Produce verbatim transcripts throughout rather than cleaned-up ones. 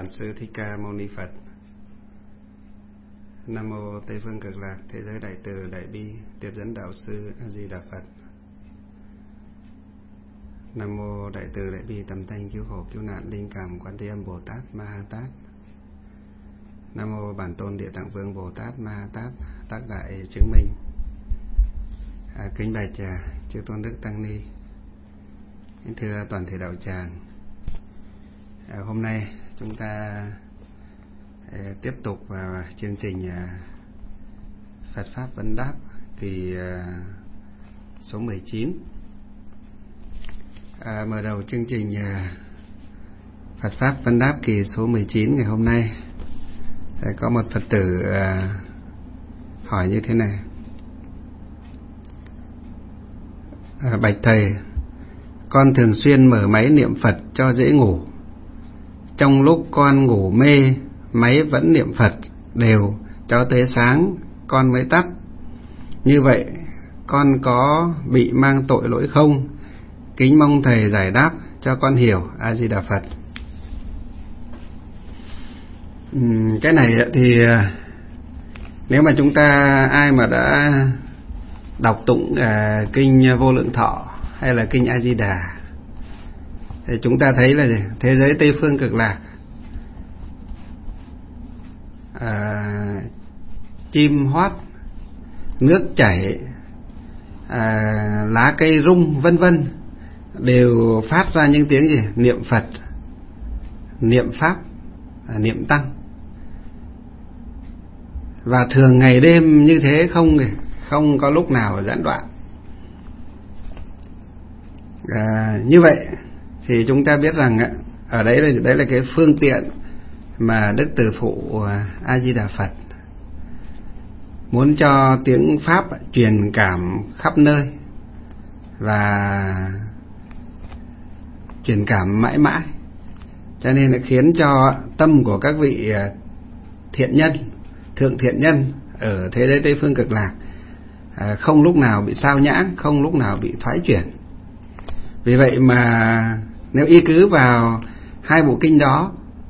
Bản Sư Thích Ca Mâu Ni Phật. Nam mô Tây Phương Cực Lạc Thế Giới Đại Từ Đại Bi Tiếp Dẫn Đạo Sư A Di Đà Phật. Nam mô Đại Từ Đại Bi Tầm Thanh Cứu Khổ Cứu Nạn Linh Cảm Quan Thế Âm Bồ Tát Ma Ha Tát. Nam mô Bản Tôn Địa Tạng Vương Bồ Tát Ma Ha Tát Tác Đại Chứng Minh. À, kính bạch à, chư tôn đức tăng ni, kính thưa toàn thể đạo tràng. À, hôm nay chúng ta à, tiếp tục vào chương trình à, Phật Pháp Vấn Đáp kỳ à, số mười chín. À, mở đầu chương trình à, Phật Pháp Vấn Đáp kỳ số mười chín ngày hôm nay, sẽ có một Phật tử à, hỏi như thế này. À, bạch thầy, con thường xuyên mở máy niệm Phật cho dễ ngủ. Trong lúc con ngủ mê, máy vẫn niệm Phật đều cho tới sáng con mới tắt. Như vậy con có bị mang tội lỗi không? Kính mong thầy giải đáp cho con hiểu. A Di Đà Phật. uhm, Cái này thì nếu mà chúng ta ai mà đã đọc tụng uh, kinh Vô Lượng Thọ hay là kinh A Di Đà thì chúng ta thấy là thế giới Tây Phương Cực Lạc, à, chim hót, nước chảy, à, lá cây rung vân vân đều phát ra những tiếng gì? Niệm Phật, niệm Pháp, à, niệm Tăng. Và thường ngày đêm như thế, không không có lúc nào gián đoạn. À, như vậy thì chúng ta biết rằng ở đấy là đấy là cái phương tiện mà Đức Từ Phụ A Di Đà Phật muốn cho tiếng Pháp truyền cảm khắp nơi và truyền cảm mãi mãi, cho nên là khiến cho tâm của các vị thiện nhân, thượng thiện nhân ở thế giới Tây Phương Cực Lạc không lúc nào bị sao nhãng, không lúc nào bị thoái chuyển. Vì vậy mà nếu y cứ vào hai bộ kinh đó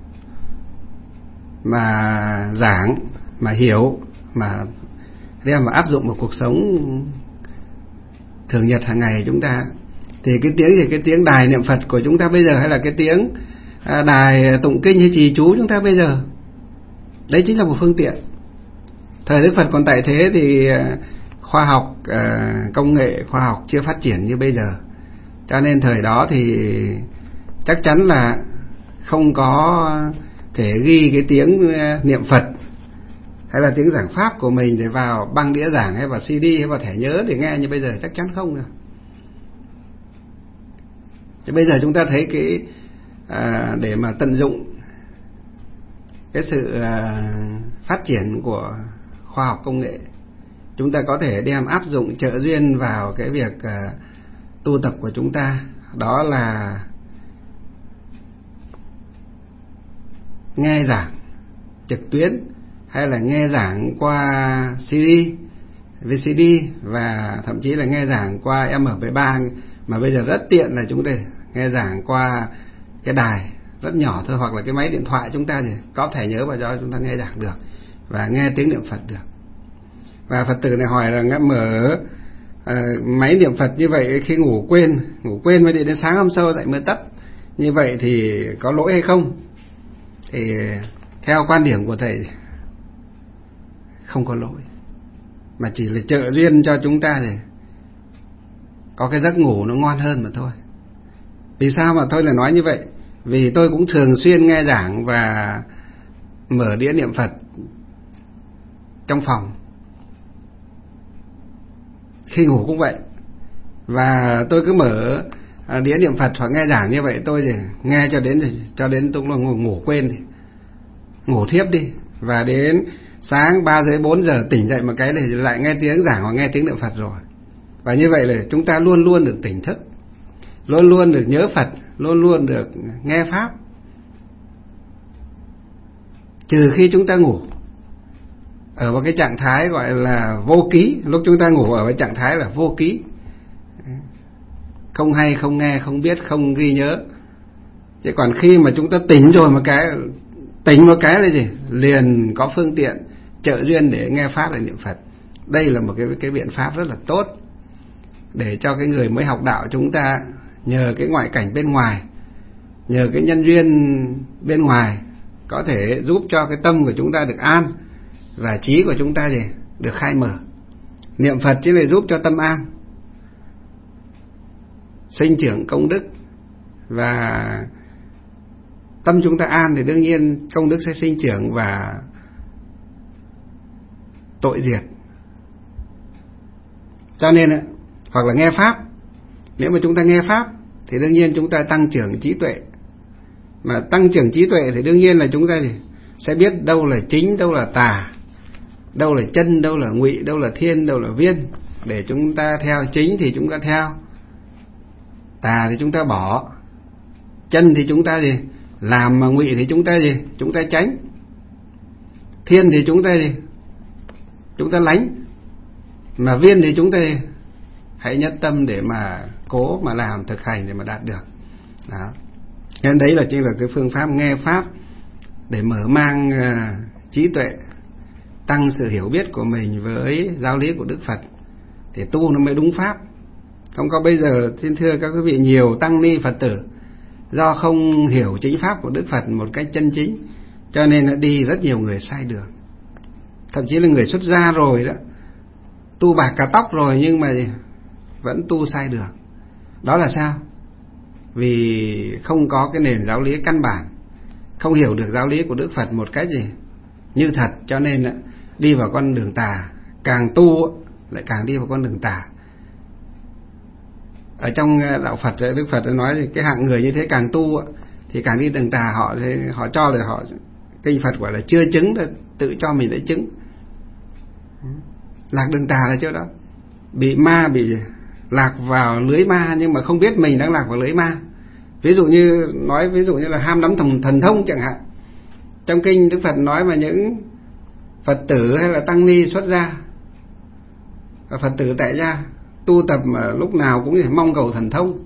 mà giảng, mà hiểu, mà đem mà áp dụng vào cuộc sống thường nhật hàng ngày chúng ta, thì cái tiếng gì? Cái tiếng đài niệm Phật của chúng ta bây giờ, hay là cái tiếng đài tụng kinh hay trì chú chúng ta bây giờ, đấy chính là một phương tiện. Thời Đức Phật còn tại thế thì khoa học, công nghệ khoa học chưa phát triển như bây giờ, cho nên thời đó thì chắc chắn là không có thể ghi cái tiếng niệm Phật hay là tiếng giảng Pháp của mình để vào băng đĩa giảng hay vào xê đê hay vào thẻ nhớ để nghe như bây giờ, chắc chắn không nữa. Thì bây giờ chúng ta thấy cái à, để mà tận dụng cái sự à, phát triển của khoa học công nghệ, chúng ta có thể đem áp dụng trợ duyên vào cái việc à, tu tập của chúng ta. Đó là nghe giảng trực tuyến hay là nghe giảng qua xê đê, vê xê đê, và thậm chí là nghe giảng qua em pê ba, mà bây giờ rất tiện là chúng ta nghe giảng qua cái đài rất nhỏ thôi, hoặc là cái máy điện thoại chúng ta thì có thẻ nhớ vào cho chúng ta nghe giảng được và nghe tiếng niệm Phật được. Và Phật tử này hỏi là mở à, máy niệm Phật như vậy khi ngủ quên, ngủ quên mới đến sáng hôm sau dậy mới tắt, như vậy thì có lỗi hay không? Thì theo quan điểm của thầy, không có lỗi, mà chỉ là trợ duyên cho chúng ta để có cái giấc ngủ nó ngon hơn mà thôi. Vì sao mà tôi lại nói như vậy? Vì tôi cũng thường xuyên nghe giảng và mở đĩa niệm Phật trong phòng, khi ngủ cũng vậy. Và tôi cứ mở đĩa niệm Phật hoặc nghe giảng như vậy, tôi thì nghe cho đến cho đến lúc là ngủ, ngủ quên thì ngủ thiếp đi, và đến sáng ba giờ bốn giờ tỉnh dậy một cái thì lại nghe tiếng giảng hoặc nghe tiếng niệm Phật rồi. Và như vậy là chúng ta luôn luôn được tỉnh thức, luôn luôn được nhớ Phật, luôn luôn được nghe Pháp, trừ khi chúng ta ngủ ở một cái trạng thái gọi là vô ký. Lúc chúng ta ngủ ở cái trạng thái là vô ký, không hay, không nghe, không biết, không ghi nhớ. Chứ còn khi mà chúng ta tỉnh rồi một cái tỉnh một cái là gì, liền có phương tiện trợ duyên để nghe pháp để niệm Phật. Đây là một cái cái biện pháp rất là tốt để cho cái người mới học đạo chúng ta nhờ cái ngoại cảnh bên ngoài, nhờ cái nhân duyên bên ngoài có thể giúp cho cái tâm của chúng ta được an và trí của chúng ta gì được khai mở. Niệm Phật chỉ là giúp cho tâm an, sinh trưởng công đức, và tâm chúng ta an thì đương nhiên công đức sẽ sinh trưởng và tội diệt. Cho nên hoặc là nghe pháp, nếu mà chúng ta nghe pháp thì đương nhiên chúng ta tăng trưởng trí tuệ, mà tăng trưởng trí tuệ thì đương nhiên là chúng ta sẽ biết đâu là chính, đâu là tà, đâu là chân, đâu là ngụy, đâu là thiên, đâu là viên, để chúng ta theo. Chính thì chúng ta theo, tà thì chúng ta bỏ, chân thì chúng ta gì làm, mà ngụy thì chúng ta gì chúng ta tránh, thiên thì chúng ta gì chúng ta lánh, mà viên thì chúng ta gì? Hãy nhất tâm để mà cố mà làm, thực hành để mà đạt được. Đó. Nên đấy là chính là cái phương pháp nghe pháp để mở mang uh, trí tuệ, tăng sự hiểu biết của mình với giáo lý của Đức Phật, thì tu nó mới đúng pháp. Không có bây giờ xin thưa các quý vị, nhiều tăng ni Phật tử do không hiểu chính pháp của Đức Phật một cách chân chính, cho nên đã đi rất nhiều người sai đường. Thậm chí là người xuất gia rồi đó, tu bạc cả tóc rồi nhưng mà vẫn tu sai đường. Đó là sao? Vì không có cái nền giáo lý căn bản, không hiểu được giáo lý của Đức Phật một cách gì như thật, cho nên đi vào con đường tà. Càng tu lại càng đi vào con đường tà. Ở trong đạo Phật, Đức Phật đã nói thì cái hạng người như thế càng tu thì càng đi đường tà. Họ họ cho là họ, kinh Phật gọi là chưa chứng, tự cho mình đã chứng. Lạc đường tà là chỗ đó, bị ma, bị lạc vào lưới ma nhưng mà không biết mình đang lạc vào lưới ma. Ví dụ như nói ví dụ như là ham nắm thần, thần thông chẳng hạn. Trong kinh Đức Phật nói mà những Phật tử hay là tăng ni xuất gia và Phật tử tại gia tu tập mà lúc nào cũng mong cầu thần thông,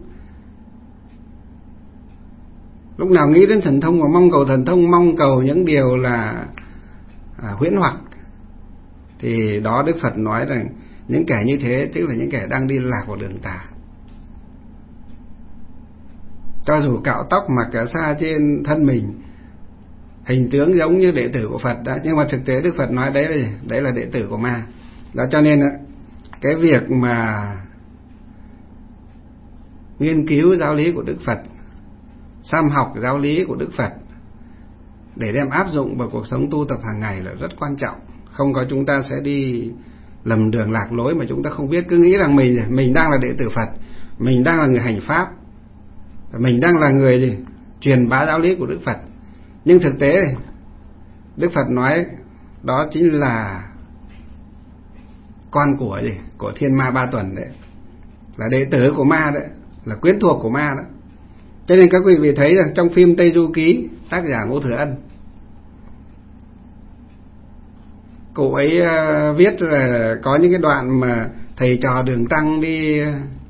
lúc nào nghĩ đến thần thông và mong cầu thần thông, mong cầu những điều là à, huyễn hoặc, thì đó Đức Phật nói rằng những kẻ như thế tức là những kẻ đang đi lạc vào đường tà. Cho dù cạo tóc mặc cả sa trên thân mình, hình tướng giống như đệ tử của Phật đó, nhưng mà thực tế Đức Phật nói đấy là đấy là đệ tử của ma. Đó, cho nên cái việc mà nghiên cứu giáo lý của Đức Phật, sám học giáo lý của Đức Phật để đem áp dụng vào cuộc sống tu tập hàng ngày là rất quan trọng. Không có chúng ta sẽ đi lầm đường lạc lối mà chúng ta không biết, cứ nghĩ rằng mình mình đang là đệ tử Phật, mình đang là người hành pháp, mình đang là người gì truyền bá giáo lý của Đức Phật. Nhưng thực tế Đức Phật nói đó chính là con của gì của thiên ma ba tuần đấy, là đệ tử của ma đấy, là quyến thuộc của ma đó. Cho nên các quý vị thấy rằng trong phim Tây Du Ký, tác giả Ngô Thừa Ân, cụ ấy uh, viết là có những cái đoạn mà thầy trò Đường Tăng đi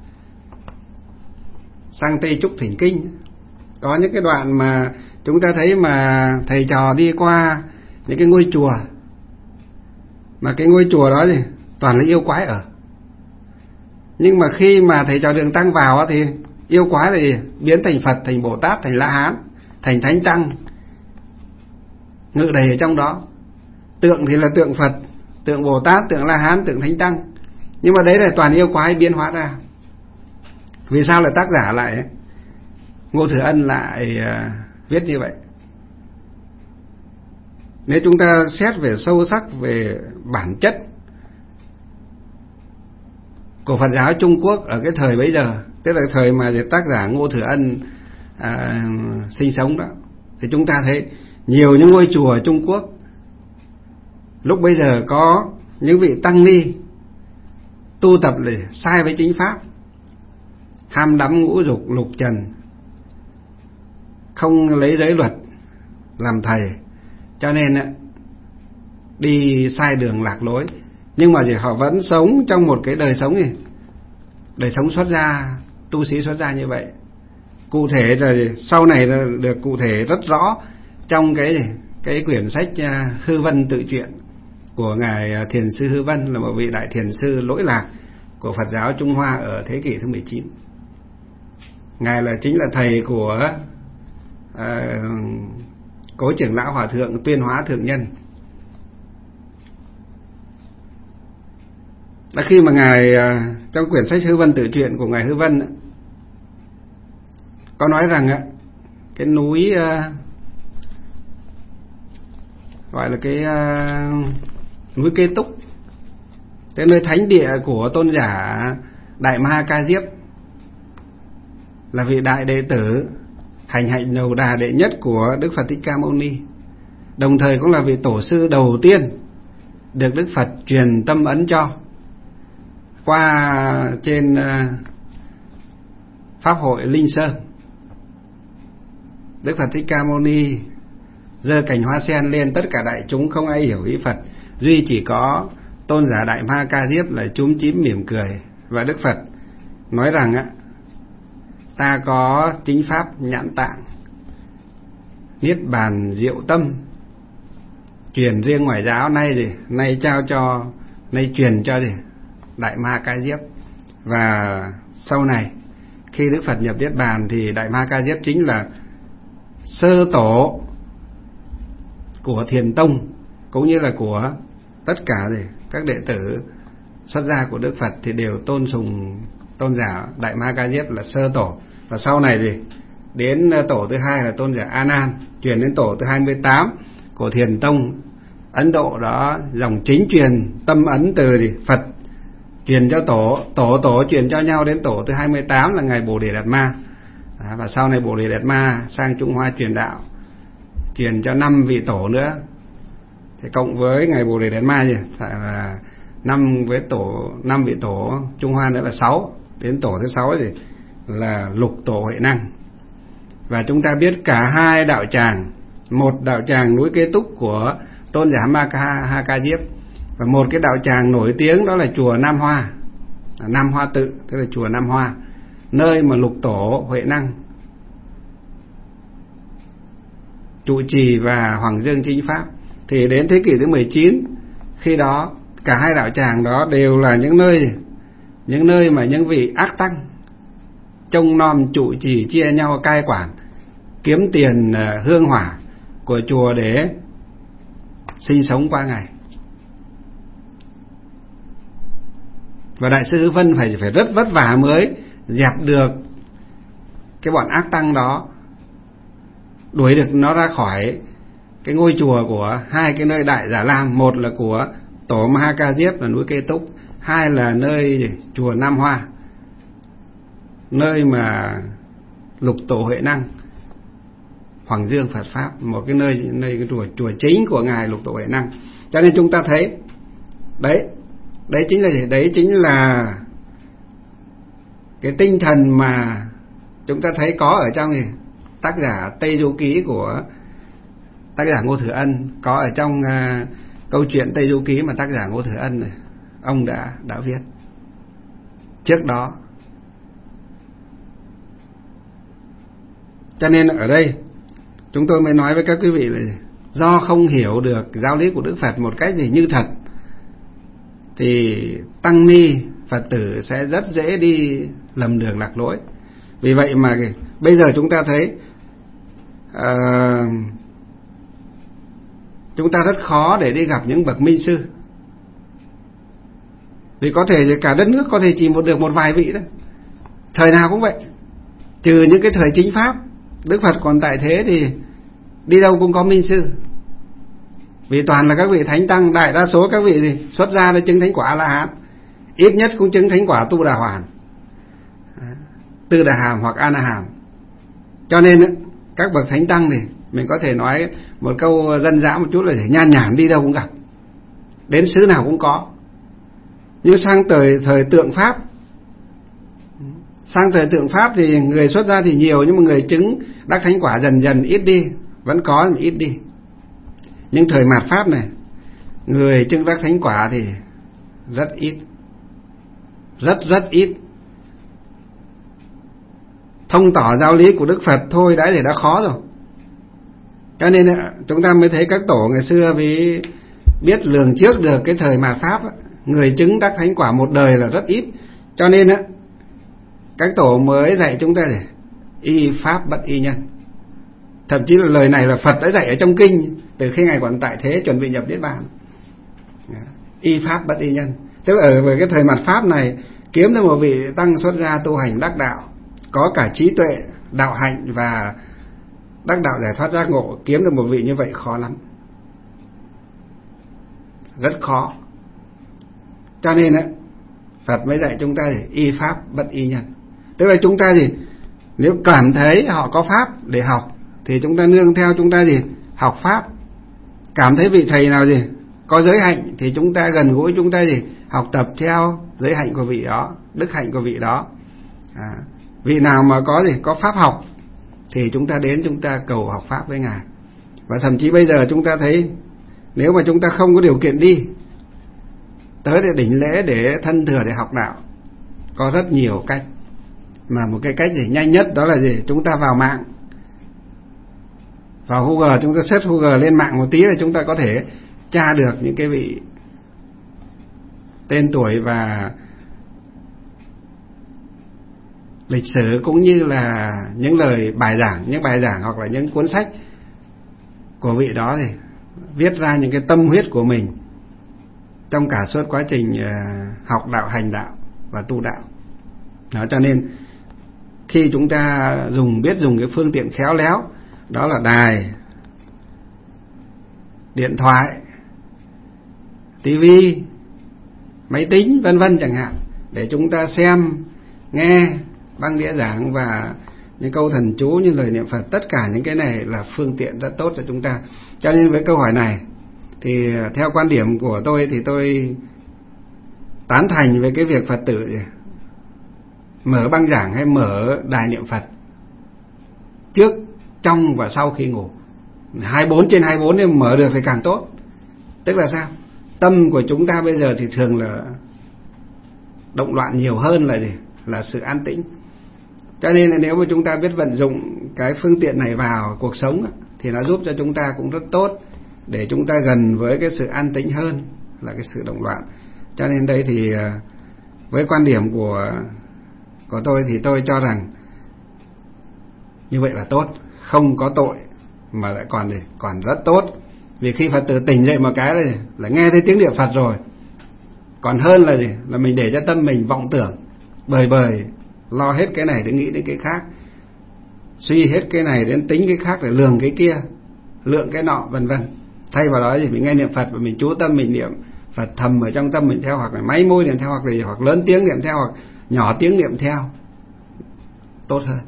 sang Tây Trúc thỉnh kinh. Có những cái đoạn mà chúng ta thấy mà thầy trò đi qua những cái ngôi chùa, mà cái ngôi chùa đó gì toàn là yêu quái ở. Nhưng mà khi mà thầy trò Đường Tăng vào thì yêu quái là gì? Biến thành Phật, thành Bồ Tát, thành La Hán, thành Thánh Tăng, ngự đầy ở trong đó. Tượng thì là tượng Phật, tượng Bồ Tát, tượng La Hán, tượng Thánh Tăng, nhưng mà đấy là toàn yêu quái biến hóa ra. Vì sao là tác giả lại Ngô Thừa Ân lại uh, viết như vậy? Nếu chúng ta xét về sâu sắc về bản chất của Phật giáo Trung Quốc ở cái thời bấy giờ, tức là thời mà tác giả Ngô Thừa Ân à, sinh sống đó, thì chúng ta thấy nhiều những ngôi chùa ở Trung Quốc lúc bây giờ có những vị tăng ni tu tập để sai với chính pháp, ham đắm ngũ dục lục trần, không lấy giới luật làm thầy, cho nên đi sai đường lạc lối. Nhưng mà thì họ vẫn sống trong một cái đời sống gì đời sống xuất gia, tu sĩ xuất gia như vậy. Cụ thể là sau này là được cụ thể rất rõ trong cái cái quyển sách Hư Vân Tự Truyện của ngài Thiền sư Hư Vân, là một vị đại thiền sư lỗi lạc của Phật giáo Trung Hoa ở thế kỷ thứ mười chín. Ngài là chính là thầy của uh, Cố trưởng lão Hòa thượng Tuyên Hóa Thượng Nhân. Đã khi mà ngài uh, trong quyển sách Hư Vân Tự Truyện của ngài Hư Vân có nói rằng uh, cái núi uh, gọi là cái uh, núi Kê Túc, cái nơi thánh địa của tôn giả Đại Ma Ca Diếp, là vị đại đệ tử hành hạnh đầu đà đệ nhất của Đức Phật Thích Ca Mâu Ni, đồng thời cũng là vị tổ sư đầu tiên được Đức Phật truyền tâm ấn cho qua trên uh, pháp hội Linh Sơn. Đức Phật Thích Ca Mâu Ni giơ cành hoa sen lên, tất cả đại chúng không ai hiểu ý Phật, duy chỉ có tôn giả Đại Ma Ca Diếp là chúm chím mỉm cười. Và Đức Phật nói rằng á, ta có chính pháp nhãn tạng, niết bàn diệu tâm, truyền riêng ngoại giáo, nay gì nay trao cho, nay truyền cho gì Đại Ma Ca Diếp. Và sau này khi Đức Phật nhập niết bàn thì Đại Ma Ca Diếp chính là sơ tổ của Thiền Tông, cũng như là của tất cả gì các đệ tử xuất gia của Đức Phật thì đều tôn sùng tôn giả Đại Ma Ca Diếp là sơ tổ. Và sau này thì đến tổ thứ hai là tôn giả A Nan, truyền đến tổ thứ hai mươi tám của Thiền Tông Ấn Độ, đó dòng chính truyền tâm ấn từ thì Phật truyền cho tổ, tổ tổ truyền cho nhau đến tổ thứ hai mươi tám là ngài Bồ Đề Đạt Ma. Đó, và sau này Bồ Đề Đạt Ma sang Trung Hoa truyền đạo, truyền cho năm vị tổ nữa. Thì cộng với ngài Bồ Đề Đạt Ma gì là năm với tổ năm vị tổ Trung Hoa nữa là sáu, đến tổ thứ sáu thì là lục tổ Huệ Năng. Và chúng ta biết cả hai đạo tràng, một đạo tràng núi Kê Túc của tôn giả Ma Ha Ca Diếp, và một cái đạo tràng nổi tiếng đó là chùa Nam Hoa, Nam Hoa Tự, tức là chùa Nam Hoa, nơi mà lục tổ Huệ Năng trụ trì và Hoàng Dương chính pháp. Thì đến thế kỷ thứ mười chín, khi đó cả hai đạo tràng đó đều là những nơi những nơi mà những vị ác tăng trông nom trụ trì, chia nhau cai quản, kiếm tiền hương hỏa của chùa để sinh sống qua ngày. Và đại sư Hư Vân phải phải rất vất vả mới dẹp được cái bọn ác tăng đó, đuổi được nó ra khỏi cái ngôi chùa của hai cái nơi Đại Già Lam, một là của tổ Ma Ha Ca Diếp là núi Kê Túc, hai là nơi chùa Nam Hoa, nơi mà lục tổ Huệ Năng Hoàng Dương Phật pháp, một cái nơi nơi cái chùa chùa chính của ngài lục tổ Huệ Năng. Cho nên chúng ta thấy đấy đấy chính là gì? Đấy chính là cái tinh thần mà chúng ta thấy có ở trong gì tác giả Tây Du Ký của tác giả Ngô Thừa Ân, có ở trong uh, câu chuyện Tây Du Ký mà tác giả Ngô Thừa Ân này, ông đã đã viết trước đó. Cho nên ở đây chúng tôi mới nói với các quý vị là do không hiểu được giáo lý của Đức Phật một cách gì như thật, thì tăng ni Phật tử sẽ rất dễ đi lầm đường lạc lối. Vì vậy mà bây giờ chúng ta thấy uh, chúng ta rất khó để đi gặp những bậc minh sư, vì có thể cả đất nước có thể chỉ một được một vài vị đó, thời nào cũng vậy, trừ những cái thời chính pháp Đức Phật còn tại thế thì đi đâu cũng có minh sư, vì toàn là các vị thánh tăng, đại đa số các vị gì xuất gia để chứng thánh quả La Hán, ít nhất cũng chứng thánh quả Tu Đà Hoàn, Tư Đà Hàm hoặc A Na Hàm. Cho nên các bậc thánh tăng thì mình có thể nói một câu dân dã một chút là nhan nhản, đi đâu cũng gặp, đến xứ nào cũng có. Nhưng sang thời thời tượng pháp, sang thời tượng pháp thì người xuất gia thì nhiều, nhưng mà người chứng đắc thánh quả dần dần ít đi, vẫn có nhưng ít đi. Nhưng thời mạt pháp này, người chứng đắc thánh quả thì rất ít, rất rất ít. Thông tỏ giáo lý của Đức Phật thôi đã thì đã khó rồi, Cho nên chúng ta mới thấy các tổ ngày xưa vì biết lường trước được cái thời mạt Pháp, người chứng đắc thánh quả một đời là rất ít. Cho nên các tổ mới dạy chúng ta để y pháp bất y nhân. Thậm chí là lời này là Phật đã dạy ở trong kinh từ khi Ngài còn tại thế chuẩn bị nhập Niết Bàn. Y pháp bất y nhân, tức là ở về cái thời mạt Pháp này, kiếm được một vị tăng xuất gia tu hành đắc đạo, có cả trí tuệ, đạo hạnh và đắc đạo giải thoát giác ngộ, kiếm được một vị như vậy khó lắm, rất khó. Cho nên ấy, Phật mới dạy chúng ta thì y pháp bất y nhân. Tức là chúng ta gì, nếu cảm thấy họ có pháp để học thì chúng ta nương theo, chúng ta gì, học pháp. Cảm thấy vị thầy nào gì có giới hạnh thì chúng ta gần gũi, chúng ta gì, học tập theo giới hạnh của vị đó, đức hạnh của vị đó. À, vị nào mà có gì, có pháp học thì chúng ta đến, chúng ta cầu học pháp với Ngài. Và thậm chí bây giờ chúng ta thấy, nếu mà chúng ta không có điều kiện đi tới để đỉnh lễ để thân thừa để học đạo, có rất nhiều cách. Mà một cái cách gì nhanh nhất đó là gì, chúng ta vào mạng, vào Google, chúng ta search Google lên mạng một tí là chúng ta có thể tra được những cái vị tên tuổi và lịch sử, cũng như là những lời bài giảng, những bài giảng hoặc là những cuốn sách của vị đó thì viết ra những cái tâm huyết của mình trong cả suốt quá trình học đạo, hành đạo và tu đạo. Đó, cho nên khi chúng ta dùng biết dùng cái phương tiện khéo léo, đó là đài, điện thoại, tivi, máy tính vân vân chẳng hạn, để chúng ta xem, nghe băng đĩa giảng và những câu thần chú như lời niệm Phật, tất cả những cái này là phương tiện rất tốt cho chúng ta. Cho nên với câu hỏi này thì theo quan điểm của tôi thì tôi tán thành với cái việc Phật tử mở băng giảng hay mở đài niệm Phật trước, trong và sau khi ngủ, hai mươi bốn trên hai mươi bốn nên mở được thì càng tốt. Tức là sao? Tâm của chúng ta bây giờ thì thường là động loạn nhiều hơn là gì? Là sự an tĩnh. Cho nên là nếu mà chúng ta biết vận dụng cái phương tiện này vào cuộc sống thì nó giúp cho chúng ta cũng rất tốt, để chúng ta gần với cái sự an tĩnh hơn là cái sự động loạn. Cho nên đây thì với quan điểm của của tôi thì tôi cho rằng như vậy là tốt, không có tội mà lại còn gì, còn rất tốt. Vì khi Phật tử tỉnh dậy một cái là, là nghe thấy tiếng niệm Phật rồi, còn hơn là gì, là mình để cho tâm mình vọng tưởng bời bời, lo hết cái này để nghĩ đến cái khác, suy hết cái này đến tính cái khác, để lường cái kia, lượng cái nọ vân vân. Thay vào đó thì mình nghe niệm Phật và mình chú tâm mình niệm Phật thầm ở trong tâm mình theo, hoặc là máy môi niệm theo, hoặc là hoặc lớn tiếng niệm theo, hoặc nhỏ tiếng niệm theo, tốt hơn.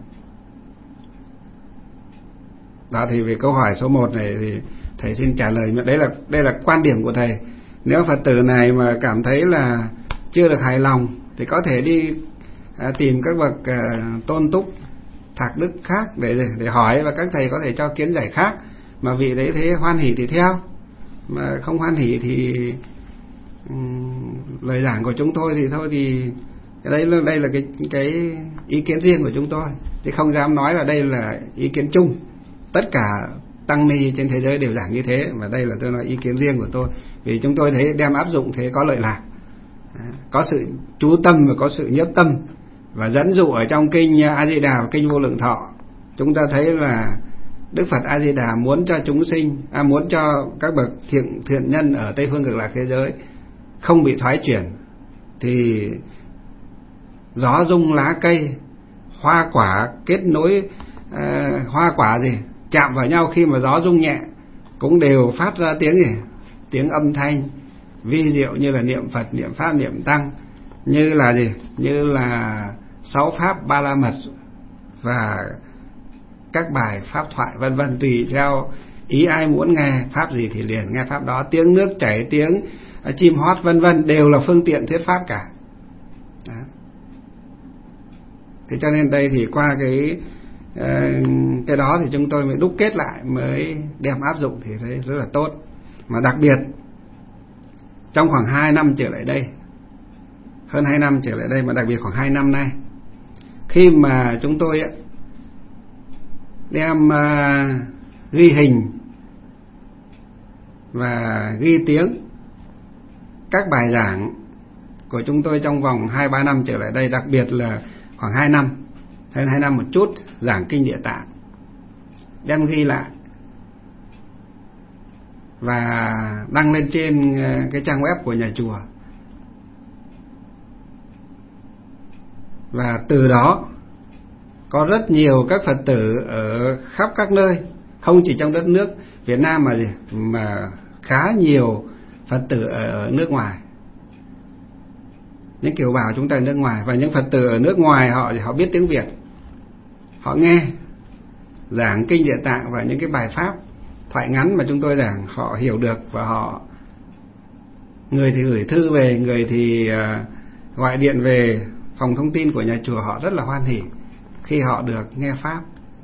Đó, thì về câu hỏi số một này thì thầy xin trả lời, đây là đây là quan điểm của thầy. Nếu Phật tử này mà cảm thấy là chưa được hài lòng thì có thể đi à, tìm các bậc à, tôn túc thạc đức khác để để hỏi, và các thầy có thể cho kiến giải khác. Mà vị đấy thế hoan hỉ thì theo, mà không hoan hỉ thì um, lời giảng của chúng tôi thì thôi thì đây là đây là cái cái ý kiến riêng của chúng tôi, chứ không dám nói là đây là ý kiến chung. Tất cả tăng ni trên thế giới đều giảng như thế, và đây là tôi nói ý kiến riêng của tôi, vì chúng tôi thấy đem áp dụng thế có lợi lạc, có sự chú tâm và có sự nhiếp tâm. Và dẫn dụ ở trong kinh A Di Đà và kinh Vô Lượng Thọ, chúng ta thấy là Đức Phật A Di Đà muốn cho chúng sinh, à, muốn cho các bậc thiện thiện nhân ở Tây phương Cực Lạc thế giới không bị thoái chuyển, thì gió rung lá cây, hoa quả kết nối, à, hoa quả gì chạm vào nhau, khi mà gió rung nhẹ cũng đều phát ra tiếng gì, tiếng âm thanh vi diệu, như là niệm Phật, niệm Pháp, niệm Tăng, như là gì, như là sáu pháp ba la mật và các bài pháp thoại vân vân, tùy theo ý ai muốn nghe pháp gì thì liền nghe pháp đó. Tiếng nước chảy, tiếng chim hót vân vân đều là phương tiện thuyết pháp cả. Đó. Thế cho nên đây thì qua cái cái đó thì chúng tôi mới đúc kết lại, mới đem áp dụng thì thấy rất là tốt. Mà đặc biệt trong khoảng hai năm trở lại đây, hơn hai năm trở lại đây, mà đặc biệt khoảng hai năm nay, khi mà chúng tôi đem uh, ghi hình và ghi tiếng các bài giảng của chúng tôi trong vòng hai ba năm trở lại đây, đặc biệt là khoảng hai năm, hơn hai năm một chút, giảng kinh Địa Tạng, đem ghi lại và đăng lên trên cái trang web của nhà chùa. Và từ đó có rất nhiều các Phật tử ở khắp các nơi, không chỉ trong đất nước Việt Nam mà gì, mà khá nhiều Phật tử ở nước ngoài, những kiều bào chúng ta ở nước ngoài. Và những Phật tử ở nước ngoài họ họ biết tiếng Việt, họ nghe giảng kinh Địa Tạng và những cái bài pháp thoại ngắn mà chúng tôi giảng, họ hiểu được và họ, người thì gửi thư về, người thì uh, gọi điện về phòng thông tin của nhà chùa. Họ rất là hoan hỉ khi họ được nghe pháp.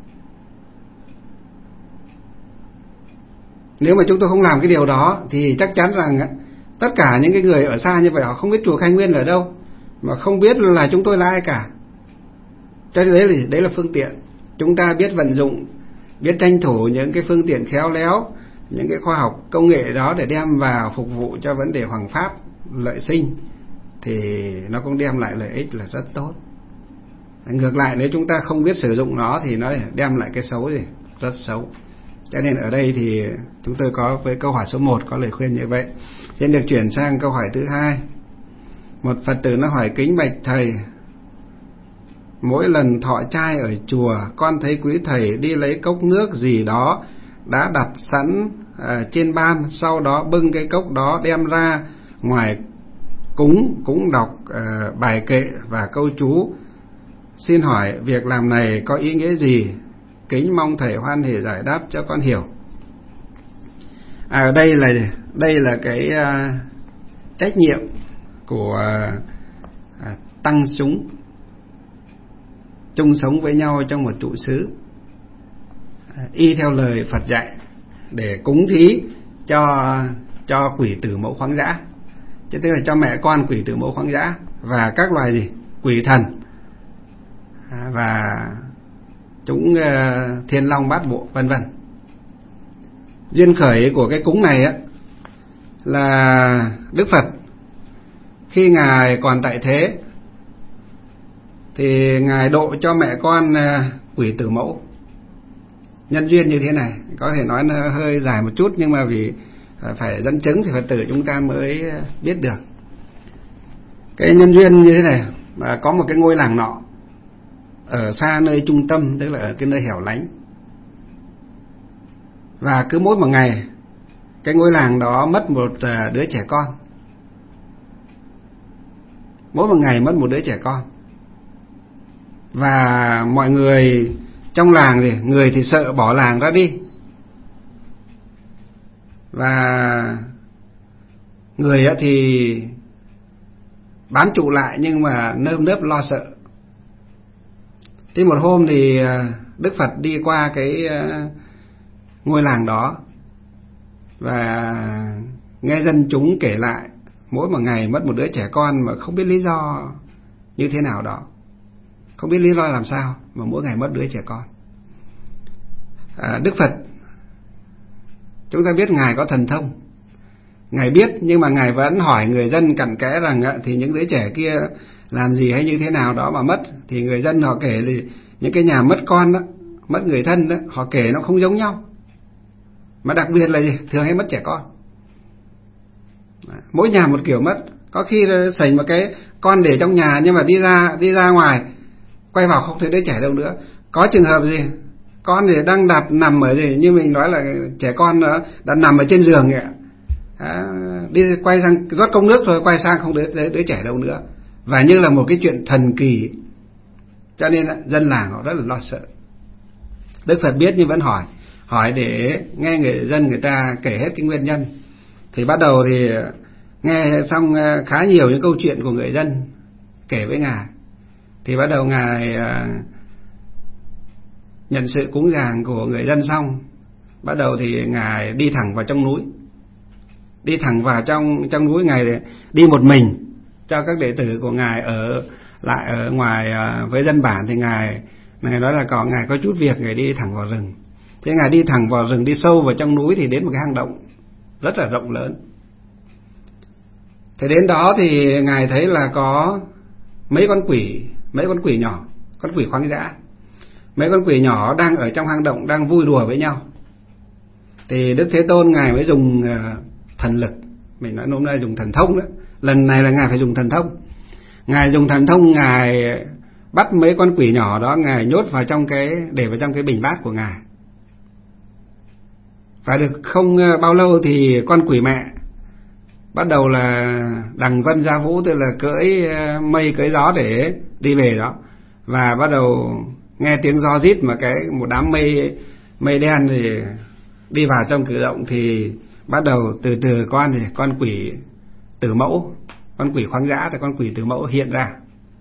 Nếu mà chúng tôi không làm cái điều đó thì chắc chắn rằng tất cả những cái người ở xa như vậy họ không biết chùa Khai Nguyên ở đâu, mà không biết là chúng tôi là ai cả. Cho nên đấy là, đấy là phương tiện. Chúng ta biết vận dụng, biết tranh thủ những cái phương tiện khéo léo, những cái khoa học công nghệ đó để đem vào phục vụ cho vấn đề hoằng pháp lợi sinh, thì nó cũng đem lại lợi ích là rất tốt. Ngược lại, nếu chúng ta không biết sử dụng nó thì nó đem lại cái xấu gì rất xấu. Cho nên ở đây thì chúng tôi có với câu hỏi số một có lời khuyên như vậy. Xin được chuyển sang câu hỏi thứ hai. Một Phật tử nó hỏi: kính bạch thầy, mỗi lần thọ trai ở chùa, con thấy quý thầy đi lấy cốc nước gì đó đã đặt sẵn à, trên ban, sau đó bưng cái cốc đó đem ra ngoài cúng, cũng đọc à, bài kệ và câu chú. Xin hỏi việc làm này có ý nghĩa gì? Kính mong thầy hoan hỉ giải đáp cho con hiểu. À, đây là đây là cái uh, trách nhiệm của uh, tăng chúng chung sống với nhau trong một trụ xứ, uh, y theo lời Phật dạy để cúng thí cho cho quỷ tử mẫu khoáng dã, chứ tức là cho mẹ con quỷ tử mẫu khoáng dã và các loài gì quỷ thần uh, và chúng uh, thiên long bát bộ vân vân. Duyên khởi của cái cúng này á là Đức Phật khi ngài còn tại thế thì ngài độ cho mẹ con uh, quỷ tử mẫu. Nhân duyên như thế này có thể nói nó hơi dài một chút, nhưng mà vì uh, phải dẫn chứng thì Phật tử chúng ta mới uh, biết được. Cái nhân duyên như thế này là có một cái ngôi làng nọ ở xa nơi trung tâm, tức là ở cái nơi hẻo lánh, và cứ mỗi một ngày cái ngôi làng đó mất một đứa trẻ con, mỗi một ngày mất một đứa trẻ con. Và mọi người trong làng thì người thì sợ bỏ làng ra đi, và người thì bám trụ lại nhưng mà nơm nớp lo sợ. Thế một hôm thì Đức Phật đi qua cái ngôi làng đó và nghe dân chúng kể lại mỗi một ngày mất một đứa trẻ con mà không biết lý do như thế nào đó, không biết lý do làm sao mà mỗi ngày mất đứa trẻ con. à, Đức Phật chúng ta biết ngài có thần thông, ngài biết, nhưng mà ngài vẫn hỏi người dân cặn kẽ rằng thì những đứa trẻ kia làm gì hay như thế nào đó mà mất. Thì người dân họ kể thì những cái nhà mất con đó, mất người thân đó, họ kể nó không giống nhau, mà đặc biệt là gì? Thường hay mất trẻ con. Mỗi nhà một kiểu mất. Có khi sành một cái con để trong nhà nhưng mà đi ra đi ra ngoài quay vào không thấy đứa trẻ đâu nữa. Có trường hợp gì con thì đang đặt nằm ở gì, như mình nói là trẻ con nó đã nằm ở trên giường vậy, à, đi quay sang rót cốc nước rồi quay sang không đứa, đứa, đứa trẻ đâu nữa, và như là một cái chuyện thần kỳ. Cho nên dân làng họ rất là lo sợ. Đức Phật biết nhưng vẫn hỏi hỏi để nghe người dân người ta kể hết cái nguyên nhân. Thì bắt đầu thì nghe xong khá nhiều những câu chuyện của người dân kể với ngài, thì bắt đầu ngài nhận sự cúng dường của người dân xong, bắt đầu thì ngài đi thẳng vào trong núi, đi thẳng vào trong trong núi. Ngài đi một mình, cho các đệ tử của ngài ở lại ở ngoài với dân bản. Thì ngài ngài nói là có ngài có chút việc, ngài đi thẳng vào rừng. Thế ngài đi thẳng vào rừng, đi sâu vào trong núi thì đến một cái hang động. rất là rộng lớn. Thế đến đó thì Ngài thấy là có mấy con quỷ, mấy con quỷ nhỏ, con quỷ khoáng dã. Mấy con quỷ nhỏ đang ở trong hang động, đang vui đùa với nhau. Thì Đức Thế Tôn Ngài mới dùng thần lực, mình nói hôm nay dùng thần thông đó. Lần này là Ngài phải dùng thần thông. Ngài dùng thần thông, Ngài bắt mấy con quỷ nhỏ đó, Ngài nhốt vào trong cái, để vào trong cái bình bát của Ngài. Và được không bao lâu thì con quỷ mẹ bắt đầu là đằng vân giá vũ, tức là cưỡi mây cưỡi gió để đi về đó. Và bắt đầu nghe tiếng gió rít, mà cái một đám mây mây đen thì đi vào trong cử động, thì bắt đầu từ từ con thì con quỷ tử mẫu, con quỷ khoáng dã thì con quỷ tử mẫu hiện ra.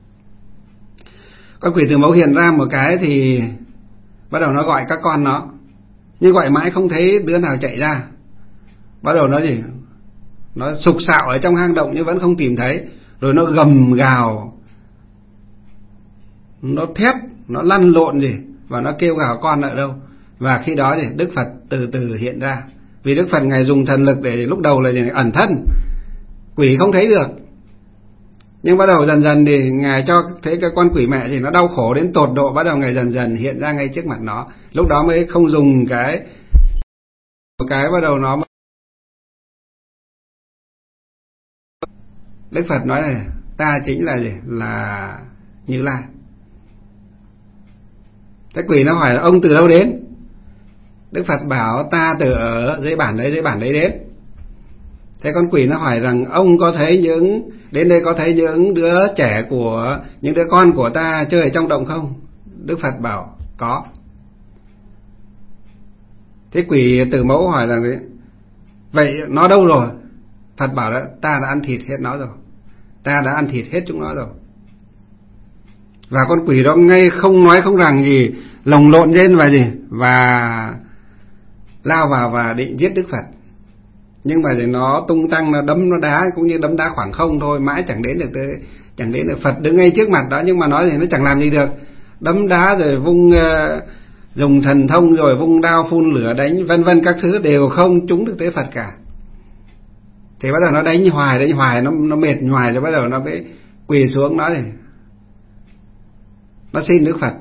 Con quỷ tử mẫu hiện ra một cái thì bắt đầu nó gọi các con nó, nhưng gọi mãi không thấy đứa nào chạy ra. Bắt đầu nó gì, nó sục sạo ở trong hang động nhưng vẫn không tìm thấy. Rồi nó gầm gào, nó thét, nó lăn lộn gì, và nó kêu gào con ở đâu. Và khi đó thì Đức Phật từ từ hiện ra. Vì Đức Phật Ngài dùng thần lực để lúc đầu là gì, ẩn thân, quỷ không thấy được. Nhưng bắt đầu dần dần thì Ngài cho thấy cái con quỷ mẹ thì nó đau khổ đến tột độ. Bắt đầu Ngài dần dần hiện ra ngay trước mặt nó. Lúc đó mới không dùng cái một cái bắt đầu nó. Đức Phật nói là ta chính là gì, là Như Lai. Cái quỷ nó hỏi là ông từ đâu đến? Đức Phật bảo ta từ ở dưới bản đấy, dưới bản đấy đến. Thế con quỷ nó hỏi rằng ông có thấy những, đến đây có thấy những đứa trẻ của, những đứa con của ta chơi ở trong động không? Đức Phật bảo có. Thế quỷ tử mẫu hỏi rằng vậy nó đâu rồi? Phật bảo là ta đã ăn thịt hết nó rồi, ta đã ăn thịt hết chúng nó rồi. Và con quỷ đó ngay không nói không rằng gì, lồng lộn lên và gì, và lao vào và định giết Đức Phật. Nhưng mà thì nó tung tăng, nó đấm nó đá, cũng như đấm đá khoảng không thôi, mãi chẳng đến được tới, chẳng đến được. Phật đứng ngay trước mặt đó nhưng mà nói thì nó chẳng làm gì được. Đấm đá rồi vung uh, dùng thần thông rồi vung đao phun lửa đánh vân vân các thứ đều không trúng được tới Phật cả. Thì bắt đầu nó đánh hoài đánh hoài, nó nó mệt hoài rồi bắt đầu nó mới quỳ xuống nó thì nó xin Đức Phật.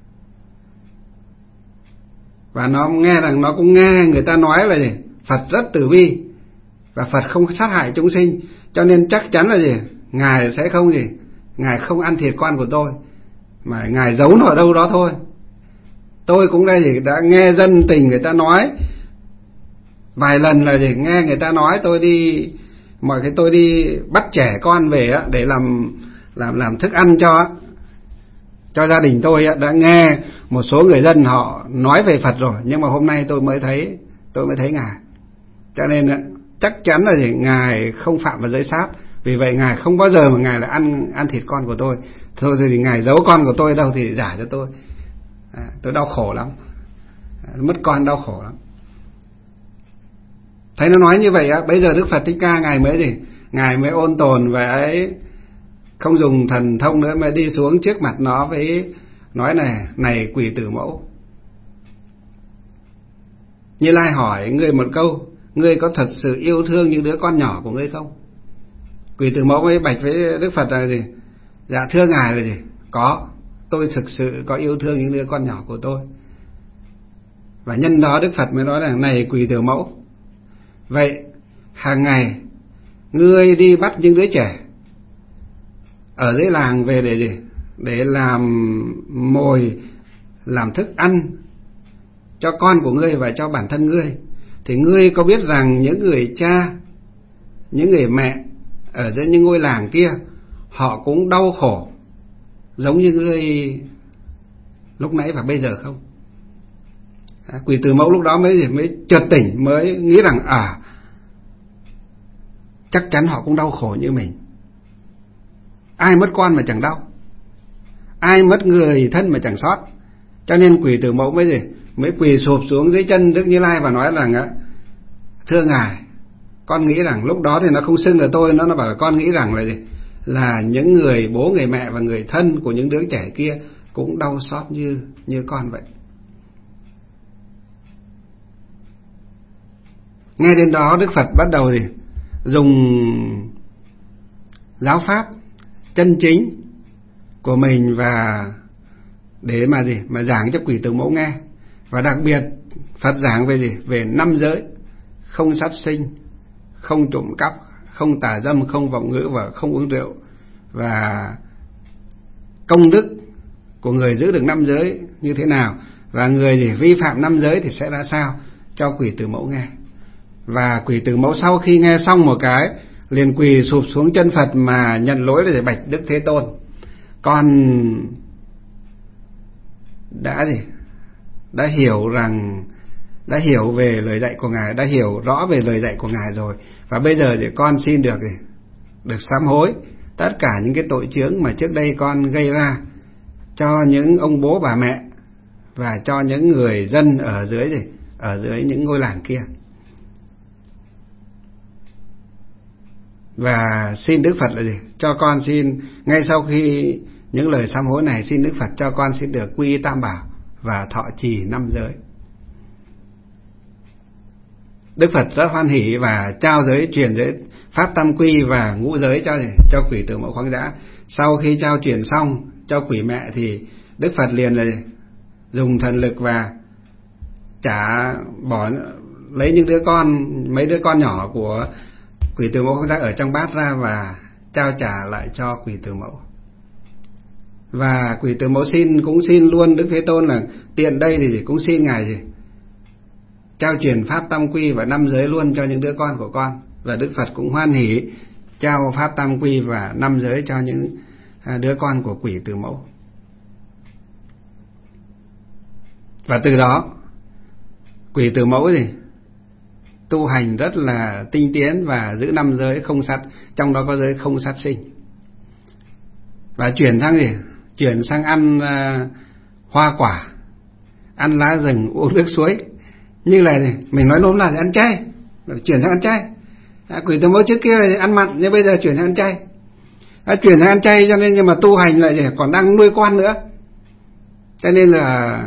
Và nó nghe rằng, nó cũng nghe người ta nói là gì, Phật rất từ bi và Phật không sát hại chúng sinh, cho nên chắc chắn là gì, Ngài sẽ không gì, Ngài không ăn thịt con của tôi, mà Ngài giấu nó ở đâu đó thôi. Tôi cũng đây gì đã nghe dân tình người ta nói vài lần là gì, nghe người ta nói tôi đi, mọi cái tôi đi bắt trẻ con về á để làm làm làm thức ăn cho cho gia đình tôi á, đã nghe một số người dân họ nói về Phật rồi, nhưng mà hôm nay tôi mới thấy tôi mới thấy Ngài. Cho nên chắc chắn là gì, Ngài không phạm vào giới sát. Vì vậy Ngài không bao giờ mà Ngài là ăn ăn thịt con của tôi. Thôi thì Ngài giấu con của tôi đâu thì giả cho tôi. À, tôi đau khổ lắm, à, mất con đau khổ lắm. Thấy nó nói như vậy á, bây giờ Đức Phật Thích Ca Ngài mới gì, Ngài mới ôn tồn về ấy, không dùng thần thông nữa mà đi xuống trước mặt nó với nói này, này quỷ tử mẫu. Như Lai hỏi ngươi một câu, ngươi có thật sự yêu thương những đứa con nhỏ của ngươi không? Quỷ tử mẫu mới bạch với Đức Phật là gì? Dạ thưa Ngài là gì? Có, tôi thực sự có yêu thương những đứa con nhỏ của tôi. Và nhân đó Đức Phật mới nói là này quỷ tử mẫu, vậy hàng ngày ngươi đi bắt những đứa trẻ ở dưới làng về để gì? Để làm mồi, làm thức ăn cho con của ngươi và cho bản thân ngươi. Thì ngươi có biết rằng những người cha, những người mẹ ở dưới những ngôi làng kia, họ cũng đau khổ giống như ngươi lúc nãy và bây giờ không? À, quỷ tử mẫu lúc đó mới mới chợt tỉnh, mới nghĩ rằng à, chắc chắn họ cũng đau khổ như mình. Ai mất con mà chẳng đau, ai mất người thân mà chẳng xót. Cho nên quỷ tử mẫu mới gì, mới quỳ sụp xuống dưới chân Đức Như Lai và nói rằng á, thưa Ngài, con nghĩ rằng lúc đó thì nó không xưng là tôi, nó nó bảo là con nghĩ rằng là gì, là những người bố người mẹ và người thân của những đứa trẻ kia cũng đau xót như như con vậy. Nghe đến đó Đức Phật bắt đầu thì dùng giáo pháp chân chính của mình và để mà gì mà giảng cho quỷ tử mẫu nghe. Và đặc biệt Phật giảng về gì? Về năm giới: không sát sinh, không trộm cắp, không tà dâm, không vọng ngữ và không uống rượu, và công đức của người giữ được năm giới như thế nào, và người gì vi phạm năm giới thì sẽ ra sao, cho quỷ tử mẫu nghe. Và quỷ tử mẫu sau khi nghe xong một cái liền quỳ sụp xuống chân Phật mà nhận lỗi để bạch Đức Thế Tôn: con đã gì đã hiểu rằng đã hiểu về lời dạy của ngài, đã hiểu rõ về lời dạy của ngài rồi, và bây giờ thì con xin được được sám hối tất cả những cái tội chướng mà trước đây con gây ra cho những ông bố bà mẹ và cho những người dân ở dưới gì ở dưới những ngôi làng kia. Và xin Đức Phật là gì? Cho con xin, ngay sau khi những lời sám hối này, xin Đức Phật cho con xin được quy y Tam Bảo và thọ trì năm giới. Đức Phật rất hoan hỷ và trao giới, truyền giới pháp tam quy và ngũ giới cho cho quỷ tử mẫu Khoáng Dã. Sau khi trao truyền xong cho quỷ mẹ thì Đức Phật liền là dùng thần lực và trả bỏ lấy những đứa con, mấy đứa con nhỏ của quỷ tử mẫu Khoáng Dã ở trong bát ra và trao trả lại cho quỷ tử mẫu. Và quỷ tử mẫu xin cũng xin luôn Đức Thế Tôn là tiện đây thì cũng xin ngài gì trao truyền pháp tam quy và năm giới luôn cho những đứa con của con. Và Đức Phật cũng hoan hỷ trao pháp tam quy và năm giới cho những đứa con của quỷ tử mẫu. Và từ đó quỷ tử mẫu gì tu hành rất là tinh tiến và giữ năm giới không sát, trong đó có giới không sát sinh. Và chuyển sang gì chuyển sang ăn uh, hoa quả, ăn lá rừng, uống nước suối, như là gì? Mình nói nôm là ăn chay, chuyển sang ăn chay. À, quỷ tử mẫu trước kia là ăn mặn, nhưng bây giờ chuyển sang ăn chay. À, chuyển sang ăn chay cho nên nhưng mà tu hành lại gì? Còn đang nuôi con nữa. Cho nên là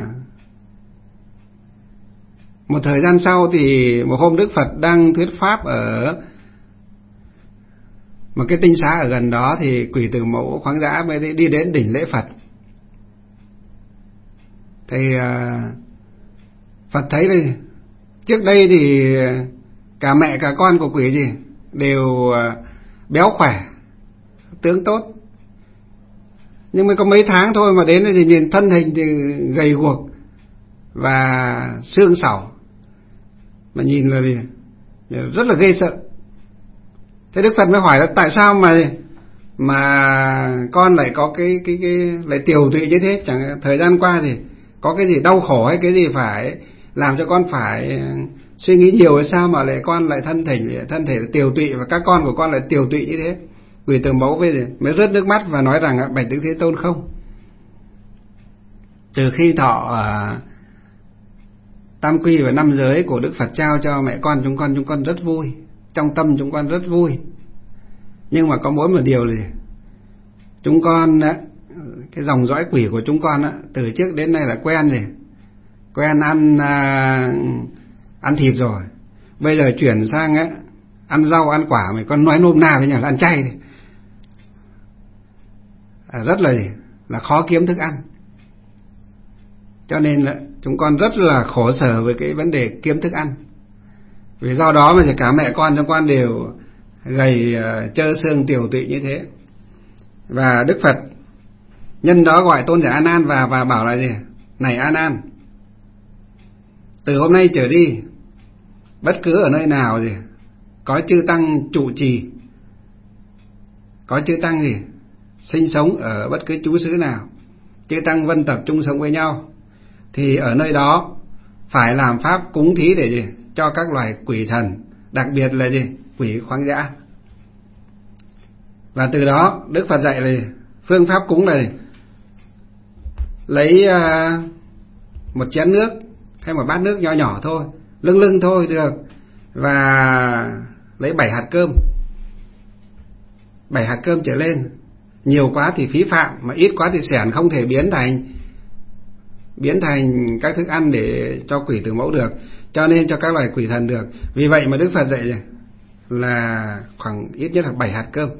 một thời gian sau thì một hôm Đức Phật đang thuyết pháp ở một cái tinh xá ở gần đó, thì quỷ tử mẫu Khoáng Dã mới đi đến đỉnh lễ Phật. Thì Phật thấy đây, trước đây thì cả mẹ cả con của quỷ gì đều béo khỏe, tướng tốt, nhưng mà có mấy tháng thôi mà đến thì nhìn thân hình thì gầy guộc và xương xảo, mà nhìn là gì rất là ghê sợ. Thế Đức Phật mới hỏi là tại sao mà mà con lại có cái cái cái lại tiều tụy như thế, chẳng thời gian qua thì có cái gì đau khổ hay cái gì phải làm cho con phải suy nghĩ nhiều hay sao mà lại con lại thân thể thân thể tiều tụy và các con của con lại tiều tụy như thế. Quỷ tử mẫu với gì mới rớt nước mắt và nói rằng bạch Đức Thế Tôn không, từ khi thọ uh, tam quy và năm giới của Đức Phật trao cho mẹ con chúng con, chúng con rất vui, trong tâm chúng con rất vui. Nhưng mà có mỗi một điều là chúng con cái dòng dõi quỷ của chúng con từ trước đến nay là quen rồi, quen ăn uh, ăn thịt rồi, bây giờ chuyển sang á ăn rau ăn quả, mày con nói nôm na với nhà là ăn chay thì à, rất là là khó kiếm thức ăn. Cho nên là chúng con rất là khổ sở với cái vấn đề kiếm thức ăn. Vì do đó mà cả mẹ con chúng con đều gầy uh, trơ xương tiều tụy như thế. Và Đức Phật nhân đó gọi tôn giả A Nan và và bảo là gì? Này A Nan, từ hôm nay trở đi, bất cứ ở nơi nào gì có chư tăng trụ trì, có chư tăng gì sinh sống ở bất cứ trú xứ nào, chư tăng vân tập chung sống với nhau, thì ở nơi đó phải làm pháp cúng thí để gì cho các loài quỷ thần, đặc biệt là gì quỷ Khoáng Dã. Và từ đó Đức Phật dạy là phương pháp cúng là gì? Lấy uh, một chén nước hay một bát nước nhỏ nhỏ thôi, lưng lưng thôi được, và lấy bảy hạt cơm, bảy hạt cơm trở lên. Nhiều quá thì phí phạm, mà ít quá thì xẻn không thể biến thành biến thành các thức ăn để cho quỷ tử mẫu được. cho nên cho các loài quỷ thần được. Vì vậy mà Đức Phật dạy là khoảng ít nhất là bảy hạt cơm.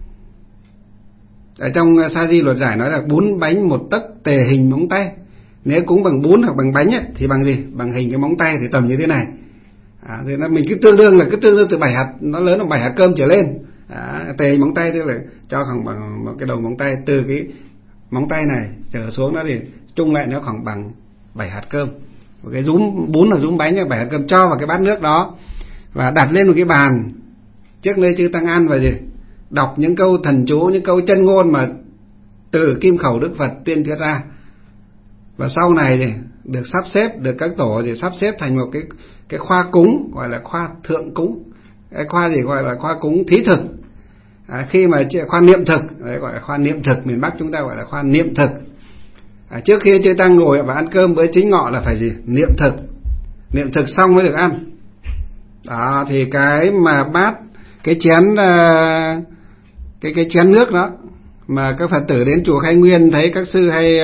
Ở trong Sa Di Luật Giải nói là bún bánh một tấc tề hình móng tay. Nếu cúng bằng bún hoặc bằng bánh ấy, thì bằng gì? Bằng hình cái móng tay thì tầm như thế này. À, thì nó, mình cứ tương đương là cứ tương đương từ bảy hạt, nó lớn là bảy hạt cơm trở lên. À, tề hình móng tay tức là cho khoảng bằng một cái đầu móng tay, từ cái móng tay này trở xuống đó thì chung lại nó khoảng bằng bảy hạt cơm. Một cái rúm bún hoặc rúm bánh bảy hạt cơm cho vào cái bát nước đó và đặt lên một cái bàn trước nơi chư tăng ăn, và gì? Đọc những câu thần chú, những câu chân ngôn mà từ kim khẩu Đức Phật tuyên thuyết ra. Và sau này thì được sắp xếp, được các tổ thì sắp xếp thành một cái cái khoa cúng, gọi là khoa thượng cúng. Cái khoa gì gọi là khoa cúng thí thực. À, khi mà khoa niệm thực, đấy gọi là khoa niệm thực, miền Bắc chúng ta gọi là khoa niệm thực. À, trước khi chư tăng ngồi và ăn cơm bữa chính ngọ là phải gì? Niệm thực. Niệm thực xong mới được ăn. Đó, thì cái mà bát, cái chén cái cái chén nước đó mà các Phật tử đến chùa Khai Nguyên thấy các sư hay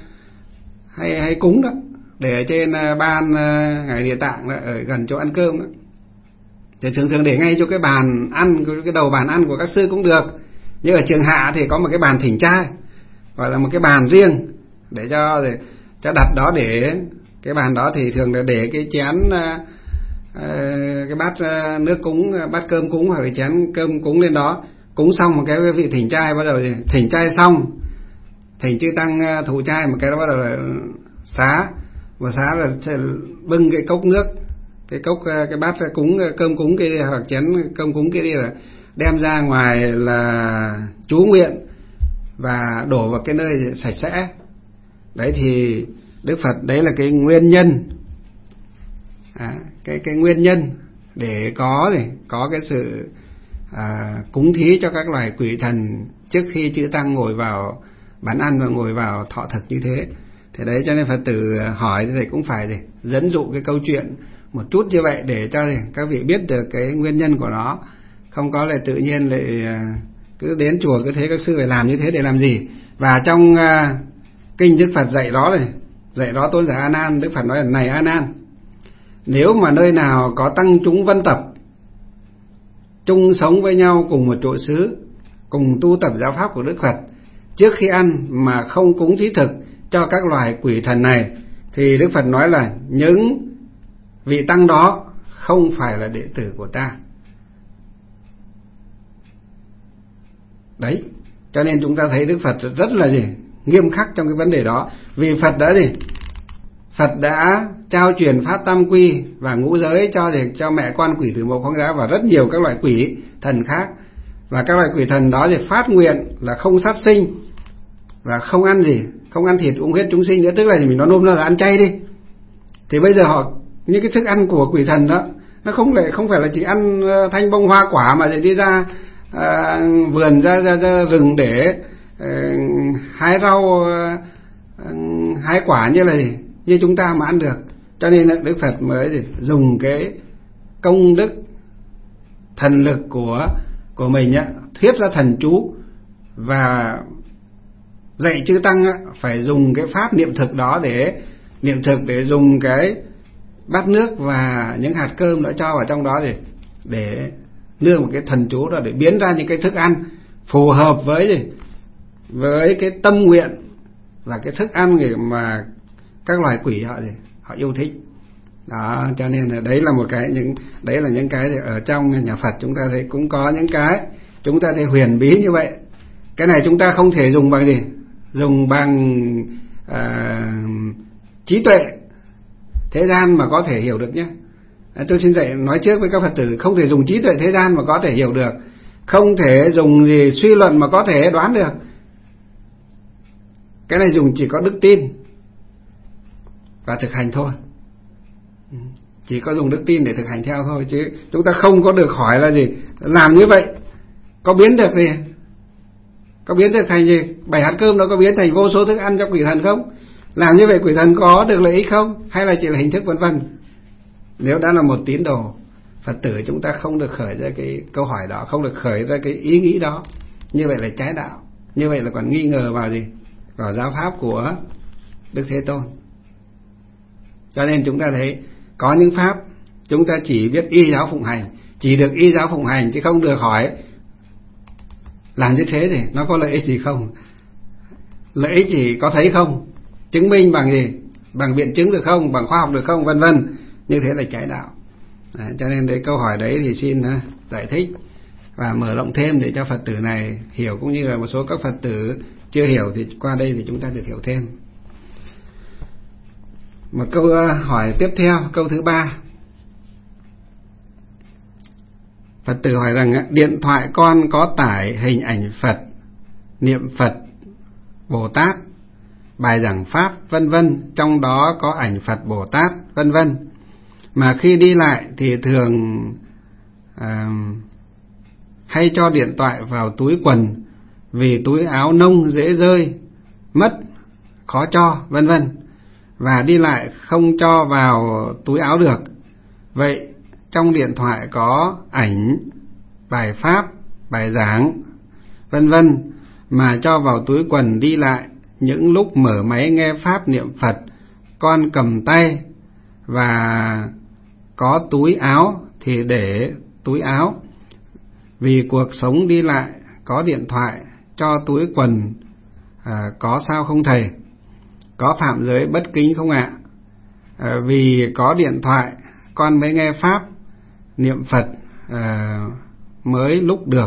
hay hay cúng đó, để ở trên ban Ngài Địa Tạng đó, ở gần chỗ ăn cơm đó, thì thường thường để ngay chỗ cái bàn ăn, cái đầu bàn ăn của các sư cũng được. Nhưng ở trường Hạ thì có một cái bàn thỉnh trai, gọi là một cái bàn riêng để cho để cho đặt đó, để cái bàn đó thì thường là để cái chén cái bát nước cúng, bát cơm cúng hoặc là chén cơm cúng lên đó. Cúng xong một cái vị thỉnh trai, bắt đầu thỉnh trai xong, thỉnh chư tăng thụ trai một cái đó, bắt đầu là xá, và xá là bưng cái cốc nước, cái cốc cái bát cúng cơm cúng kia hoặc chén cơm cúng kia đi, là đem ra ngoài là chú nguyện và đổ vào cái nơi sạch sẽ. Đấy thì Đức Phật đấy là cái nguyên nhân, à, cái cái nguyên nhân để có để có cái sự à, cúng thí cho các loài quỷ thần trước khi chư tăng ngồi vào bàn ăn và ngồi vào thọ thực như thế. Thế đấy, cho nên Phật tử hỏi thì cũng phải để dẫn dụ cái câu chuyện một chút như vậy để cho các vị biết được cái nguyên nhân của nó, không có là tự nhiên lại cứ đến chùa cứ thế các sư phải làm như thế để làm gì. Và trong uh, kinh Đức Phật dạy đó này, dạy đó tôn giả A Nan, Đức Phật nói là: này A Nan, nếu mà nơi nào có tăng chúng vân tập chung sống với nhau cùng một chỗ xứ, cùng tu tập giáo pháp của Đức Phật, trước khi ăn mà không cúng thí thực cho các loài quỷ thần này, thì Đức Phật nói là những vị tăng đó không phải là đệ tử của ta. Đấy, cho nên chúng ta thấy Đức Phật rất là gì? Nghiêm khắc trong cái vấn đề đó. Vì Phật đã gì? Phật đã trao truyền pháp tam quy và ngũ giới cho để cho mẹ con quỷ tử mộc hoang dã và rất nhiều các loại quỷ thần khác. Và các loại quỷ thần đó thì phát nguyện là không sát sinh và không ăn gì, không ăn thịt uống huyết chúng sinh nữa, tức là mình nói nôm na là ăn chay đi. Thì bây giờ họ, những cái thức ăn của quỷ thần đó, nó không lại không phải là chỉ ăn thanh bông hoa quả, mà để đi ra à, vườn ra, ra ra rừng để à, hái rau, à, hái quả như là gì? Như chúng ta mà ăn được. Cho nên Đức Phật mới dùng cái công đức thần lực của của mình á, thuyết ra thần chú và dạy chư tăng á, phải dùng cái pháp niệm thực đó để niệm thực, để dùng cái bát nước và những hạt cơm đã cho vào trong đó để để nương một cái thần chú đó để biến ra những cái thức ăn phù hợp với gì? Với cái tâm nguyện và cái thức ăn mà các loài quỷ họ gì? Họ yêu thích. Đó, cho nên là đấy là một cái những đấy là những cái ở trong nhà Phật chúng ta thấy cũng có những cái chúng ta thấy huyền bí như vậy. Cái này chúng ta không thể dùng bằng gì? Dùng bằng à, trí tuệ thế gian mà có thể hiểu được nhé. À, tôi xin dạy nói trước với các Phật tử, không thể dùng trí tuệ thế gian mà có thể hiểu được, không thể dùng gì suy luận mà có thể đoán được. Cái này dùng chỉ có đức tin và thực hành thôi. Chỉ có dùng đức tin để thực hành theo thôi, chứ chúng ta không có được hỏi là gì, làm như vậy có biến được gì, có biến được thành gì, bảy hạt cơm đó có biến thành vô số thức ăn cho quỷ thần không, làm như vậy quỷ thần có được lợi ích không, hay là chỉ là hình thức vân vân. Nếu đã là một tín đồ Phật tử, chúng ta không được khởi ra cái câu hỏi đó, không được khởi ra cái ý nghĩ đó. Như vậy là trái đạo, như vậy là còn nghi ngờ vào gì, vào giáo pháp của Đức Thế Tôn. Cho nên chúng ta thấy Có những pháp chúng ta chỉ biết y giáo phụng hành, chỉ được y giáo phụng hành chứ không được hỏi làm như thế thì nó có lợi ích gì không, lợi ích gì có thấy không, chứng minh bằng gì, bằng biện chứng được không, bằng khoa học được không, vân vân. Như thế là trái đạo. Đấy, cho nên đấy, câu hỏi đấy thì xin uh, giải thích và mở rộng thêm để cho Phật tử này hiểu, cũng như là một số các Phật tử chưa hiểu thì qua đây thì chúng ta được hiểu thêm. Một câu uh, hỏi tiếp theo, câu thứ ba. Phật tử hỏi rằng uh, điện thoại con có tải hình ảnh Phật, niệm Phật, Bồ Tát, bài giảng pháp vân vân, trong đó có ảnh Phật Bồ Tát vân vân, mà khi đi lại thì thường uh, hay cho điện thoại vào túi quần vì túi áo nông dễ rơi mất, khó cho vân vân, và đi lại không cho vào túi áo được. Vậy trong điện thoại có ảnh, bài pháp, bài giảng vân vân mà cho vào túi quần đi lại, những lúc mở máy nghe pháp niệm Phật con cầm tay và có túi áo thì để túi áo, vì cuộc sống đi lại có điện thoại cho túi quần à, có sao không thầy? Có phạm giới bất kính không ạ? À, vì có điện thoại con mới nghe pháp niệm Phật à, mới lúc được,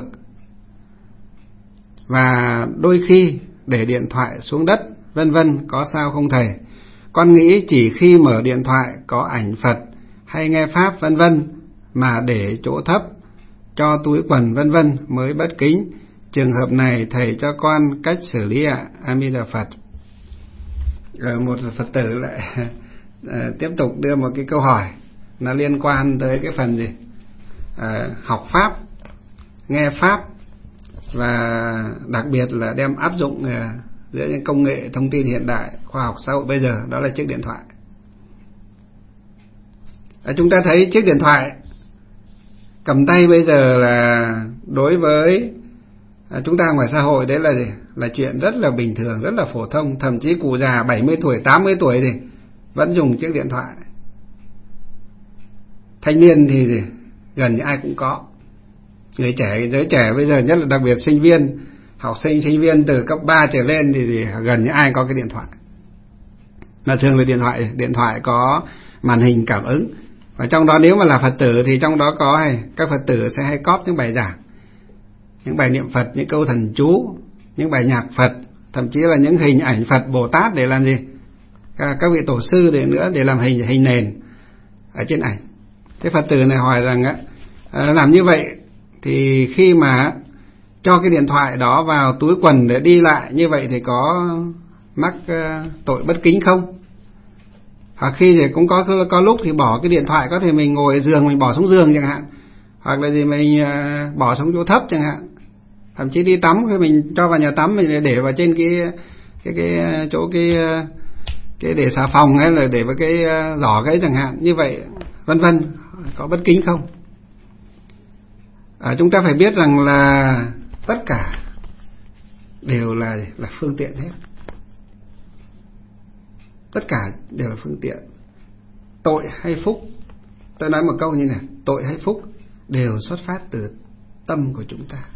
và đôi khi để điện thoại xuống đất vân vân, có sao không thầy? Con nghĩ chỉ khi mở điện thoại có ảnh Phật hay nghe pháp vân vân mà để chỗ thấp cho túi quần vân vân mới bất kính. Trường hợp này thầy cho con cách xử lý ạ. A Di Đà Phật. Rồi một Phật tử lại à, tiếp tục đưa một cái câu hỏi nó liên quan tới cái phần gì? À, học pháp, nghe pháp, và đặc biệt là đem áp dụng à, giữa những công nghệ thông tin hiện đại, khoa học xã hội bây giờ, đó là chiếc điện thoại. À, chúng ta thấy chiếc điện thoại cầm tay bây giờ là đối với à, chúng ta ngoài xã hội đấy là gì? Là chuyện rất là bình thường, rất là phổ thông. Thậm chí cụ già bảy mươi tuổi, tám mươi tuổi thì vẫn dùng chiếc điện thoại. Thanh niên thì gì? Gần như ai cũng có. Người trẻ, giới trẻ bây giờ, nhất là đặc biệt sinh viên, học sinh, sinh viên từ cấp ba trở lên thì, thì gần như ai có cái điện thoại. Mà thường là điện thoại điện thoại có màn hình cảm ứng. Và trong đó nếu mà là Phật tử thì trong đó có hay các Phật tử sẽ hay cóp những bài giảng, những bài niệm Phật, những câu thần chú, những bài nhạc Phật, thậm chí là những hình ảnh Phật Bồ Tát để làm gì? Các vị tổ sư để nữa để làm hình hình nền ở trên ảnh. Thế Phật tử này hỏi rằng á, làm như vậy thì khi mà cho cái điện thoại đó vào túi quần để đi lại như vậy thì có mắc uh, tội bất kính không? Hoặc khi thì cũng có có lúc thì bỏ cái điện thoại, có thể mình ngồi ở giường mình bỏ xuống giường chẳng hạn, hoặc là gì mình uh, bỏ xuống chỗ thấp chẳng hạn, thậm chí đi tắm khi mình cho vào nhà tắm mình để vào trên cái cái cái chỗ cái cái để xà phòng hay là để vào cái giỏ cái chẳng hạn, như vậy vân vân, có bất kính không? À, chúng ta phải biết rằng là tất cả đều là là phương tiện hết, tất cả đều là phương tiện. Tội hay phúc, tôi nói một câu như này, tội hay phúc đều xuất phát từ tâm của chúng ta.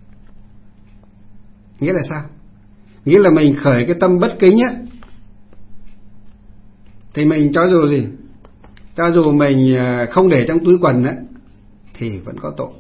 Nghĩa là sao? Nghĩa là mình khởi cái tâm bất kính á, thì mình cho dù gì, cho dù mình không để trong túi quần á thì vẫn có tội.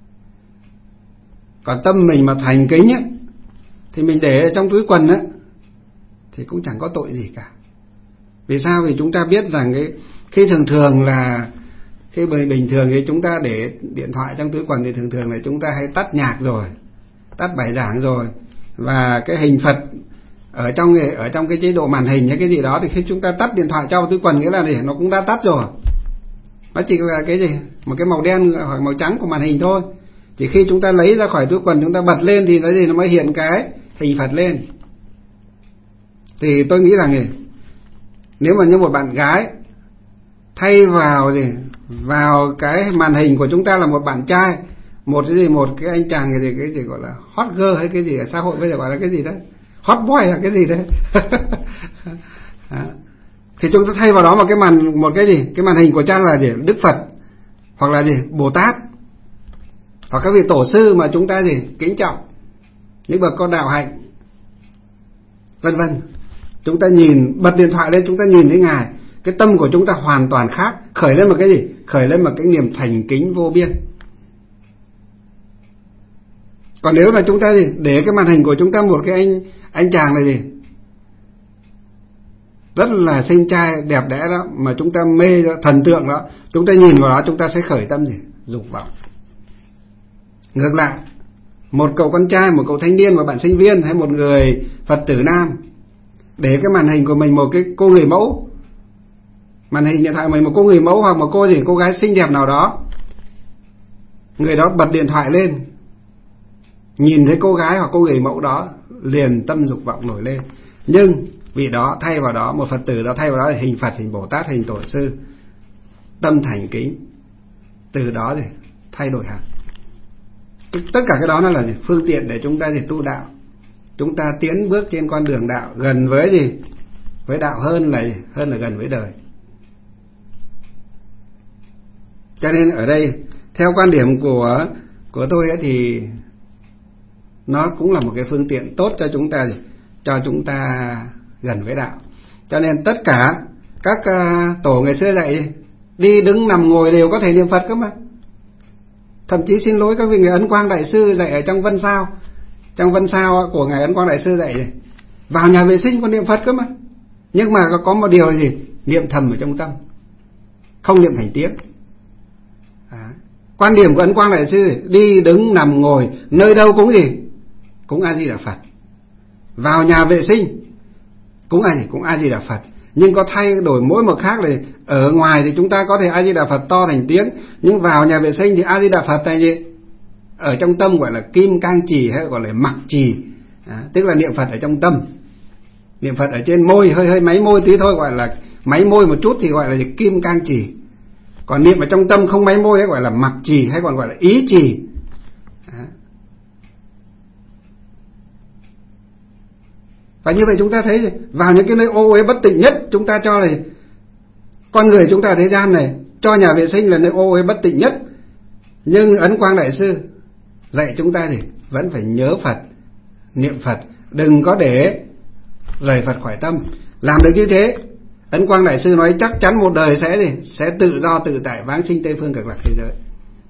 Còn tâm mình mà thành kính á thì mình để trong túi quần á thì cũng chẳng có tội gì cả. Vì sao? Vì chúng ta biết rằng cái khi thường thường là khi bình thường thì chúng ta để điện thoại trong túi quần thì thường thường là chúng ta hay tắt nhạc rồi, tắt bài giảng rồi, và cái hình Phật ở trong ở trong cái chế độ màn hình hay cái gì đó, thì khi chúng ta tắt điện thoại cho vào túi quần nghĩa là gì? Nó cũng đã tắt rồi. Nó chỉ là cái gì? Một cái màu đen hoặc màu trắng của màn hình thôi. Chỉ khi chúng ta lấy ra khỏi túi quần, chúng ta bật lên thì nó gì, nó mới hiện cái hình Phật lên. Thì tôi nghĩ rằng gì, nếu mà như một bạn gái thay vào gì vào cái màn hình của chúng ta là một bạn trai, một cái gì, một cái anh chàng cái gì, cái gì gọi là hot girl hay cái gì ở xã hội bây giờ gọi là cái gì đấy, hot boy là cái gì đấy. thì chúng ta thay vào đó một cái màn một cái gì cái màn hình của cha là gì? Đức Phật, hoặc là gì? Bồ Tát, hoặc các vị tổ sư mà chúng ta gì kính trọng, những bậc có đạo hạnh, vân vân. Chúng ta nhìn, bật điện thoại lên, chúng ta nhìn thấy Ngài, cái tâm của chúng ta hoàn toàn khác, khởi lên một cái gì? Khởi lên một cái niềm thành kính vô biên. Còn nếu mà chúng ta gì để cái màn hình của chúng ta một cái anh anh chàng này gì rất là xinh trai đẹp đẽ đó, mà chúng ta mê thần tượng đó, chúng ta nhìn vào đó chúng ta sẽ khởi tâm gì? Dục vọng. Ngược lại, một cậu con trai, một cậu thanh niên, một bạn sinh viên, hay một người Phật tử nam để cái màn hình của mình một cái cô người mẫu, màn hình điện thoại mình một cô người mẫu hoặc một cô gì cô gái xinh đẹp nào đó, người đó bật điện thoại lên, nhìn thấy cô gái hoặc cô người mẫu đó liền tâm dục vọng nổi lên. Nhưng vị đó thay vào đó, một Phật tử đó thay vào đó là hình Phật, hình Bồ Tát, hình tổ sư, tâm thành kính, từ đó thì thay đổi hẳn. Tất cả cái đó nó là gì? Phương tiện để chúng ta gì tu đạo, chúng ta tiến bước trên con đường đạo, gần với gì? Với đạo hơn là gì? Hơn là gần với đời. Cho nên ở đây theo quan điểm của của tôi ấy, thì nó cũng là một cái phương tiện tốt cho chúng ta gì? Cho chúng ta gần với đạo. Cho nên tất cả các uh, tổ ngày xưa dạy đi đứng nằm ngồi đều có thể niệm Phật cơ mà. Thậm chí xin lỗi các vị, người Ấn Quang Đại Sư dạy ở trong Vân Sao, trong Vân Sao của ngài Ấn Quang Đại Sư dạy vào nhà vệ sinh còn niệm Phật cơ mà. Nhưng mà có một điều là gì? Niệm thầm ở trong tâm, không niệm thành tiếng. À, quan điểm của Ấn Quang Đại Sư đi đứng nằm ngồi nơi đâu cũng gì? Cũng A Di Đà Phật. Vào nhà vệ sinh cũng là gì? Cũng A Di Đà Phật. Nhưng có thay đổi mỗi một khác là ở ngoài thì chúng ta có thể A Di Đà Phật to thành tiếng, nhưng vào nhà vệ sinh thì A Di Đà Phật là gì? Ở trong tâm gọi là kim cang trì hay gọi là mặc trì. À, tức là niệm Phật ở trong tâm. Niệm Phật ở trên môi, hơi hơi máy môi tí thôi, gọi là máy môi một chút thì gọi là gì? Kim cang trì. Còn niệm ở trong tâm không máy môi hay gọi là mặc trì, hay còn gọi là ý trì. À. Và như vậy chúng ta thấy vào những cái nơi ô uế bất tịnh nhất, chúng ta cho này con người chúng ta thế gian này cho nhà vệ sinh là nơi ô uế bất tịnh nhất. Nhưng Ấn Quang Đại Sư dạy chúng ta thì vẫn phải nhớ Phật, niệm Phật, đừng có để rời Phật khỏi tâm. Làm được như thế, Ấn Quang Đại Sư nói chắc chắn một đời sẽ gì? Sẽ tự do tự tại vãng sinh Tây Phương Cực Lạc thế giới.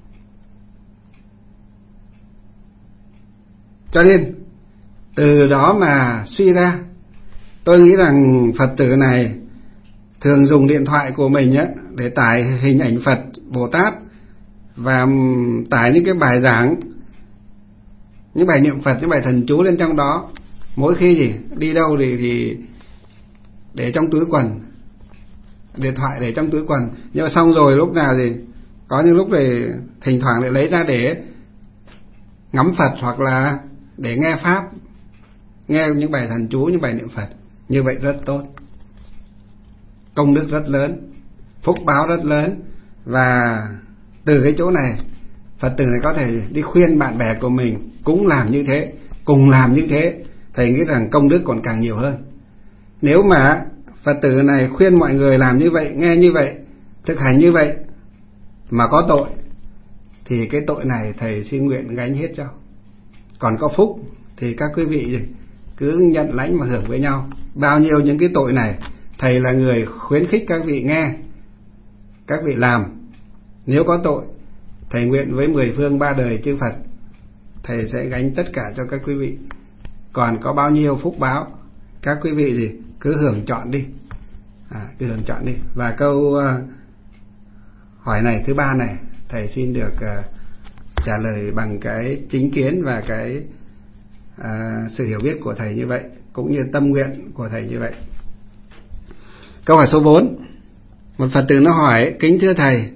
Cho nên từ đó mà suy ra, tôi nghĩ rằng Phật tử này thường dùng điện thoại của mình ấy, để tải hình ảnh Phật, Bồ Tát và tải những cái bài giảng, những bài niệm Phật, những bài thần chú lên trong đó. Mỗi khi gì đi đâu thì, thì để trong túi quần, điện thoại để trong túi quần. Nhưng mà xong rồi lúc nào thì có những lúc thì thỉnh thoảng lại lấy ra để ngắm Phật, hoặc là để nghe Pháp, nghe những bài thần chú, những bài niệm Phật. Như vậy rất tốt, công đức rất lớn, phúc báo rất lớn. Và từ cái chỗ này, Phật tử này có thể đi khuyên bạn bè của mình cũng làm như thế, cùng làm như thế. Thầy nghĩ rằng công đức còn càng nhiều hơn. Nếu mà Phật tử này khuyên mọi người làm như vậy, nghe như vậy, thực hành như vậy mà có tội, thì cái tội này thầy xin nguyện gánh hết cho. Còn có phúc thì các quý vị cứ nhận lãnh mà hưởng với nhau. Bao nhiêu những cái tội này thầy là người khuyến khích các vị nghe, các vị làm. Nếu có tội, thầy nguyện với mười phương ba đời chư Phật, thầy sẽ gánh tất cả cho các quý vị. Còn có bao nhiêu phúc báo, các quý vị gì cứ hưởng chọn đi, à, cứ hưởng chọn đi. Và câu uh, hỏi này thứ ba này, thầy xin được uh, trả lời bằng cái chính kiến và cái uh, sự hiểu biết của thầy như vậy, cũng như tâm nguyện của thầy như vậy. Câu hỏi số bốn, một Phật tử nó hỏi: kính thưa thầy,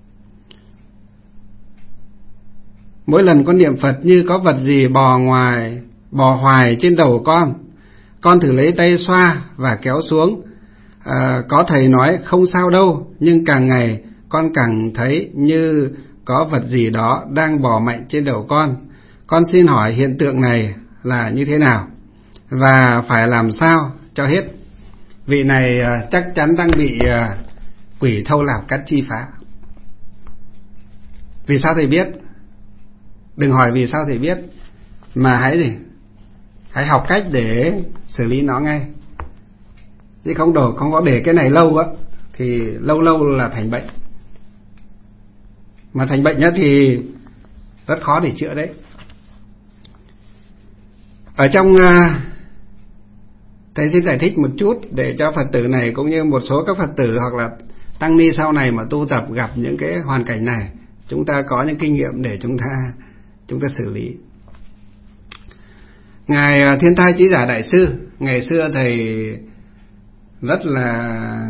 mỗi lần con niệm Phật như có vật gì bò ngoài bò hoài trên đầu con, con thử lấy tay xoa và kéo xuống. À, có thầy nói không sao đâu, nhưng càng ngày con càng thấy như có vật gì đó đang bò mạnh trên đầu con. Con xin hỏi hiện tượng này là như thế nào và phải làm sao cho hết? vị này chắc chắn đang bị quỷ thâu lạp cắt chi phá. Vì sao thầy biết? Đừng hỏi vì sao thầy biết, mà hãy gì? Hãy học cách để xử lý nó ngay. Chứ không đổ không có để cái này lâu á thì lâu lâu là thành bệnh. Mà thành bệnh nhất thì rất khó để chữa đấy. Ở trong uh, thầy xin giải thích một chút để cho Phật tử này cũng như một số các Phật tử hoặc là tăng ni sau này mà tu tập gặp những cái hoàn cảnh này, chúng ta có những kinh nghiệm để chúng ta chúng ta xử lý. Ngài Thiên Thai Chí Giả Đại Sư, ngày xưa thầy rất là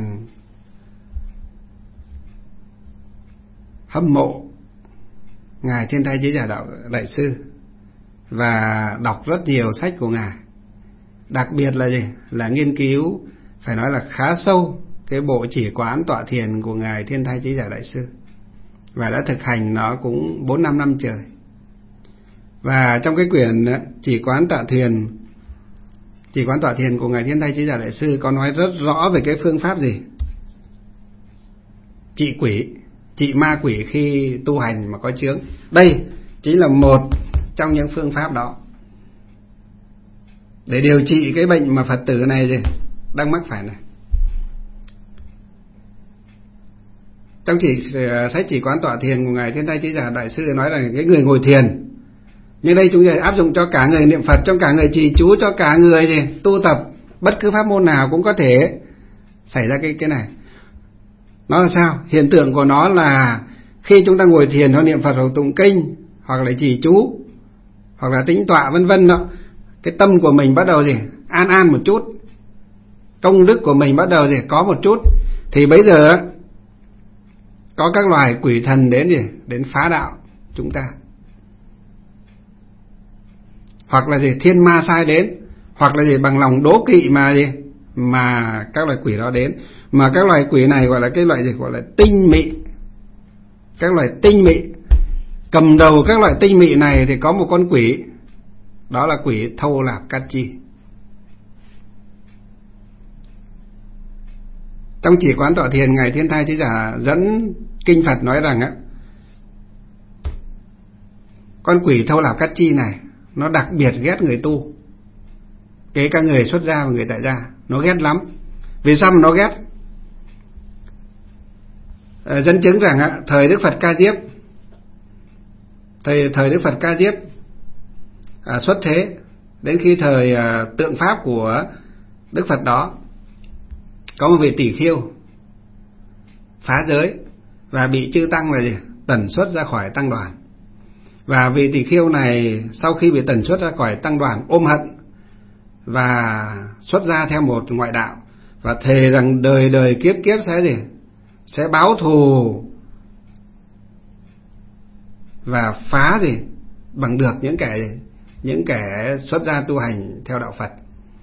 hâm mộ Ngài Thiên Thai Chí Giả Đạo Đại Sư và đọc rất nhiều sách của Ngài. Đặc biệt là gì? Là nghiên cứu phải nói là khá sâu cái bộ chỉ quán tọa thiền của Ngài Thiên Thai Chí Giả Đại Sư, và đã thực hành nó cũng bốn năm năm trời. Và trong cái quyển chỉ quán tọa thiền chỉ quán tọa thiền của Ngài Thiên Thai Chí Giả Đại Sư có nói rất rõ về cái phương pháp gì? Trị quỷ, trị ma quỷ khi tu hành mà có chướng. Đây chính là một trong những phương pháp đó để điều trị cái bệnh mà Phật tử này gì đang mắc phải này. Trong chỉ sách chỉ quán tọa thiền của Ngài Thiên Thai Chí Giả Đại Sư nói là cái người ngồi thiền, nhưng đây chúng ta áp dụng cho cả người niệm Phật, cho cả người trì chú, cho cả người gì tu tập bất cứ pháp môn nào cũng có thể xảy ra cái cái này. Nó là sao? Hiện tượng của nó là khi chúng ta ngồi thiền hoặc niệm Phật hoặc tụng kinh hoặc là trì chú hoặc là tĩnh tọa vân vân đó, cái tâm của mình bắt đầu gì an an một chút, công đức của mình bắt đầu gì có một chút, thì bây giờ có các loài quỷ thần đến gì đến phá đạo chúng ta, hoặc là gì thiên ma sai đến, hoặc là gì bằng lòng đố kỵ mà gì mà các loài quỷ đó đến. Mà các loài quỷ này gọi là cái loại gì gọi là tinh mị. Các loài tinh mị, cầm đầu các loại tinh mị này thì có một con quỷ, đó là quỷ thâu lạp cát chi. Trong chỉ quán tọa thiền, Ngài Thiên Thai Chí Giả dẫn kinh Phật nói rằng á, con quỷ thâu lạp cát chi này nó đặc biệt ghét người tu, kể cả người xuất gia và người tại gia, nó ghét lắm. Vì sao mà nó ghét? À, dẫn chứng rằng á, thời Đức Phật Ca Diếp, thời thời Đức Phật Ca Diếp à, xuất thế, đến khi thời à, tượng pháp của Đức Phật đó, có một vị tỷ khiêu phá giới và bị chư tăng là gì tẩn xuất ra khỏi tăng đoàn. Và vị tỷ khiêu này sau khi bị tẩn xuất ra khỏi tăng đoàn ôm hận và xuất ra theo một ngoại đạo, và thề rằng đời đời kiếp kiếp sẽ gì sẽ báo thù và phá gì bằng được những kẻ những kẻ xuất gia tu hành theo đạo Phật.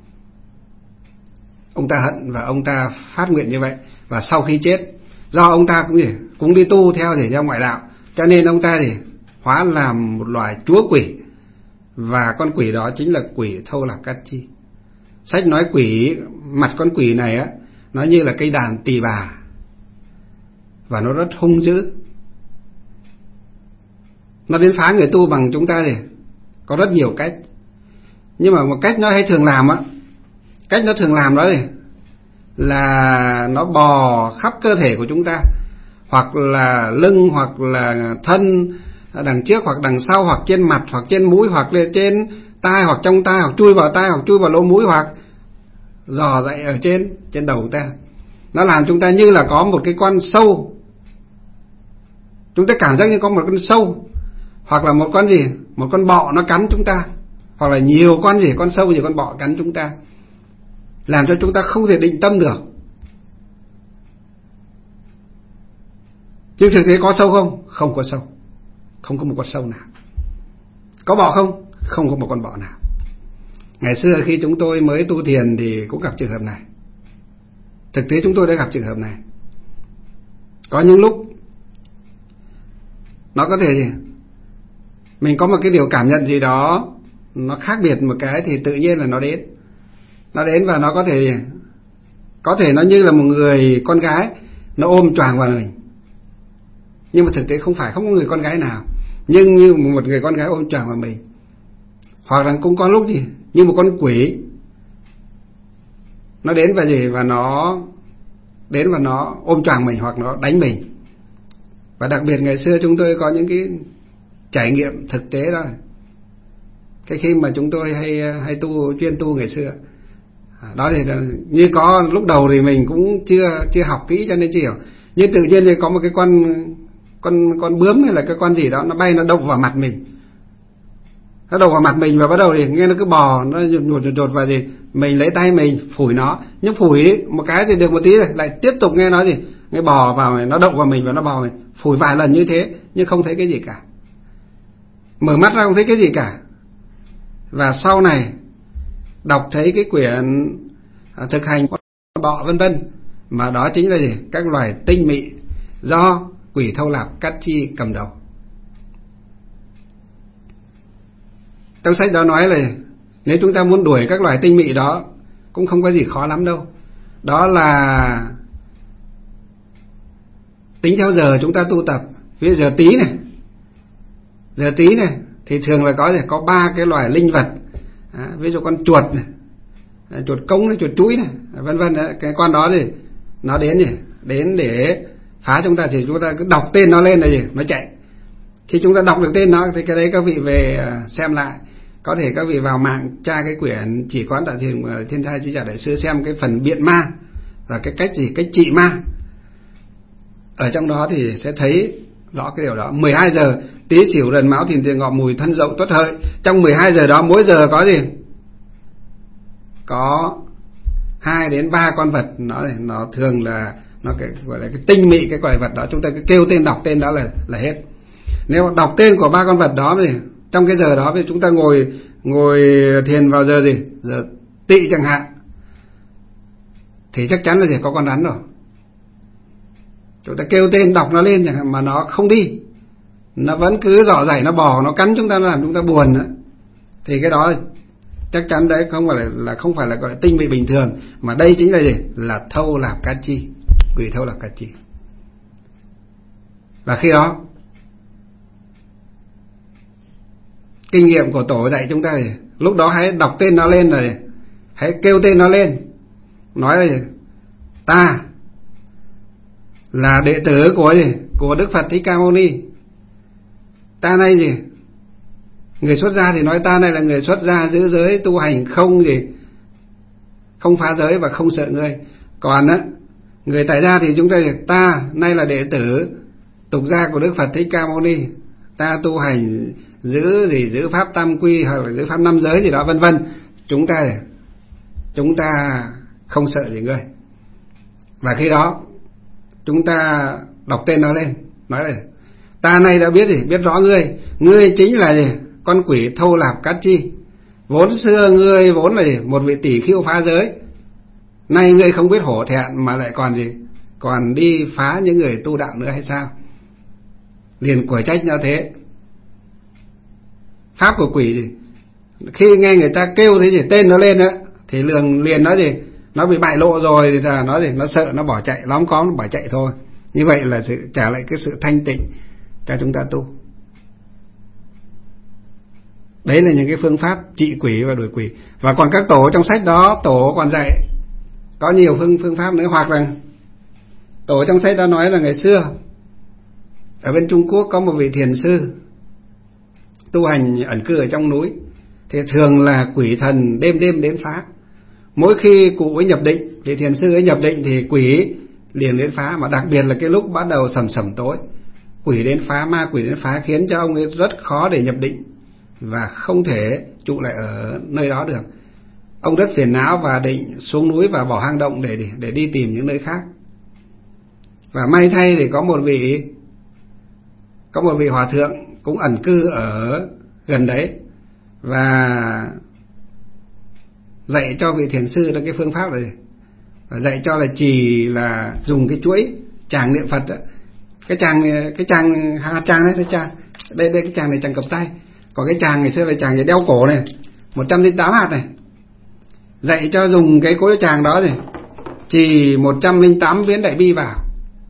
Ông ta hận và ông ta phát nguyện như vậy. Và sau khi chết, do ông ta cũng gì cũng đi tu theo gì theo ngoại đạo, cho nên ông ta gì hóa làm một loài chúa quỷ, và con quỷ đó chính là quỷ thâu lạp cát chi. Sách nói quỷ, mặt con quỷ này á, nó như là cây đàn tỳ bà, và nó rất hung dữ. Nó đến phá người tu bằng chúng ta thì có rất nhiều cách, nhưng mà một cách nó hay thường làm á, cách nó thường làm đó thì là nó bò khắp cơ thể của chúng ta, hoặc là lưng, hoặc là thân, đằng trước hoặc đằng sau, hoặc trên mặt, hoặc trên mũi, hoặc là trên tai, hoặc trong tai, hoặc chui vào tai, hoặc chui vào lỗ mũi, hoặc dò dậy ở trên trên đầu ta. Nó làm chúng ta như là có một cái con sâu, chúng ta cảm giác như có một con sâu, hoặc là một con gì một con bọ nó cắn chúng ta, hoặc là nhiều con gì con sâu gì con bọ cắn chúng ta, làm cho chúng ta không thể định tâm được. Chứ thực tế có sâu không? Không có sâu, không có một con sâu nào. Có bọ không? Không có một con bọ nào. Ngày xưa khi chúng tôi mới tu thiền thì cũng gặp trường hợp này. Thực tế chúng tôi đã gặp trường hợp này. Có những lúc nó có thể gì mình có một cái điều cảm nhận gì đó nó khác biệt một cái, thì tự nhiên là nó đến. Nó đến và nó có thể Có thể nó như là một người con gái nó ôm choàng vào mình, nhưng mà thực tế không phải, không có người con gái nào nhưng như một người con gái ôm choàng vào mình. Hoặc là cũng có lúc gì như một con quỷ nó đến và gì và nó đến và nó ôm choàng mình hoặc nó đánh mình. Và đặc biệt ngày xưa chúng tôi có những cái trải nghiệm thực tế đó. Cái khi mà chúng tôi hay hay tu chuyên tu ngày xưa đó, thì như có lúc đầu thì mình cũng chưa chưa học kỹ cho nên chưa hiểu, nhưng tự nhiên thì có một cái con con con bướm hay là cái con gì đó nó bay, nó đậu vào mặt mình, nó đậu vào mặt mình và bắt đầu thì nghe nó cứ bò, nó nhột nhột nhột vào gì, mình lấy tay mình phủi nó, nhưng phủi một cái thì được một tí rồi lại tiếp tục nghe nó gì, nghe bò vào, nó đậu vào mình và nó bò mình, phủi vài lần như thế nhưng không thấy cái gì cả, mở mắt ra không thấy cái gì cả. Và sau này đọc thấy cái quyển thực hành bọ vân vân, mà đó chính là gì? Các loài tinh mị do quỷ thâu lạp cát chi cầm đầu. Trong sách đó nói là nếu chúng ta muốn đuổi các loài tinh mị đó cũng không có gì khó lắm đâu. Đó là tính theo giờ chúng ta tu tập. Ví dụ giờ Tý này, giờ Tý này thì thường là có gì? Có ba cái loài linh vật. À, ví dụ con chuột này, chuột công này, chuột chuối này, vân vân. Cái con đó thì nó đến gì? Đến để phá chúng ta, thì chúng ta cứ đọc tên nó lên là gì? Nó chạy. Khi chúng ta đọc được tên nó thì cái đấy các vị về xem lại. Có thể các vị vào mạng tra cái quyển Chỉ Quán Tạ Thiền của Thiên Thai Chi Trả Đại Sư xem cái phần biện ma và cái cách gì, cách trị ma. Ở trong đó thì sẽ thấy rõ cái điều đó. Mười hai giờ Tý Sửu Dần Mão Thìn Tiền Ngọ Mùi Thân Dậu Tuất Hợi. Trong mười hai giờ đó mỗi giờ có gì? Có hai đến ba con vật, nó nó thường là nó cái gọi là cái tinh mị cái loài vật đó, chúng ta cứ kêu tên, đọc tên đó là là hết. Nếu đọc tên của ba con vật đó thì trong cái giờ đó thì chúng ta ngồi ngồi thiền vào giờ gì? Giờ Tỵ chẳng hạn, thì chắc chắn là gì? Có con rắn rồi. Chúng ta kêu tên, đọc nó lên chẳng hạn mà nó không đi, nó vẫn cứ dọ dày, nó bò, nó cắn chúng ta, nó làm chúng ta buồn nữa, thì cái đó chắc chắn đấy không phải là, là không phải là gọi là tinh mị bình thường, mà đây chính là gì? Là thâu lạp cát chi, quỷ thâu lạp cát chi. Và khi đó kinh nghiệm của tổ dạy chúng ta thì lúc đó hãy đọc tên nó lên, rồi hãy kêu tên nó lên, nói là ta là đệ tử của gì? Của Đức Phật Thích Ca Mâu Ni. Ta này gì? Người xuất gia thì nói ta này là người xuất gia giữ giới tu hành không gì? Không phá giới và không sợ ngươi. Còn á, người tại gia thì chúng ta ta nay là đệ tử tục gia của Đức Phật Thích Ca Mâu Ni. Ta tu hành giữ gì? Giữ pháp tam quy hoặc là giữ pháp năm giới gì đó vân vân. Chúng ta chúng ta không sợ gì ngươi. Và khi đó chúng ta đọc tên nó lên, nói là ta nay đã biết gì? Biết rõ ngươi, ngươi chính là gì? Con quỷ thâu lạp cát chi. Vốn xưa ngươi vốn là gì? Một vị tỷ khưu phá giới, nay ngươi không biết hổ thẹn mà lại còn gì? Còn đi phá những người tu đạo nữa hay sao? Liền quở trách như thế. Pháp của quỷ gì? Khi nghe người ta kêu thế gì tên nó lên á, thì liền liền nói gì? Nó bị bại lộ rồi thì là nó gì? Nó sợ, nó bỏ chạy, lóm cóm nó bỏ chạy thôi. Như vậy là sự trả lại cái sự thanh tịnh cho chúng ta tu. Đấy là những cái phương pháp trị quỷ và đuổi quỷ. Và còn các tổ trong sách đó, tổ còn dạy có nhiều phương phương pháp nữa. Hoặc là tổ trong sách đó nói là ngày xưa ở bên Trung Quốc có một vị thiền sư tu hành ẩn cư ở trong núi, thì thường là quỷ thần đêm đêm đến phá. Mỗi khi cụ ấy nhập định thì thiền sư ấy nhập định thì quỷ liền đến phá. Mà đặc biệt là cái lúc bắt đầu sầm sầm tối, quỷ đến phá, ma quỷ đến phá, khiến cho ông ấy rất khó để nhập định và không thể trụ lại ở nơi đó được. Ông rất phiền não và định xuống núi và bỏ hang động để để đi tìm những nơi khác. Và may thay thì có một vị có một vị hòa thượng cũng ẩn cư ở gần đấy và dạy cho vị thiền sư là cái phương pháp này, và dạy cho là chỉ là dùng cái chuỗi tràng niệm Phật đó. Cái tràng cái tràng hai tràng đấy, cái tràng đây đây cái tràng này tràng cầm tay, còn cái tràng ngày xưa là tràng đeo cổ này, một trăm linh tám hạt này. Dạy cho dùng cái cối tràng đó này Trì một trăm lẻ tám biến đại bi vào.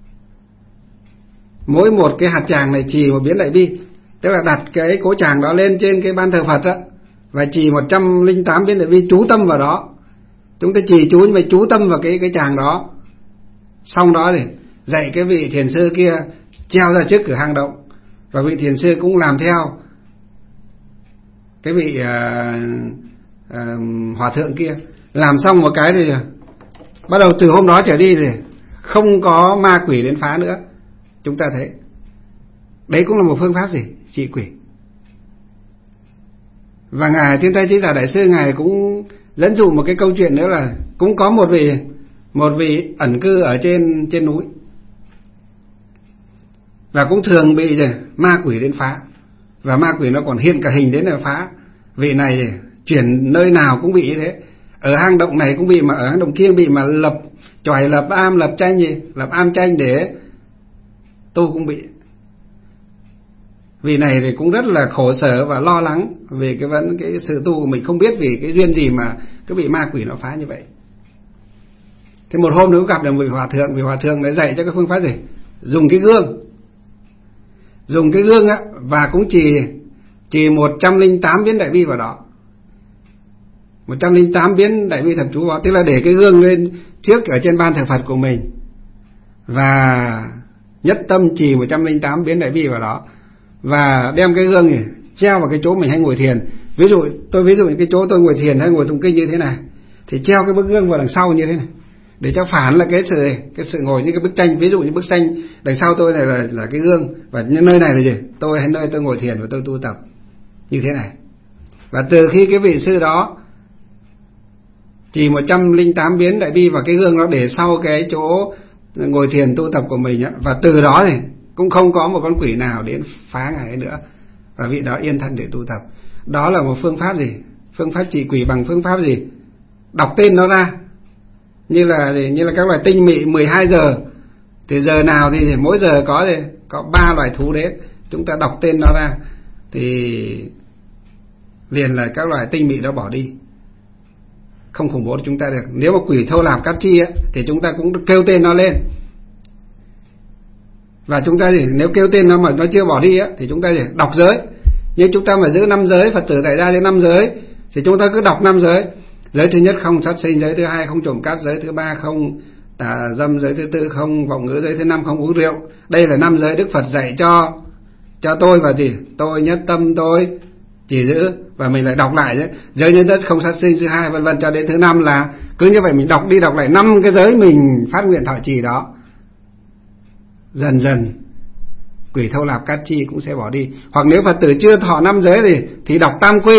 Mỗi một cái hạt tràng này trì một biến đại bi, tức là đặt cái cỗ tràng đó lên trên cái ban thờ Phật đó, và trì một trăm lẻ tám biến đại bi, chú tâm vào đó. Chúng ta trì chú nhưng mà chú tâm vào cái cái tràng đó. Xong đó thì dạy cái vị thiền sư kia treo ra trước cửa hang động, và vị thiền sư cũng làm theo cái vị uh, uh, hòa thượng kia. Làm xong một cái thì bắt đầu từ hôm đó trở đi thì không có ma quỷ đến phá nữa. Chúng ta thấy đấy cũng là một phương pháp gì? Trị quỷ. Và ngài Thiên Tây Trí Giả Đại Sư ngài cũng dẫn dụ một cái câu chuyện nữa là cũng có một vị một vị ẩn cư ở trên trên núi, và cũng thường bị ma quỷ đến phá, và ma quỷ nó còn hiện cả hình đến là phá. Vị này chuyển nơi nào cũng bị như thế, ở hang động này cũng bị, mà ở hang động kia bị, mà lập chòi lập am lập tranh gì lập am tranh để tu cũng bị. Vị này thì cũng rất là khổ sở và lo lắng về cái vấn cái sự tu của mình, không biết vì cái duyên gì mà cứ bị ma quỷ nó phá như vậy. Thế một hôm nữa gặp được vị hòa thượng, vị hòa thượng đã dạy cho cái phương pháp gì? Dùng cái gương, dùng cái gương á, và cũng chỉ chỉ một trăm lẻ tám biến đại bi vào đó, một trăm lẻ tám biến đại bi thập chú vào, tức là để cái gương lên trước ở trên ban thờ Phật của mình, và nhất tâm trì một trăm lẻ tám biến đại bi vào đó, và đem cái gương này treo vào cái chỗ mình hay ngồi thiền. Ví dụ tôi ví dụ những cái chỗ tôi ngồi thiền hay ngồi tụng kinh như thế này, thì treo cái bức gương vào đằng sau như thế này, để cho phản là cái sự cái sự ngồi như cái bức tranh. Ví dụ như bức tranh đằng sau tôi này là là cái gương, và những nơi này là gì? Tôi hay nơi tôi ngồi thiền và tôi tu tập như thế này. Và từ khi cái vị sư đó chỉ một trăm lẻ tám biến đại bi vào cái gương đó để sau cái chỗ ngồi thiền tu tập của mình á, và từ đó thì cũng không có một con quỷ nào đến phá ngài ấy nữa, và vị đó yên thân để tu tập. Đó là một phương pháp gì? Phương pháp trị quỷ bằng phương pháp gì? Đọc tên nó ra. Như là như là các loài tinh mị mười hai giờ, thì giờ nào thì mỗi giờ có thì có ba loài thú đến, chúng ta đọc tên nó ra thì liền là các loài tinh mị đó bỏ đi, không khủng bố chúng ta được. Nếu mà quỷ thâu làm cát chi á, thì chúng ta cũng kêu tên nó lên, và chúng ta thì nếu kêu tên nó mà nó chưa bỏ đi á, thì chúng ta chỉ đọc giới. Nhưng chúng ta mà giữ năm giới, Phật tử tại ra đến năm giới, thì chúng ta cứ đọc năm giới. Giới thứ nhất không sát sinh, giới thứ hai không trộm cắp, giới thứ ba không tà dâm, giới thứ tư không vọng ngữ, giới thứ năm không uống rượu. Đây là năm giới Đức Phật dạy cho cho tôi, và gì? Tôi nhất tâm tôi chỉ giữ, và mình lại đọc lại chứ. Giới nhân đất không sát sinh, thứ hai vân vân cho đến thứ năm, là cứ như vậy mình đọc đi đọc lại năm cái giới mình phát nguyện thọ trì đó. Dần dần quỷ thâu lạp cát chi cũng sẽ bỏ đi. Hoặc nếu Phật tử chưa thọ năm giới thì thì đọc tam quy.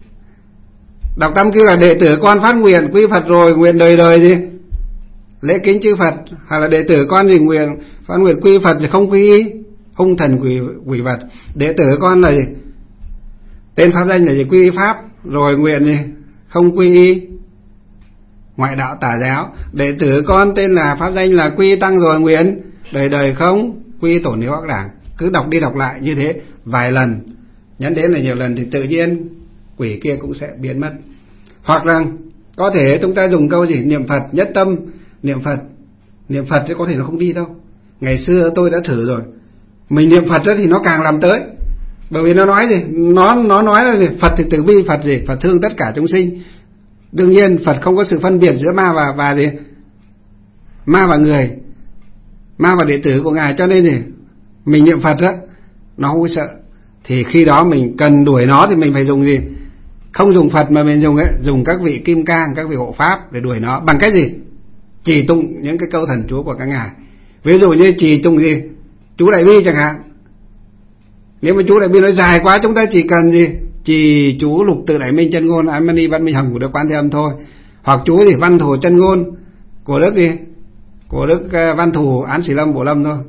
Đọc tam quy là đệ tử con phát nguyện quy Phật rồi nguyện đời đời gì? Lễ kính chư Phật. Hoặc là đệ tử con gì nguyện phát nguyện quy Phật thì không quy y hung thần quỷ quỷ vật. Đệ tử con là gì? Tên pháp danh là gì? Quy y pháp, rồi nguyện gì? Không quy y ngoại đạo tà giáo. Đệ tử con tên là pháp danh là quy tăng, rồi nguyện đời đời không quy tổ nếu ác đảng. Cứ đọc đi đọc lại như thế vài lần, nhấn đến là nhiều lần, thì tự nhiên quỷ kia cũng sẽ biến mất. Hoặc là có thể chúng ta dùng câu gì? Niệm Phật nhất tâm, niệm Phật niệm Phật thì có thể nó không đi đâu. Ngày xưa tôi đã thử rồi, mình niệm Phật đó thì nó càng làm tới. Bởi vì nó nói gì? Nó nó nói là gì? Phật thì từ bi, Phật gì? Phật thương tất cả chúng sinh. Đương nhiên Phật không có sự phân biệt giữa ma và và gì? Ma và người, ma và đệ tử của ngài. Cho nên gì? Mình niệm Phật đó, nó không có sợ. Thì khi đó mình cần đuổi nó thì mình phải dùng gì? Không dùng Phật mà mình dùng ấy, dùng các vị kim cang, các vị hộ pháp để đuổi nó. Bằng cách gì? Trì tụng những cái câu thần chú của các ngài. Ví dụ như trì tụng gì? Chú Đại Bi chẳng hạn. Nếu mà chú Đại Bi nói dài quá, chúng ta chỉ cần gì? Trì chú Lục Tự Đại Minh Chân Ngôn Án Mani Văn Minh Hằng của Đức Quan Thế Âm thôi. Hoặc chú gì? Văn Thủ Chân Ngôn của Đức gì? Của Đức Văn Thủ Án Sĩ Lâm Bổ Lâm thôi.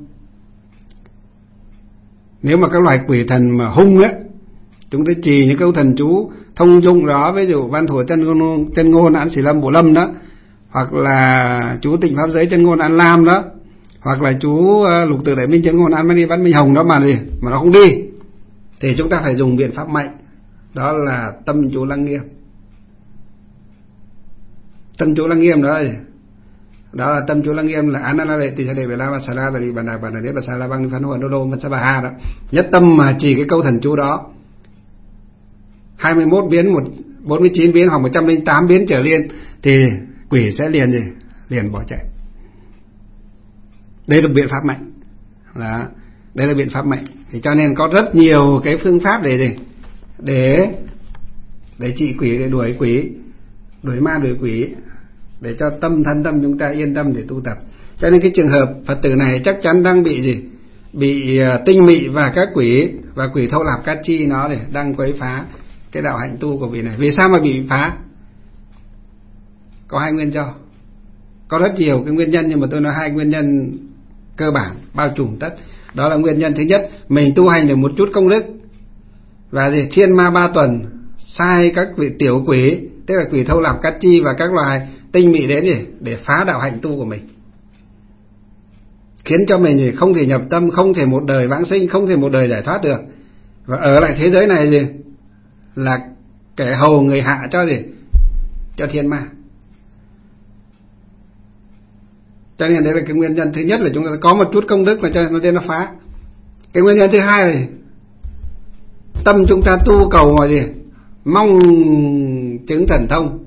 Nếu mà các loài quỷ thần mà hung ấy, chúng ta trì những câu thần chú thông dụng đó, ví dụ Văn Thủ Chân Ngôn, Chân Ngôn Án Sĩ Lâm Bổ Lâm đó, hoặc là chú Tịnh Pháp Giới Chân Ngôn An Lam đó, hoặc là chú Lục Tự Đại Minh Chân Ngôn Án Mani Văn Minh Hồng đó mà gì mà nó không đi, thì chúng ta phải dùng biện pháp mạnh, đó là tâm chú Lăng Nghiêm. Tâm chú Lăng Nghiêm đó Đó là tâm chú lăng nghiêm là Ananale Tỳ Sa Đề Bệ La Ba Sa La Tỳ Bà Đà Bà Đà Đế Bà Sa La Băng Phán Hồ Đô Đô Mật Sa Bà Ha đó. Nhất tâm mà chỉ cái câu thần chú đó hai mươi mốt biến, một bốn mươi chín biến hoặc một trăm lẻ tám biến trở lên thì quỷ sẽ liền gì? Liền bỏ chạy. Đây là biện pháp mạnh. Đó. Đây là biện pháp mạnh. Thì cho nên có rất nhiều cái phương pháp để gì? Để để trị quỷ, để đuổi quỷ, đuổi ma đuổi quỷ, để cho tâm thân tâm chúng ta yên tâm để tu tập. Cho nên cái trường hợp Phật tử này chắc chắn đang bị gì? Bị tinh mị và các quỷ và quỷ thâu lạp cát chi nó để đang quấy phá cái đạo hạnh tu của vị này. Vì sao mà bị phá? Có hai nguyên do. Có rất nhiều cái nguyên nhân, nhưng mà tôi nói hai nguyên nhân cơ bản bao trùm tất. Đó là nguyên nhân thứ nhất, mình tu hành được một chút công đức và gì? Thiên ma ba tuần sai các vị tiểu quỷ, tức là quỷ thâu lạp cát chi và các loài tinh mị đến gì? Để phá đạo hạnh tu của mình, khiến cho mình gì? Không thể nhập tâm, không thể một đời vãng sinh, không thể một đời giải thoát được, và ở lại thế giới này gì? Là kẻ hầu người hạ cho gì? Cho thiên ma. Cho nên đấy là cái nguyên nhân thứ nhất, là chúng ta có một chút công đức mà cho nên nó phá. Cái nguyên nhân thứ hai là tâm chúng ta tu cầu mà gì? Mong chứng thần thông,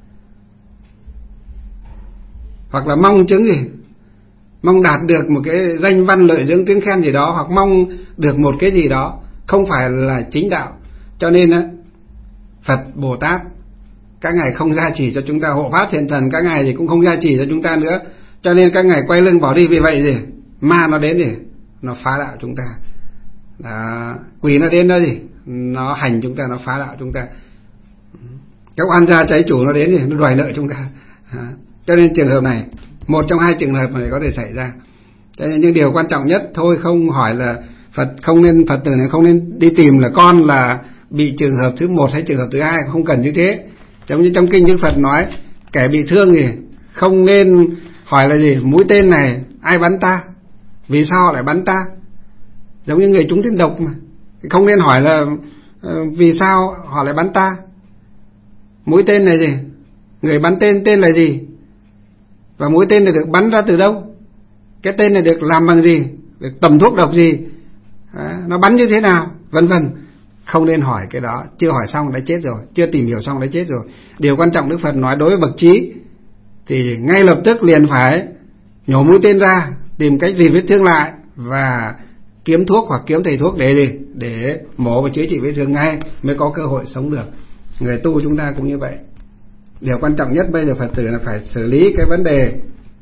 hoặc là mong chứng gì? Mong đạt được một cái danh văn lợi dưỡng tiếng khen gì đó, hoặc mong được một cái gì đó, không phải là chính đạo. Cho nên á, Phật Bồ Tát các ngài không gia trì cho chúng ta, hộ pháp thiện thần các ngài thì cũng không gia trì cho chúng ta nữa. Cho nên các ngài quay lưng bỏ đi. Vì vậy gì? Ma nó đến gì? Nó phá đạo chúng ta. Đó. Quỷ nó đến đó gì? Nó hành chúng ta, nó phá đạo chúng ta. Các oan gia trái chủ nó đến gì? Nó đòi nợ chúng ta. Đó. Cho nên trường hợp này, một trong hai trường hợp này có thể xảy ra. Cho nên những điều quan trọng nhất thôi, không hỏi là Phật không nên, Phật tử này không nên đi tìm là con là bị trường hợp thứ một hay trường hợp thứ hai, không cần như thế. Giống như trong kinh Đức Phật nói, kẻ bị thương thì không nên hỏi là gì? Mũi tên này ai bắn ta? Vì sao họ lại bắn ta? Giống như người trúng tên độc mà, không nên hỏi là uh, vì sao họ lại bắn ta? Mũi tên này gì? Người bắn tên tên là gì? Và mũi tên này được bắn ra từ đâu? Cái tên này được làm bằng gì? Được tầm thuốc độc gì? À, nó bắn như thế nào? Vân vân. Không nên hỏi cái đó. Chưa hỏi xong đã chết rồi, chưa tìm hiểu xong đã chết rồi. Điều quan trọng Đức Phật nói đối với bậc trí thì ngay lập tức liền phải nhổ mũi tên ra, tìm cách rì vết thương lại và kiếm thuốc hoặc kiếm thầy thuốc để gì? Để mổ và chữa trị vết thương ngay, mới có cơ hội sống được. Người tu chúng ta cũng như vậy. Điều quan trọng nhất bây giờ Phật tử là phải xử lý cái vấn đề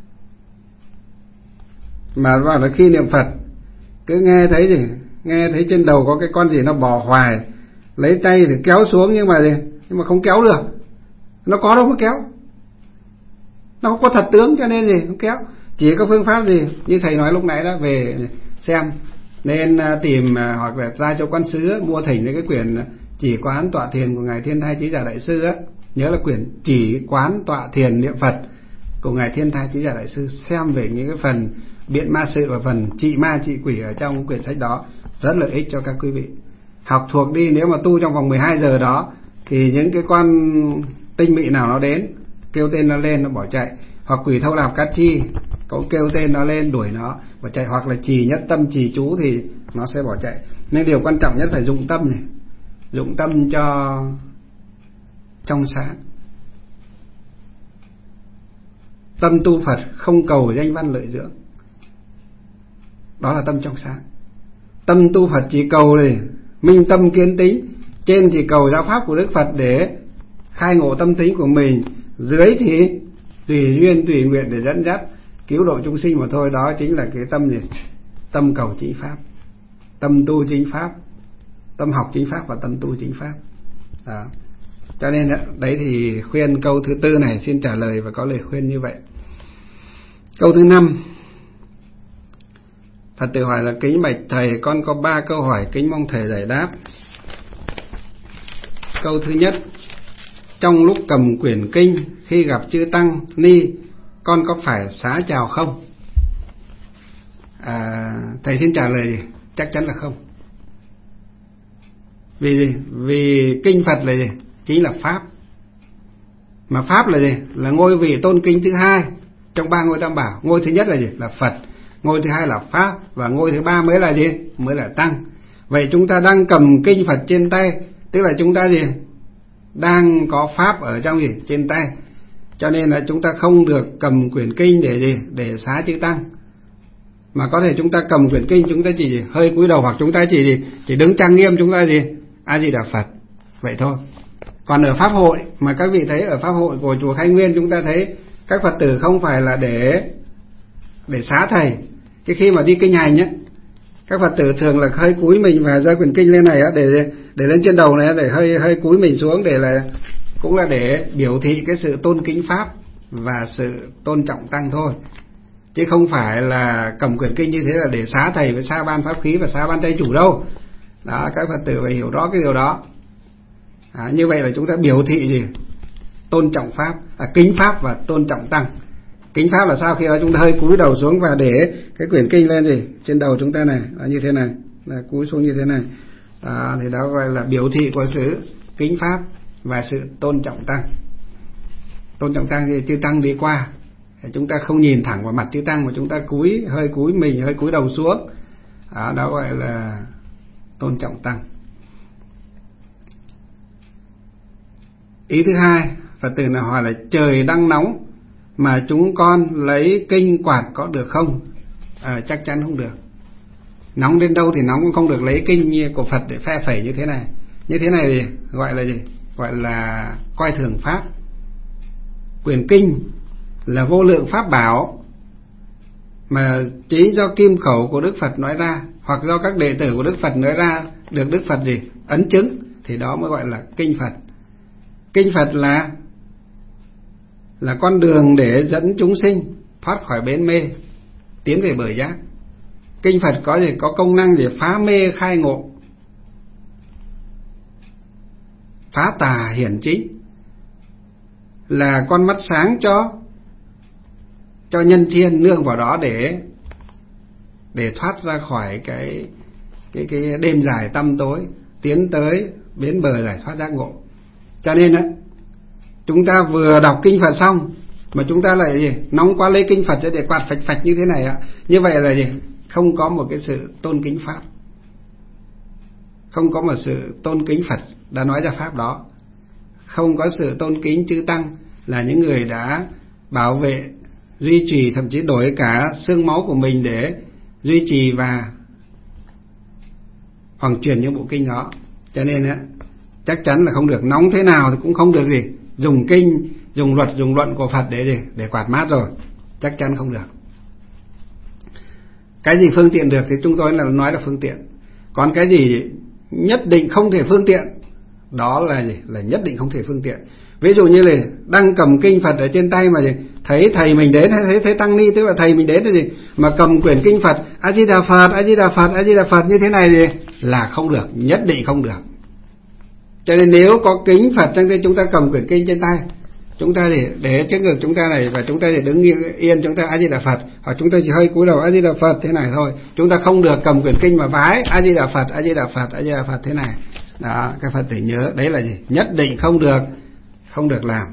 mà vào là khi niệm Phật cứ nghe thấy gì? Nghe thấy trên đầu có cái con gì nó bò hoài, lấy tay thì kéo xuống nhưng mà gì? Nhưng mà không kéo được. Nó có đâu có kéo. Nó không có thật tướng cho nên gì? Không kéo. Chỉ có phương pháp gì? Như thầy nói lúc nãy đó, về xem. Nên tìm hoặc là ra cho quan sứ mua thỉnh cái quyển Chỉ Quán Tọa Thiền của Ngài Thiên Thai Chí Giả Đại Sư á. Nhớ là quyển Chỉ Quán Tọa Thiền Niệm Phật của Ngài Thiên Thai Chí Giả Đại Sư, xem về những cái phần biện ma sự và phần trị ma trị quỷ ở trong quyển sách đó, rất lợi ích cho các quý vị. Học thuộc đi, nếu mà tu trong vòng mười hai giờ đó thì những cái con tinh mị nào nó đến, kêu tên nó lên nó bỏ chạy, hoặc quỷ thâu lạp cát chi cũng kêu tên nó lên đuổi nó bỏ chạy, hoặc là trì nhất tâm trì chú thì nó sẽ bỏ chạy. Nên điều quan trọng nhất phải dụng tâm này, dụng tâm cho trong sáng. Tâm tu Phật không cầu danh văn lợi dưỡng, đó là tâm trong sáng. Tâm tu Phật chỉ cầu này minh tâm kiến tính, trên thì cầu giáo pháp của Đức Phật để khai ngộ tâm tính của mình, dưới thì tùy duyên tùy nguyện để dẫn dắt cứu độ chúng sinh mà thôi. Đó chính là cái tâm gì? Tâm cầu chính pháp, tâm tu chính pháp, tâm học chính pháp và tâm tu chính pháp. Đó. Cho nên đấy thì khuyên câu thứ tư này xin trả lời và có lời khuyên như vậy. Câu thứ năm, Phật tử hỏi là: kính bạch thầy, con có ba câu hỏi kính mong thầy giải đáp. Câu thứ nhất, trong lúc cầm quyển kinh khi gặp chư tăng ni, con có phải xá chào không? À, thầy xin trả lời chắc chắn là không. Vì gì? Vì kinh Phật là gì? Chính là pháp. Mà pháp là gì? Là ngôi vị tôn kính thứ hai. Trong ba ngôi Tam Bảo, ngôi thứ nhất là gì? Là Phật. Ngôi thứ hai là Pháp. Và ngôi thứ ba mới là gì? Mới là Tăng. Vậy chúng ta đang cầm kinh Phật trên tay, tức là chúng ta gì? Đang có Pháp ở trong gì? Trên tay. Cho nên là chúng ta không được cầm quyển kinh để gì? Để xá chữ Tăng. Mà có thể chúng ta cầm quyển kinh, chúng ta chỉ gì? Hơi cúi đầu, hoặc chúng ta chỉ gì? Chỉ đứng trang nghiêm, chúng ta gì? A Di Đà Phật. Vậy thôi. Còn ở Pháp hội, mà các vị thấy ở Pháp hội của chùa Khai Nguyên, chúng ta thấy các Phật tử không phải là để để xá thầy. Cái khi mà đi kinh hành nhé, các Phật tử thường là hơi cúi mình và giơ quyển kinh lên này á, để để lên trên đầu này, để hơi hơi cúi mình xuống, để là cũng là để biểu thị cái sự tôn kính Pháp và sự tôn trọng Tăng thôi, chứ không phải là cầm quyển kinh như thế là để xá thầy với xá ban pháp khí và xá ban trai chủ đâu. Đó, các Phật tử phải hiểu rõ cái điều đó. À, như vậy là chúng ta biểu thị gì? Tôn trọng Pháp, à, kính Pháp và tôn trọng Tăng. Kính Pháp là sao? Khi đó chúng ta hơi cúi đầu xuống và để cái quyển kinh lên gì? Trên đầu chúng ta này, là như thế này, là cúi xuống như thế này. À, thì đó gọi là biểu thị của sự kính Pháp và sự tôn trọng Tăng. Tôn trọng Tăng thì chư Tăng đi qua, chúng ta không nhìn thẳng vào mặt chư Tăng mà chúng ta cúi, hơi cúi mình, hơi cúi đầu xuống. À, đó gọi là tôn trọng Tăng. Ý thứ hai, Phật tử nào hỏi là trời đang nóng mà chúng con lấy kinh quạt có được không? À, chắc chắn không được. Nóng đến đâu thì nóng, cũng không được lấy kinh như của Phật để phe phẩy như thế này. Như thế này thì gọi là gì? Gọi là coi thường Pháp. Quyển kinh là vô lượng pháp bảo mà chính do kim khẩu của Đức Phật nói ra, hoặc do các đệ tử của Đức Phật nói ra, được Đức Phật gì? Ấn chứng, thì đó mới gọi là kinh Phật. Kinh Phật là là con đường để dẫn chúng sinh thoát khỏi bến mê, tiến về bờ giác. Kinh Phật có gì? Có công năng để phá mê khai ngộ, phá tà hiển chính, là con mắt sáng cho cho nhân thiên nương vào đó để để thoát ra khỏi cái cái cái đêm dài tăm tối, tiến tới bến bờ giải thoát giác ngộ. Cho nên á, chúng ta vừa đọc kinh Phật xong mà chúng ta lại gì? Nóng quá lấy kinh Phật để quạt phạch phạch như thế này ạ. Như vậy là gì? Không có một cái sự tôn kính Pháp, không có một sự tôn kính Phật đã nói ra Pháp đó, không có sự tôn kính chư Tăng là những người đã bảo vệ, duy trì, thậm chí đổi cả xương máu của mình để duy trì và hoàng truyền những bộ kinh đó. Cho nên á, chắc chắn là không được. Nóng thế nào thì cũng không được gì dùng kinh, dùng luật, dùng luận của Phật để gì? Để quạt mát rồi. Chắc chắn không được. Cái gì phương tiện được thì chúng tôi là nói là phương tiện. Còn cái gì nhất định không thể phương tiện, đó là gì? Là nhất định không thể phương tiện. Ví dụ như là đang cầm kinh Phật ở trên tay mà gì? Thấy thầy mình đến, hay thấy, thấy tăng ni, tức là thầy mình đến là gì? Mà cầm quyển kinh Phật, A Di Đà Phật, A Di Đà Phật, A Di Đà Phật như thế này gì? Là không được, nhất định không được. Cho nên nếu có kính Phật trong tay, chúng ta cầm quyển kinh trên tay, chúng ta thì để trước ngực chúng ta này, và chúng ta thì đứng yên, chúng ta A Di Đà Phật, hoặc chúng ta chỉ hơi cúi đầu A Di Đà Phật thế này thôi. Chúng ta không được cầm quyển kinh mà vái A Di Đà Phật, A Di Đà Phật, A Di Đà Phật thế này. Đó, các Phật tử nhớ, đấy là gì? Nhất định không được, không được làm.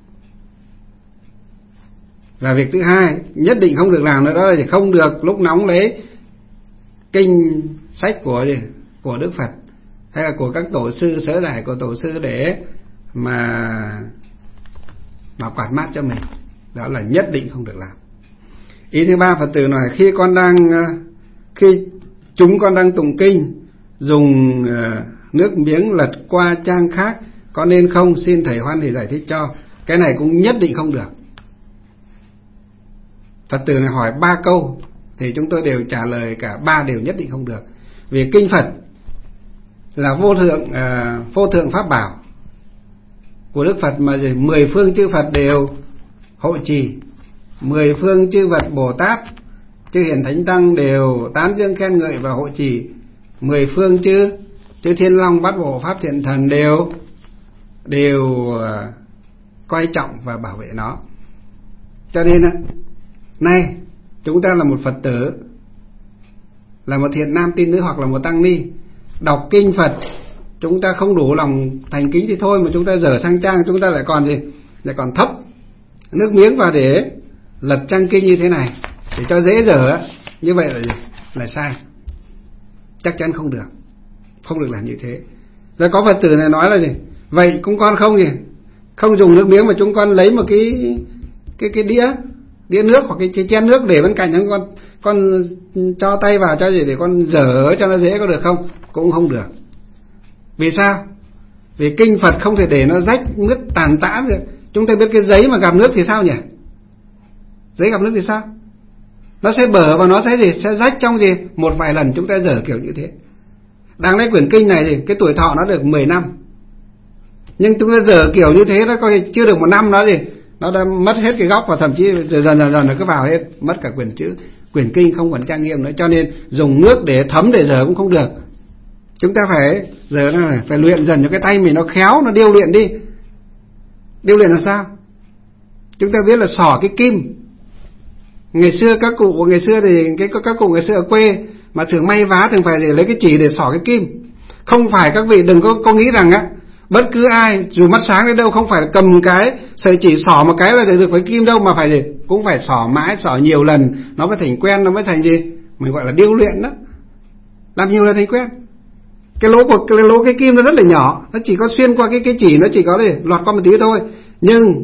Và việc thứ hai nhất định không được làm nữa, đó là gì? Không được lúc nóng lấy kinh sách của gì? Của Đức Phật hay là của các tổ sư, sớ giải của tổ sư để mà mà quạt mát cho mình. Đó là nhất định không được làm. Ý thứ ba, Phật tử nói khi con đang khi chúng con đang tụng kinh, dùng nước miếng lật qua trang khác có nên không? Xin thầy hoan hỷ giải thích cho. Cái này cũng nhất định không được. Phật tử này hỏi ba câu thì chúng tôi đều trả lời cả ba đều nhất định không được. Vì kinh Phật là vô thượng uh, vô thượng pháp bảo của Đức Phật mà gì? Mười phương chư Phật đều hộ trì, mười phương chư Phật Bồ Tát, chư Hiền Thánh Tăng đều tán dương khen ngợi và hộ trì, mười phương chư chư Thiên Long Bát Bộ Pháp Thiện Thần đều đều uh, coi trọng và bảo vệ nó. Cho nên á, nay chúng ta là một Phật tử, là một thiện nam tín nữ hoặc là một tăng ni, đọc kinh Phật chúng ta không đủ lòng thành kính thì thôi, mà chúng ta dở sang trang, chúng ta lại còn gì? Lại còn thấp nước miếng vào để lật trang kinh như thế này để cho dễ dở, như vậy là gì? Là sai, chắc chắn không được, không được làm như thế. Rồi có Phật tử này nói là gì? Vậy cũng con không gì, không dùng nước miếng mà chúng con lấy một cái cái cái đĩa đĩa nước hoặc cái chén nước để bên cạnh, con con cho tay vào cho gì để con dở cho nó dễ, có được không? Cũng không được. Vì sao? Vì kinh Phật không thể để nó rách nứt tàn tã được. Chúng ta biết cái giấy mà gặp nước thì sao nhỉ? Giấy gặp nước thì sao? Nó sẽ bở và nó sẽ gì? Sẽ rách trong gì? Một vài lần chúng ta dở kiểu như thế. Đáng lẽ quyển kinh này thì cái tuổi thọ nó được mười năm, nhưng chúng ta dở kiểu như thế nó coi chưa được một năm đó gì, nó đã mất hết cái góc và thậm chí dần dần dần nó cứ vào hết, mất cả quyển chữ, quyển kinh không còn trang nghiêm nữa. Cho nên dùng nước để thấm để dở cũng không được. Chúng ta phải giờ nó phải luyện dần cho cái tay mình nó khéo, nó điêu luyện đi. Điêu luyện là sao? Chúng ta biết là xỏ cái kim. Ngày xưa các cụ ngày xưa thì cái các cụ ngày xưa ở quê mà thường may vá thường phải để lấy cái chỉ để xỏ cái kim. Không phải, các vị đừng có, có nghĩ rằng á bất cứ ai dù mắt sáng đến đâu không phải cầm cái sợi chỉ xỏ một cái là để được với kim đâu, mà phải gì? Cũng phải xỏ mãi, xỏ nhiều lần nó mới thành quen, nó mới thành gì? Mình gọi là điêu luyện đó. Làm nhiều lần thành quen. Cái lỗ của cái lỗ cái kim nó rất là nhỏ, nó chỉ có xuyên qua cái cái chỉ, nó chỉ có để lọt qua một tí thôi. Nhưng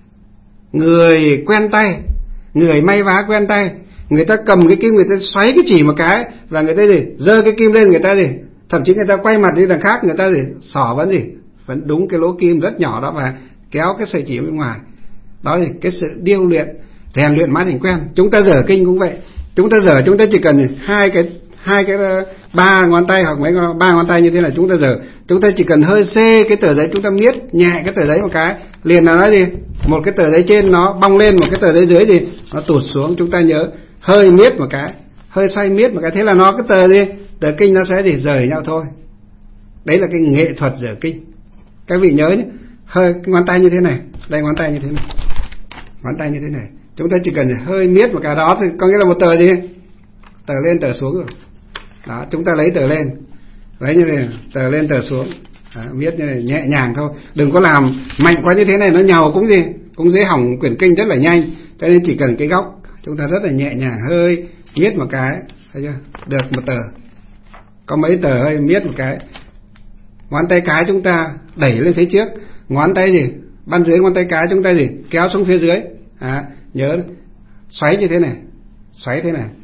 người quen tay, người may vá quen tay, người ta cầm cái kim, người ta xoáy cái chỉ một cái và người ta gì? Giơ cái kim lên, người ta gì? Thậm chí người ta quay mặt đi đằng khác, người ta gì? Xỏ vẫn gì? Vẫn đúng cái lỗ kim rất nhỏ đó và kéo cái sợi chỉ bên ngoài. Đó là cái sự điêu luyện, rèn luyện mãi thành quen. Chúng ta dở kinh cũng vậy. Chúng ta dở chúng ta chỉ cần hai cái hai cái ba ngón tay hoặc mấy ba ngón tay như thế là chúng ta dở. Chúng ta chỉ cần hơi xê cái tờ giấy, chúng ta miết nhẹ cái tờ giấy một cái, liền là nói gì? Một cái tờ giấy trên nó bong lên, một cái tờ giấy dưới gì? Nó tụt xuống. Chúng ta nhớ hơi miết một cái, hơi xoay miết một cái, thế là nó cái tờ gì? Tờ kinh nó sẽ gì? Rời nhau thôi. Đấy là cái nghệ thuật dở kinh. Các vị nhớ nhé, hơi ngón tay như thế này, đây ngón tay như thế này, ngón tay như thế này, chúng ta chỉ cần hơi miết một cái đó thì có nghĩa là một tờ gì? Tờ lên tờ xuống rồi. Đó, chúng ta lấy tờ lên, lấy như này, tờ lên tờ xuống, đó, viết như này, nhẹ nhàng thôi, đừng có làm mạnh quá như thế này, nó nhàu cũng gì, cũng dễ hỏng quyển kinh rất là nhanh. Cho nên chỉ cần cái góc chúng ta rất là nhẹ nhàng, hơi miết một cái, thấy chưa? Được một tờ, có mấy tờ hơi miết một cái. Ngón tay cái chúng ta đẩy lên phía trước, ngón tay gì? Ban dưới ngón tay cái chúng ta gì? Kéo xuống phía dưới. À, nhớ xoáy như thế này, xoáy thế này.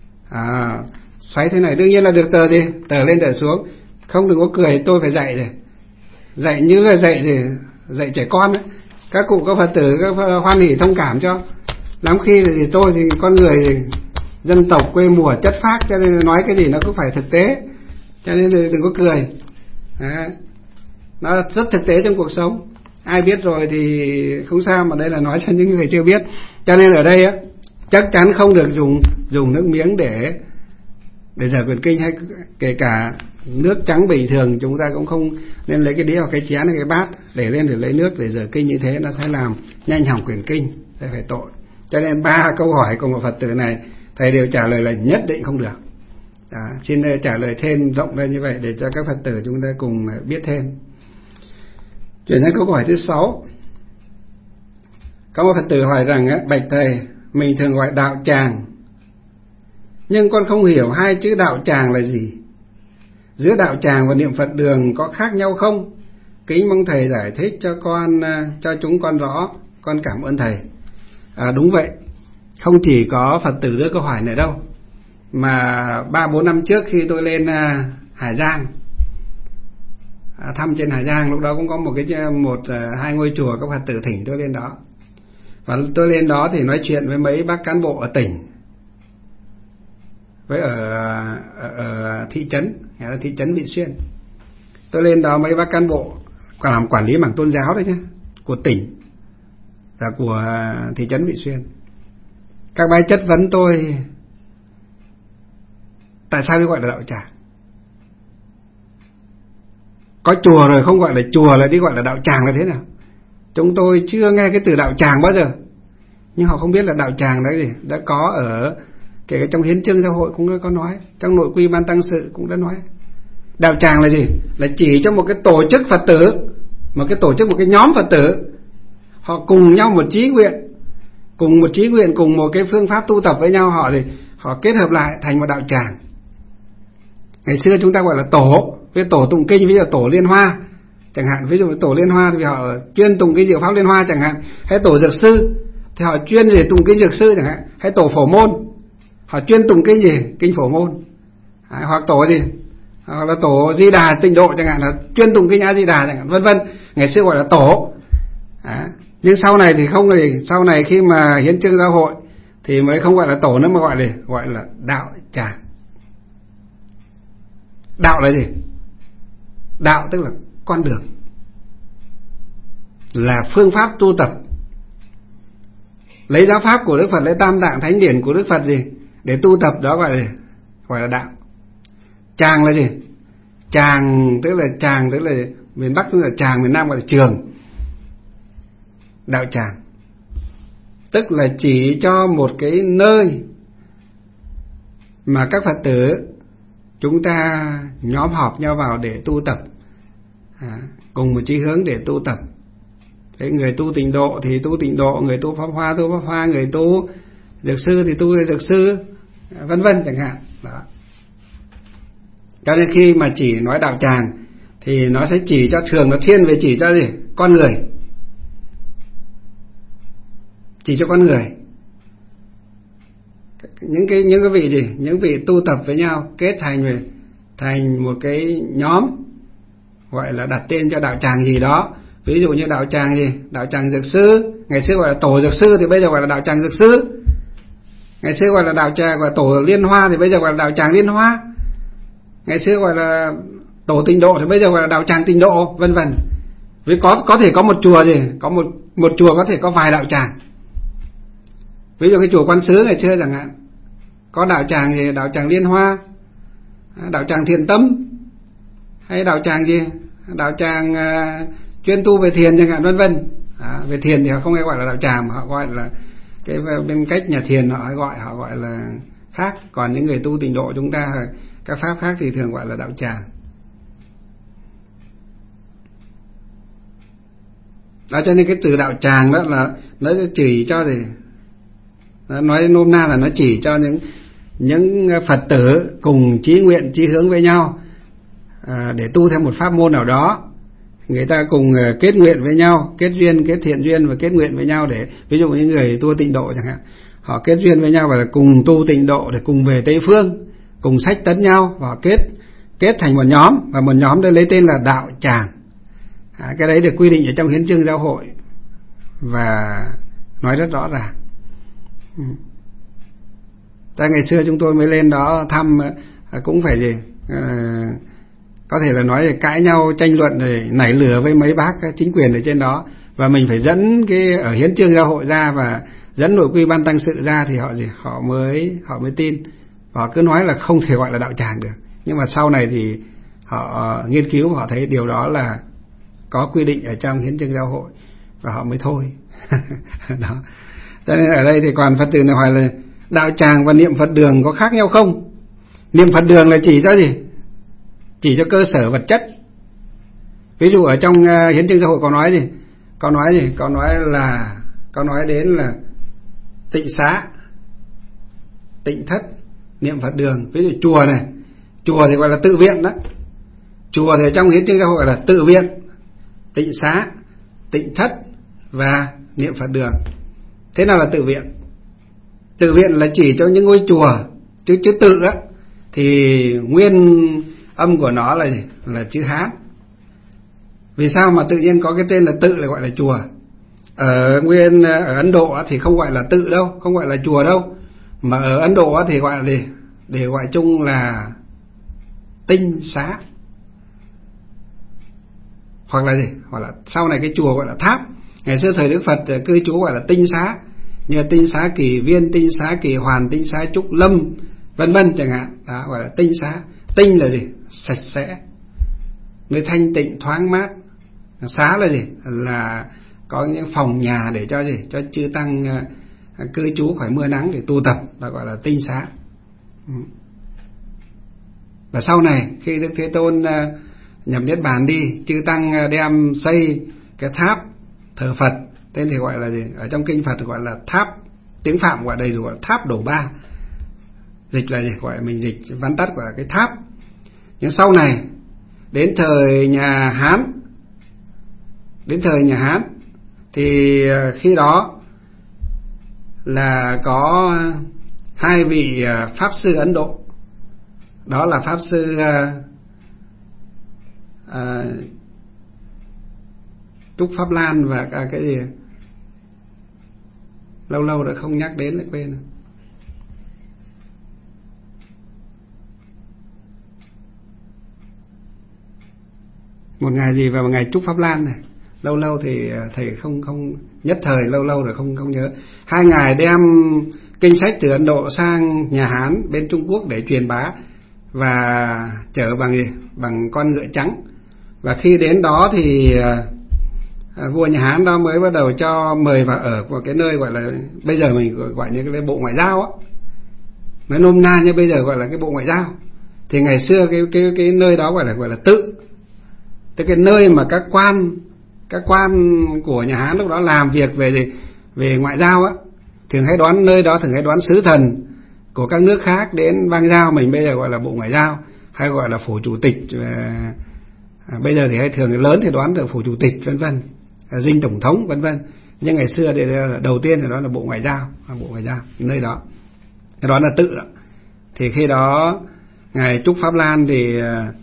À, xoáy thế này đương nhiên là được tờ gì? Tờ lên tờ xuống. Không đừng có cười, tôi phải dạy rồi. Dạy như là dạy gì? Dạy trẻ con ấy. Các cụ các Phật tử các hoan hỉ thông cảm cho. Lắm khi thì tôi thì con người thì dân tộc quê mùa chất phác, cho nên nói cái gì nó cũng phải thực tế. Cho nên đừng có cười. À, nó rất thực tế trong cuộc sống. Ai biết rồi thì không sao, mà đây là nói cho những người chưa biết. Cho nên ở đây á, chắc chắn không được dùng dùng nước miếng để để dở quyển kinh, hay kể cả nước trắng bình thường chúng ta cũng không nên lấy cái đĩa hoặc cái chén hay cái bát để lên để lấy nước để dở kinh, như thế nó sẽ làm nhanh hỏng quyển kinh, sẽ phải tội. Cho nên ba câu hỏi của một Phật tử này thầy đều trả lời là nhất định không được. Đó, xin trả lời thêm rộng lên như vậy để cho các Phật tử chúng ta cùng biết thêm. Chuyển sang câu hỏi thứ sáu. Có một Phật tử hỏi rằng á, bạch thầy, mình thường gọi đạo tràng, nhưng con không hiểu hai chữ đạo tràng là gì. Giữa đạo tràng và niệm Phật đường có khác nhau không? Kính mong thầy giải thích cho con, cho chúng con rõ. Con cảm ơn thầy. À, đúng vậy, không chỉ có Phật tử đưa câu hỏi này đâu, mà ba bốn năm trước khi tôi lên Hà Giang, à, thăm trên Hà Giang, lúc đó cũng có một cái một hai ngôi chùa các Phật tử thỉnh tôi lên đó, và tôi lên đó thì nói chuyện với mấy bác cán bộ ở tỉnh, với ở, ở, ở thị trấn, ở thị trấn Vị Xuyên. Tôi lên đó mấy bác cán bộ còn làm quản lý mảng tôn giáo đấy nhé, của tỉnh và của thị trấn Vị Xuyên. Các bác chất vấn tôi tại sao đi gọi là đạo tràng. Có chùa rồi không gọi là chùa lại đi gọi là đạo tràng là thế nào? Chúng tôi chưa nghe cái từ đạo tràng bao giờ, nhưng họ không biết là đạo tràng là gì. Đã có ở kể cả trong hiến chương giáo hội cũng đã có nói, trong nội quy ban tăng sự cũng đã nói. Đạo tràng là gì? Là chỉ cho một cái tổ chức Phật tử, một cái tổ chức, một cái nhóm Phật tử, họ cùng nhau một chí nguyện cùng một chí nguyện, cùng một cái phương pháp tu tập với nhau, họ thì họ kết hợp lại thành một đạo tràng. Ngày xưa chúng ta gọi là tổ, với tổ tụng kinh, ví dụ tổ Liên Hoa chẳng hạn, ví dụ tổ Liên Hoa thì họ chuyên tụng kinh Diệu Pháp Liên Hoa chẳng hạn, hay tổ Dược Sư thì họ chuyên để tụng kinh Dược Sư chẳng hạn, hay tổ Phổ Môn họ chuyên tụng kinh gì, kinh Phổ Môn, à, hoặc tổ gì, hoặc là tổ Di Đà Tịnh Độ chẳng hạn, là chuyên tụng kinh A Di Đà chẳng hạn, vân vân. Ngày xưa gọi là tổ. À, nhưng sau này thì không, thì sau này khi mà hiến chương giáo hội thì mới không gọi là tổ nữa, mà gọi là gọi là đạo tràng. Đạo là gì? Đạo tức là con đường, là phương pháp tu tập. Lấy giáo pháp của Đức Phật, lấy tam tạng thánh điển của Đức Phật gì để tu tập, đó gọi là gọi là đạo. Tràng là gì? Tràng tức là tràng tức là miền Bắc tức là tràng, miền Nam gọi là trường. Đạo tràng tức là chỉ cho một cái nơi mà các Phật tử chúng ta nhóm họp nhau vào để tu tập, à, cùng một chí hướng để tu tập. Thế người tu Tịnh Độ thì tu Tịnh Độ, người tu Pháp Hoa tu Pháp Hoa, người tu Dược Sư thì tu Dược Sư, vân vân chẳng hạn. Đó. Cho nên khi mà chỉ nói đạo tràng thì nó sẽ chỉ cho, thường nó thiên về chỉ cho gì? Con người. Chỉ cho con người. Những cái những cái vị gì? Những vị tu tập với nhau kết thành về thành một cái nhóm, gọi là đặt tên cho đạo tràng gì đó. Ví dụ như đạo tràng gì? Đạo tràng Dược Sư, ngày xưa gọi là tổ Dược Sư thì bây giờ gọi là đạo tràng Dược Sư. Ngày xưa gọi là đạo tràng gọi là tổ Liên Hoa thì bây giờ gọi là đạo tràng Liên Hoa. Ngày xưa gọi là tổ Tịnh Độ thì bây giờ gọi là đạo tràng Tịnh Độ, vân vân. Vì có có thể có một chùa gì, có một một chùa có thể có vài đạo tràng. Ví dụ cái chùa Quan Xứ ngày xưa chẳng hạn, có đạo tràng gì? Đạo tràng Liên Hoa, đạo tràng Thiện Tâm, hay đạo tràng gì? Đạo tràng uh, chuyên tu về thiền chẳng hạn, vân vân. À, về thiền thì họ không hay gọi là đạo tràng, mà họ gọi là cái bên cách nhà thiền họ gọi họ gọi là khác. Còn những người tu Tịnh Độ chúng ta các pháp khác thì thường gọi là đạo tràng. Đó, cho nên cái từ đạo tràng đó là nó chỉ cho gì, nó nói nôm na là nó chỉ cho những những Phật tử cùng chí nguyện chí hướng với nhau, à, để tu theo một pháp môn nào đó. Người ta cùng kết nguyện với nhau, kết duyên, kết thiện duyên và kết nguyện với nhau để, ví dụ những người tu Tịnh Độ chẳng hạn, họ kết duyên với nhau và cùng tu Tịnh Độ để cùng về Tây Phương, cùng sách tấn nhau và kết kết thành một nhóm, và một nhóm đó lấy tên là đạo tràng. À, cái đấy được quy định ở trong hiến chương giáo hội và nói rất rõ ràng. Ừ. Ta ngày xưa chúng tôi mới lên đó thăm, cũng phải gì, à, có thể là nói là cãi nhau tranh luận rồi nảy lửa với mấy bác chính quyền ở trên đó, và mình phải dẫn cái ở hiến chương giáo hội ra và dẫn nội quy ban tăng sự ra thì họ gì họ mới họ mới tin. Và họ cứ nói là không thể gọi là đạo tràng được, nhưng mà sau này thì họ nghiên cứu và họ thấy điều đó là có quy định ở trong hiến chương giáo hội và họ mới thôi. Đó. Cho nên ở đây thì còn Phật tử này hỏi là đạo tràng và niệm Phật đường có khác nhau không? Niệm Phật đường là chỉ cho gì? Chỉ cho cơ sở vật chất. Ví dụ ở trong uh, hiến chương giáo hội có nói gì? Có nói gì? Có nói là có nói đến là tịnh xá, tịnh thất, niệm Phật đường. Ví dụ chùa này, chùa thì gọi là tự viện đó. Chùa thì trong hiến chương giáo hội là tự viện, tịnh xá, tịnh thất và niệm Phật đường. Thế nào là tự viện? Tự viện là chỉ cho những ngôi chùa, chứ chữ tự á thì nguyên âm của nó là gì? Là chữ Hán. Vì sao mà tự nhiên có cái tên là tự lại gọi là chùa? Ở nguyên ở Ấn Độ thì không gọi là tự đâu, không gọi là chùa đâu, mà ở Ấn Độ thì gọi là gì? Để gọi chung là tinh xá, hoặc là gì? Hoặc là sau này cái chùa gọi là tháp. Ngày xưa thời Đức Phật cư trú gọi là tinh xá, như tinh xá Kỳ Viên, tinh xá Kỳ Hoàn, tinh xá Trúc Lâm, vân vân chẳng hạn. Đó gọi là tinh xá. Tinh là gì? Sạch sẽ, nơi thanh tịnh thoáng mát. Xá là gì? Là có những phòng nhà để cho gì? Cho chư tăng uh, cư trú khỏi mưa nắng để tu tập, là gọi là tinh xá. Ừ. Và sau này khi Đức Thế Tôn uh, nhập Niết Bàn đi, chư tăng uh, đem xây cái tháp thờ Phật, tên thì gọi là gì? Ở trong kinh Phật gọi là tháp tiếng Phạm gọi đầy đủ là tháp đổ ba. Dịch là gì? Gọi mình dịch vắn tắt gọi là cái tháp. Nhưng sau này đến thời nhà Hán, đến thời nhà Hán thì khi đó là có hai vị pháp sư Ấn Độ, đó là pháp sư uh, uh, Trúc Pháp Lan và cả cái gì lâu lâu đã không nhắc đến lại quên. Một ngày gì và một ngày Trúc Pháp Lan này, lâu lâu thì thầy không không nhất thời, lâu lâu rồi không không nhớ. Hai ngài đem kinh sách từ Ấn Độ sang nhà Hán bên Trung Quốc để truyền bá và chở bằng gì? Bằng con ngựa trắng. Và khi đến đó thì à, vua nhà Hán đó mới bắt đầu cho mời vào ở một cái nơi gọi là bây giờ mình gọi như cái bộ ngoại giao á, nói nôm na như bây giờ gọi là cái bộ ngoại giao. Thì ngày xưa cái cái cái nơi đó gọi là gọi là tự, tức cái nơi mà các quan các quan của nhà Hán lúc đó làm việc về gì? Về ngoại giao á, thường hay đoán nơi đó thường hay đoán sứ thần của các nước khác đến bang giao, mình bây giờ gọi là bộ ngoại giao hay gọi là phủ chủ tịch. À, bây giờ thì hay thường lớn thì đoán được phủ chủ tịch vân vân, dinh tổng thống vân vân. Nhưng ngày xưa thì đầu tiên thì đó là bộ ngoại giao, bộ ngoại giao nơi đó, cái đó là tự đó. Thì khi đó ngài Trúc Pháp Lan thì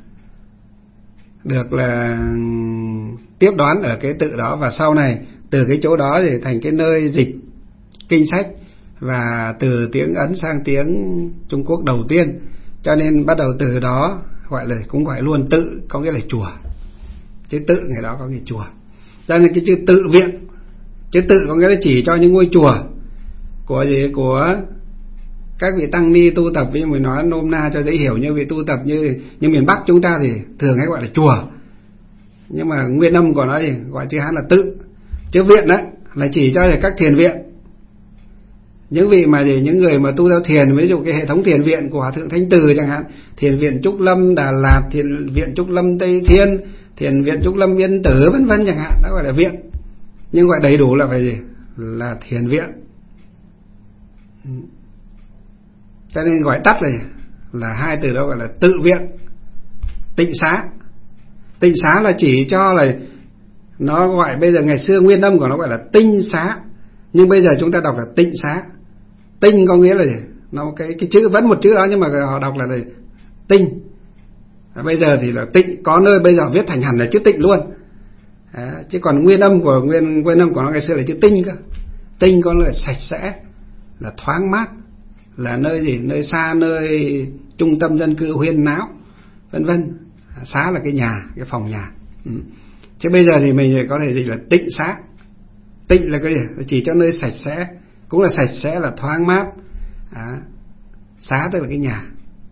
được là tiếp đón ở cái tự đó, và sau này từ cái chỗ đó thì thành cái nơi dịch kinh sách và từ tiếng Ấn sang tiếng Trung Quốc đầu tiên, cho nên bắt đầu từ đó gọi là cũng gọi luôn tự, có nghĩa là chùa. Chữ tự ngày đó có nghĩa chùa, cho nên cái chữ tự viện, chữ tự có nghĩa là chỉ cho những ngôi chùa của gì của các vị tăng ni tu tập. Vì mình nói nôm na cho dễ hiểu, như vị tu tập như như miền Bắc chúng ta thì thường hay gọi là chùa, nhưng mà nguyên âm của nó thì gọi chữ Hán là tự. Chữ viện đấy là chỉ cho các thiền viện, những vị mà gì những người mà tu theo thiền, ví dụ cái hệ thống thiền viện của Hòa thượng Thanh Từ chẳng hạn, thiền viện Trúc Lâm Đà Lạt, thiền viện Trúc Lâm Tây Thiên, thiền viện Trúc Lâm Yên Tử vân vân chẳng hạn, đó gọi là viện. Nhưng gọi đầy đủ là phải gì? Là thiền viện. Cho nên gọi tắt là là hai từ đó gọi là tự viện, tịnh xá. Tịnh xá là chỉ cho là nó gọi bây giờ ngày xưa nguyên âm của nó gọi là tinh xá, nhưng bây giờ chúng ta đọc là tịnh xá. Tinh có nghĩa là gì? Nó cái cái chữ vẫn một chữ đó nhưng mà họ đọc là gì? Tinh. À, bây giờ thì là tịnh, có nơi bây giờ viết thành hẳn là chữ tịnh luôn. À, chứ còn nguyên âm của nguyên nguyên âm của nó ngày xưa là chữ tinh cơ. Tinh có nghĩa là sạch sẽ, là thoáng mát, là nơi gì? Nơi xa, nơi trung tâm dân cư huyên náo vân vân. À, xá là cái nhà, cái phòng nhà. Ừ. Chứ bây giờ thì mình có thể dịch là tịnh xá. Tịnh là cái gì? Chỉ cho nơi sạch sẽ, cũng là sạch sẽ, là thoáng mát. À, xá tức là cái nhà.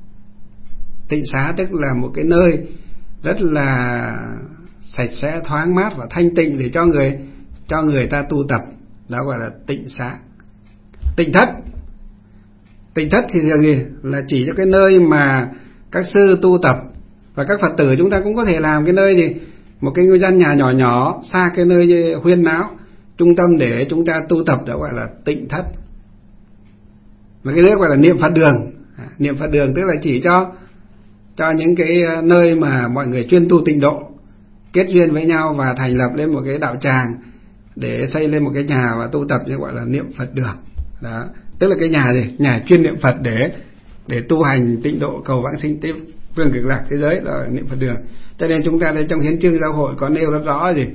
Tịnh xá tức là một cái nơi rất là sạch sẽ, thoáng mát và thanh tịnh để cho người cho người ta tu tập, đó gọi là tịnh xá. Tịnh thất, tịnh thất thì là gì? Là chỉ cho cái nơi mà các sư tu tập, và các Phật tử chúng ta cũng có thể làm cái nơi gì? Một cái ngôi gian nhà nhỏ nhỏ xa cái nơi huyên náo trung tâm để chúng ta tu tập, đó gọi là tịnh thất. Và cái đấy gọi là niệm Phật đường. À, niệm Phật đường tức là chỉ cho cho những cái nơi mà mọi người chuyên tu tịnh độ kết duyên với nhau và thành lập lên một cái đạo tràng để xây lên một cái nhà và tu tập, như gọi là niệm Phật đường. Đó, tức là cái nhà gì? Nhà chuyên niệm Phật để để tu hành tịnh độ cầu vãng sinh tiếp phương cực lạc thế giới, đó là niệm Phật đường. Cho nên chúng ta đây trong hiến chương giáo hội có nêu rất rõ gì?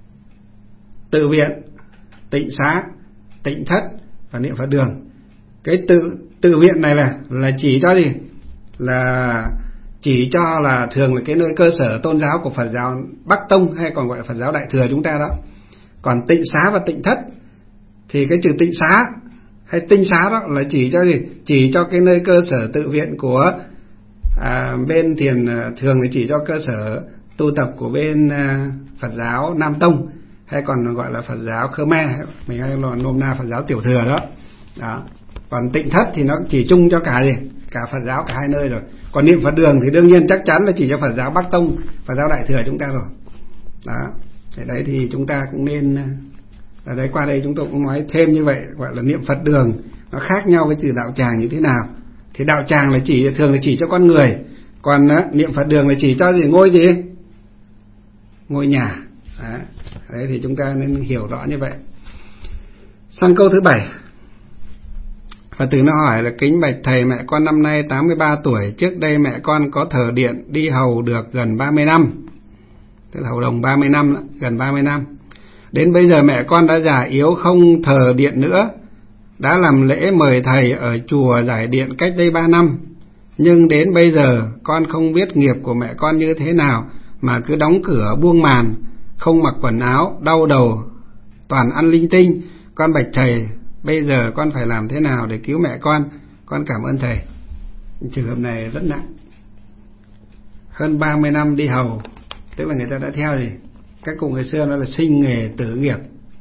Tự viện, tịnh xá, tịnh thất và niệm Phật đường. Cái tự tự viện này là là chỉ cho gì? Là chỉ cho là thường là cái nơi cơ sở tôn giáo của Phật giáo Bắc Tông, hay còn gọi là Phật giáo Đại Thừa chúng ta đó. Còn tịnh xá và tịnh thất thì cái chữ tịnh xá hay tinh xá đó là chỉ cho gì? Chỉ cho cái nơi cơ sở tự viện của à, bên thiền, thường là chỉ cho cơ sở tu tập của bên à, Phật giáo Nam Tông, hay còn gọi là Phật giáo Khmer, mình hay nói nôm na Phật giáo Tiểu Thừa đó. Đó. Còn tịnh thất thì nó chỉ chung cho cả gì? Cả Phật giáo, cả hai nơi rồi. Còn niệm Phật đường thì đương nhiên chắc chắn là chỉ cho Phật giáo Bắc Tông, Phật giáo Đại Thừa chúng ta rồi. Đó. Thế đấy thì chúng ta cũng nên Ở đây qua đây chúng tôi cũng nói thêm như vậy, gọi là niệm Phật đường nó khác nhau với từ đạo tràng như thế nào. Thì đạo tràng là chỉ thường là chỉ cho con người, còn á, niệm Phật đường là chỉ cho gì? Ngôi gì? Ngôi nhà. Đấy. Đấy thì chúng ta nên hiểu rõ như vậy. Sang câu thứ bảy, Phật tử nó hỏi là: kính bạch thầy, mẹ con năm nay tám mươi ba tuổi, trước đây mẹ con có thờ điện đi hầu được gần ba mươi năm, tức là hầu đồng ba mươi năm đó, gần ba mươi năm. Đến bây giờ mẹ con đã già yếu không thờ điện nữa, đã làm lễ mời thầy ở chùa giải điện cách đây ba năm. Nhưng đến bây giờ con không biết nghiệp của mẹ con như thế nào mà cứ đóng cửa buông màn, không mặc quần áo, đau đầu, toàn ăn linh tinh. Con bạch thầy, bây giờ con phải làm thế nào để cứu mẹ con? Con cảm ơn thầy. Trường hợp này rất nặng. Hơn ba mươi năm đi hầu, tức là người ta đã theo gì? Các cụ ngày xưa nó là sinh nghề tử nghiệp.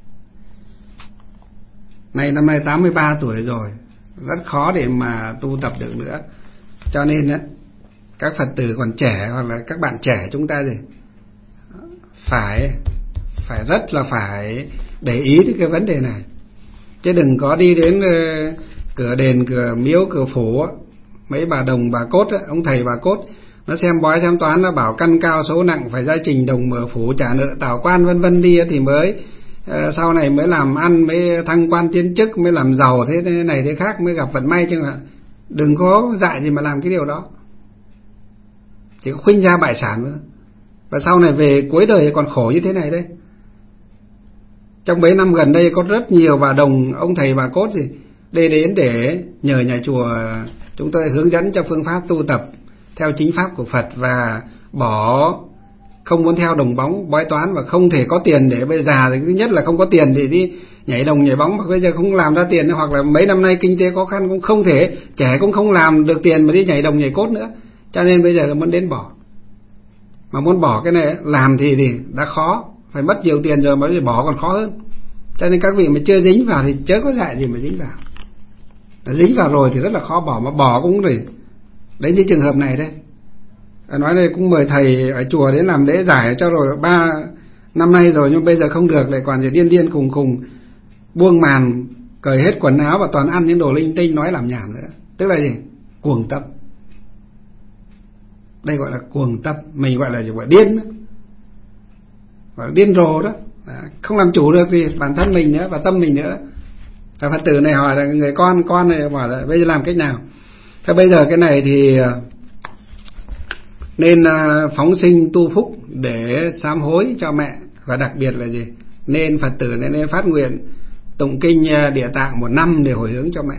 Này năm nay tám mươi ba tuổi rồi, rất khó để mà tu tập được nữa. Cho nên á, các Phật tử còn trẻ hoặc là các bạn trẻ chúng ta gì phải phải rất là phải để ý tới cái vấn đề này, chứ đừng có đi đến uh, cửa đền, cửa miếu, cửa phủ, mấy bà đồng bà cốt, ông thầy bà cốt nó xem bói xem toán, nó bảo căn cao số nặng, phải gia trình đồng mở phủ, trả nợ tảo quan vân vân đi thì mới uh, sau này mới làm ăn, mới thăng quan tiến chức, mới làm giàu thế này thế khác, mới gặp vận may chứ mà. Đừng có dạy gì mà làm cái điều đó, chỉ có khuynh ra bại sản nữa. Và sau này về cuối đời còn khổ như thế này đấy. Trong mấy năm gần đây có rất nhiều bà đồng, ông thầy bà cốt gì đây đến để nhờ nhà chùa chúng tôi hướng dẫn cho phương pháp tu tập theo chính pháp của Phật, và bỏ, không muốn theo đồng bóng bói toán, và không thể có tiền để bây giờ thì thứ nhất là không có tiền để đi nhảy đồng nhảy bóng, mà bây giờ không làm ra tiền, hoặc là mấy năm nay kinh tế khó khăn cũng không thể, trẻ cũng không làm được tiền mà đi nhảy đồng nhảy cốt nữa, cho nên bây giờ muốn đến bỏ. Mà muốn bỏ cái này làm thì, thì đã khó, phải mất nhiều tiền rồi mà bỏ còn khó hơn. Cho nên các vị mà chưa dính vào thì chớ có dạy gì mà dính vào. Dính vào rồi thì rất là khó bỏ, mà bỏ cũng để đấy như trường hợp này đây. Nói đây cũng mời thầy ở chùa đến làm lễ giải cho rồi ba năm nay rồi, nhưng bây giờ không được, lại còn gì điên điên khùng khùng, buông màn, cởi hết quần áo và toàn ăn những đồ linh tinh, nói làm nhảm nữa. Tức là gì? Cuồng tập. Đây gọi là cuồng tập, mình gọi là gì? Gọi điên đó. Gọi là điên rồ đó. Đó. Không làm chủ được gì bản thân mình nữa và tâm mình nữa. Và Phật tử này hỏi là người con con này bảo là bây giờ làm cách nào? Thế bây giờ cái này thì nên phóng sinh tu phúc để sám hối cho mẹ, và đặc biệt là gì? Nên Phật tử nên, nên phát nguyện tụng kinh Địa Tạng một năm để hồi hướng cho mẹ.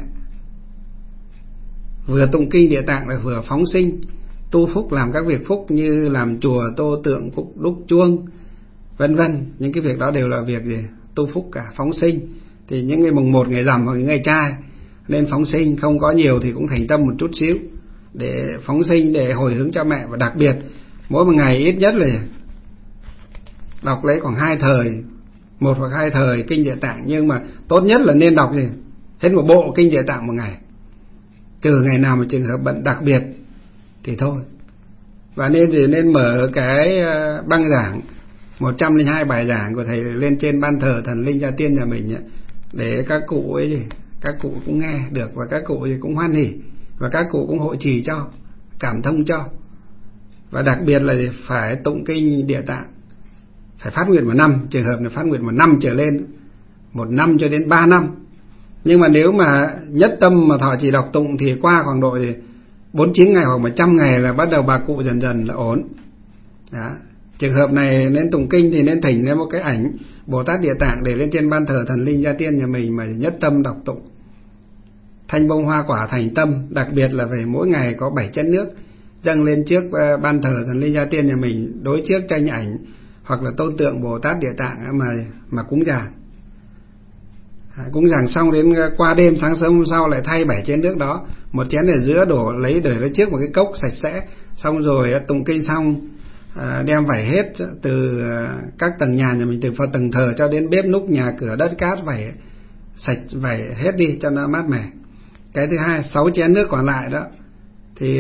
Vừa tụng kinh Địa Tạng là vừa phóng sinh tu phúc, làm các việc phúc như làm chùa, tô tượng, phúc đúc chuông, vân vân. Những cái việc đó đều là việc gì? Tu phúc cả, phóng sinh. Thì những ngày mùng một, ngày rằm hoặc ngày trai nên phóng sinh, không có nhiều thì cũng thành tâm một chút xíu để phóng sinh, để hồi hướng cho mẹ. Và đặc biệt mỗi một ngày ít nhất là đọc lấy khoảng hai thời, một hoặc hai thời kinh Địa Tạng, nhưng mà tốt nhất là nên đọc gì? Hết một bộ kinh Địa Tạng một ngày. Trừ ngày nào mà trường hợp bận đặc biệt thì thôi. Và nên gì? Nên mở cái băng giảng một trăm lẻ hai bài giảng của thầy lên trên ban thờ thần linh gia tiên nhà mình ấy, để các cụ ấy gì, các cụ cũng nghe được, và các cụ thì cũng hoan hỉ, và các cụ cũng hộ trì cho, cảm thông cho. Và đặc biệt là phải tụng kinh Địa Tạng, phải phát nguyện một năm, trường hợp là phát nguyện một năm trở lên, một năm cho đến ba năm. Nhưng mà nếu mà nhất tâm mà thọ trì đọc tụng thì qua khoảng độ gì bốn chín ngày hoặc một trăm ngày là bắt đầu bà cụ dần dần là ổn. Đó. Trường hợp này nên tụng kinh thì nên thỉnh lên một cái ảnh Bồ Tát Địa Tạng để lên trên ban thờ thần linh gia tiên nhà mình mà nhất tâm đọc tụng. Thanh bông hoa quả thành tâm, đặc biệt là phải mỗi ngày có bảy chén nước dâng lên trước ban thờ thần linh gia tiên nhà mình, đối trước tranh ảnh hoặc là tôn tượng Bồ Tát Địa Tạng mà mà cúng dường. Cúng dường xong đến qua đêm, sáng sớm hôm sau lại thay bảy chén nước đó, một chén ở giữa đổ lấy để lấy trước một cái cốc sạch sẽ, xong rồi tụng kinh xong đem vải hết từ các tầng nhà nhà mình, từ vào tầng thờ cho đến bếp núc nhà cửa đất cát, vải sạch vải hết đi cho nó mát mẻ. Cái thứ hai, sáu chén nước còn lại đó thì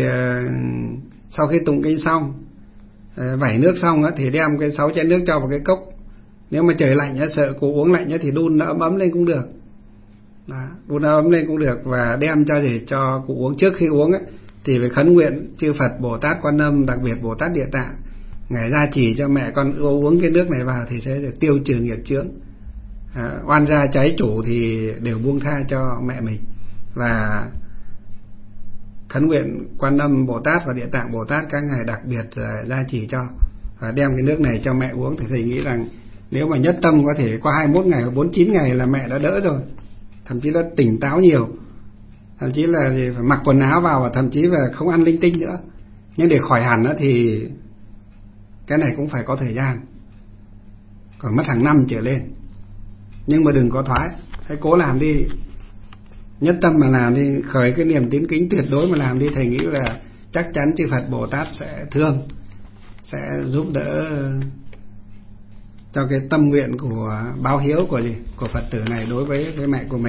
sau khi tụng kinh xong, vẩy nước xong đó, thì đem cái sáu chén nước cho vào cái cốc Nếu mà trời lạnh á, sợ cụ uống lạnh á, thì đun nó ấm ấm lên cũng được. Đó, đun nó ấm lên cũng được. Và đem cho gì cho cụ uống. Trước khi uống á, thì phải khấn nguyện chư Phật, Bồ Tát, Quan Âm, đặc biệt Bồ Tát Địa Tạng, ngài gia trì cho mẹ con uống cái nước này vào thì sẽ tiêu trừ nghiệp chướng, à, oan gia trái chủ thì đều buông tha cho mẹ mình. Và khấn nguyện Quan Âm Bồ Tát và Địa Tạng Bồ Tát các ngài đặc biệt uh, gia trì cho, và đem cái nước này cho mẹ uống. Thì thầy nghĩ rằng nếu mà nhất tâm có thể qua hai mươi mốt ngày hoặc bốn mươi chín ngày là mẹ đã đỡ rồi, thậm chí là tỉnh táo nhiều, thậm chí là gì, phải mặc quần áo vào và thậm chí là không ăn linh tinh nữa. Nhưng để khỏi hẳn đó thì cái này cũng phải có thời gian, còn mất hàng năm trở lên. Nhưng mà đừng có thoái, hãy cố làm đi, nhất tâm mà làm đi, khởi cái niềm tín kính tuyệt đối mà làm đi. Thầy nghĩ là chắc chắn chư Phật Bồ Tát sẽ thương, sẽ giúp đỡ cho cái tâm nguyện của báo hiếu của gì của Phật tử này đối với với mẹ của mình.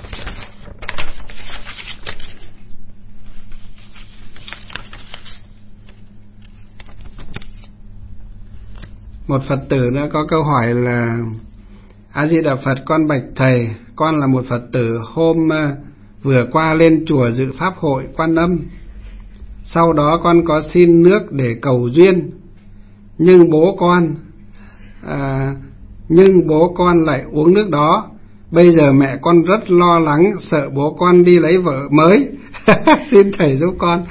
Một Phật tử nữa có câu hỏi là: A Di Đà Phật, con bạch thầy, con là một Phật tử hôm vừa qua lên chùa dự pháp hội Quan Âm. Sau đó con có xin nước để cầu duyên, nhưng bố con à, nhưng bố con lại uống nước đó. Bây giờ mẹ con rất lo lắng, sợ bố con đi lấy vợ mới. Xin thầy giúp con.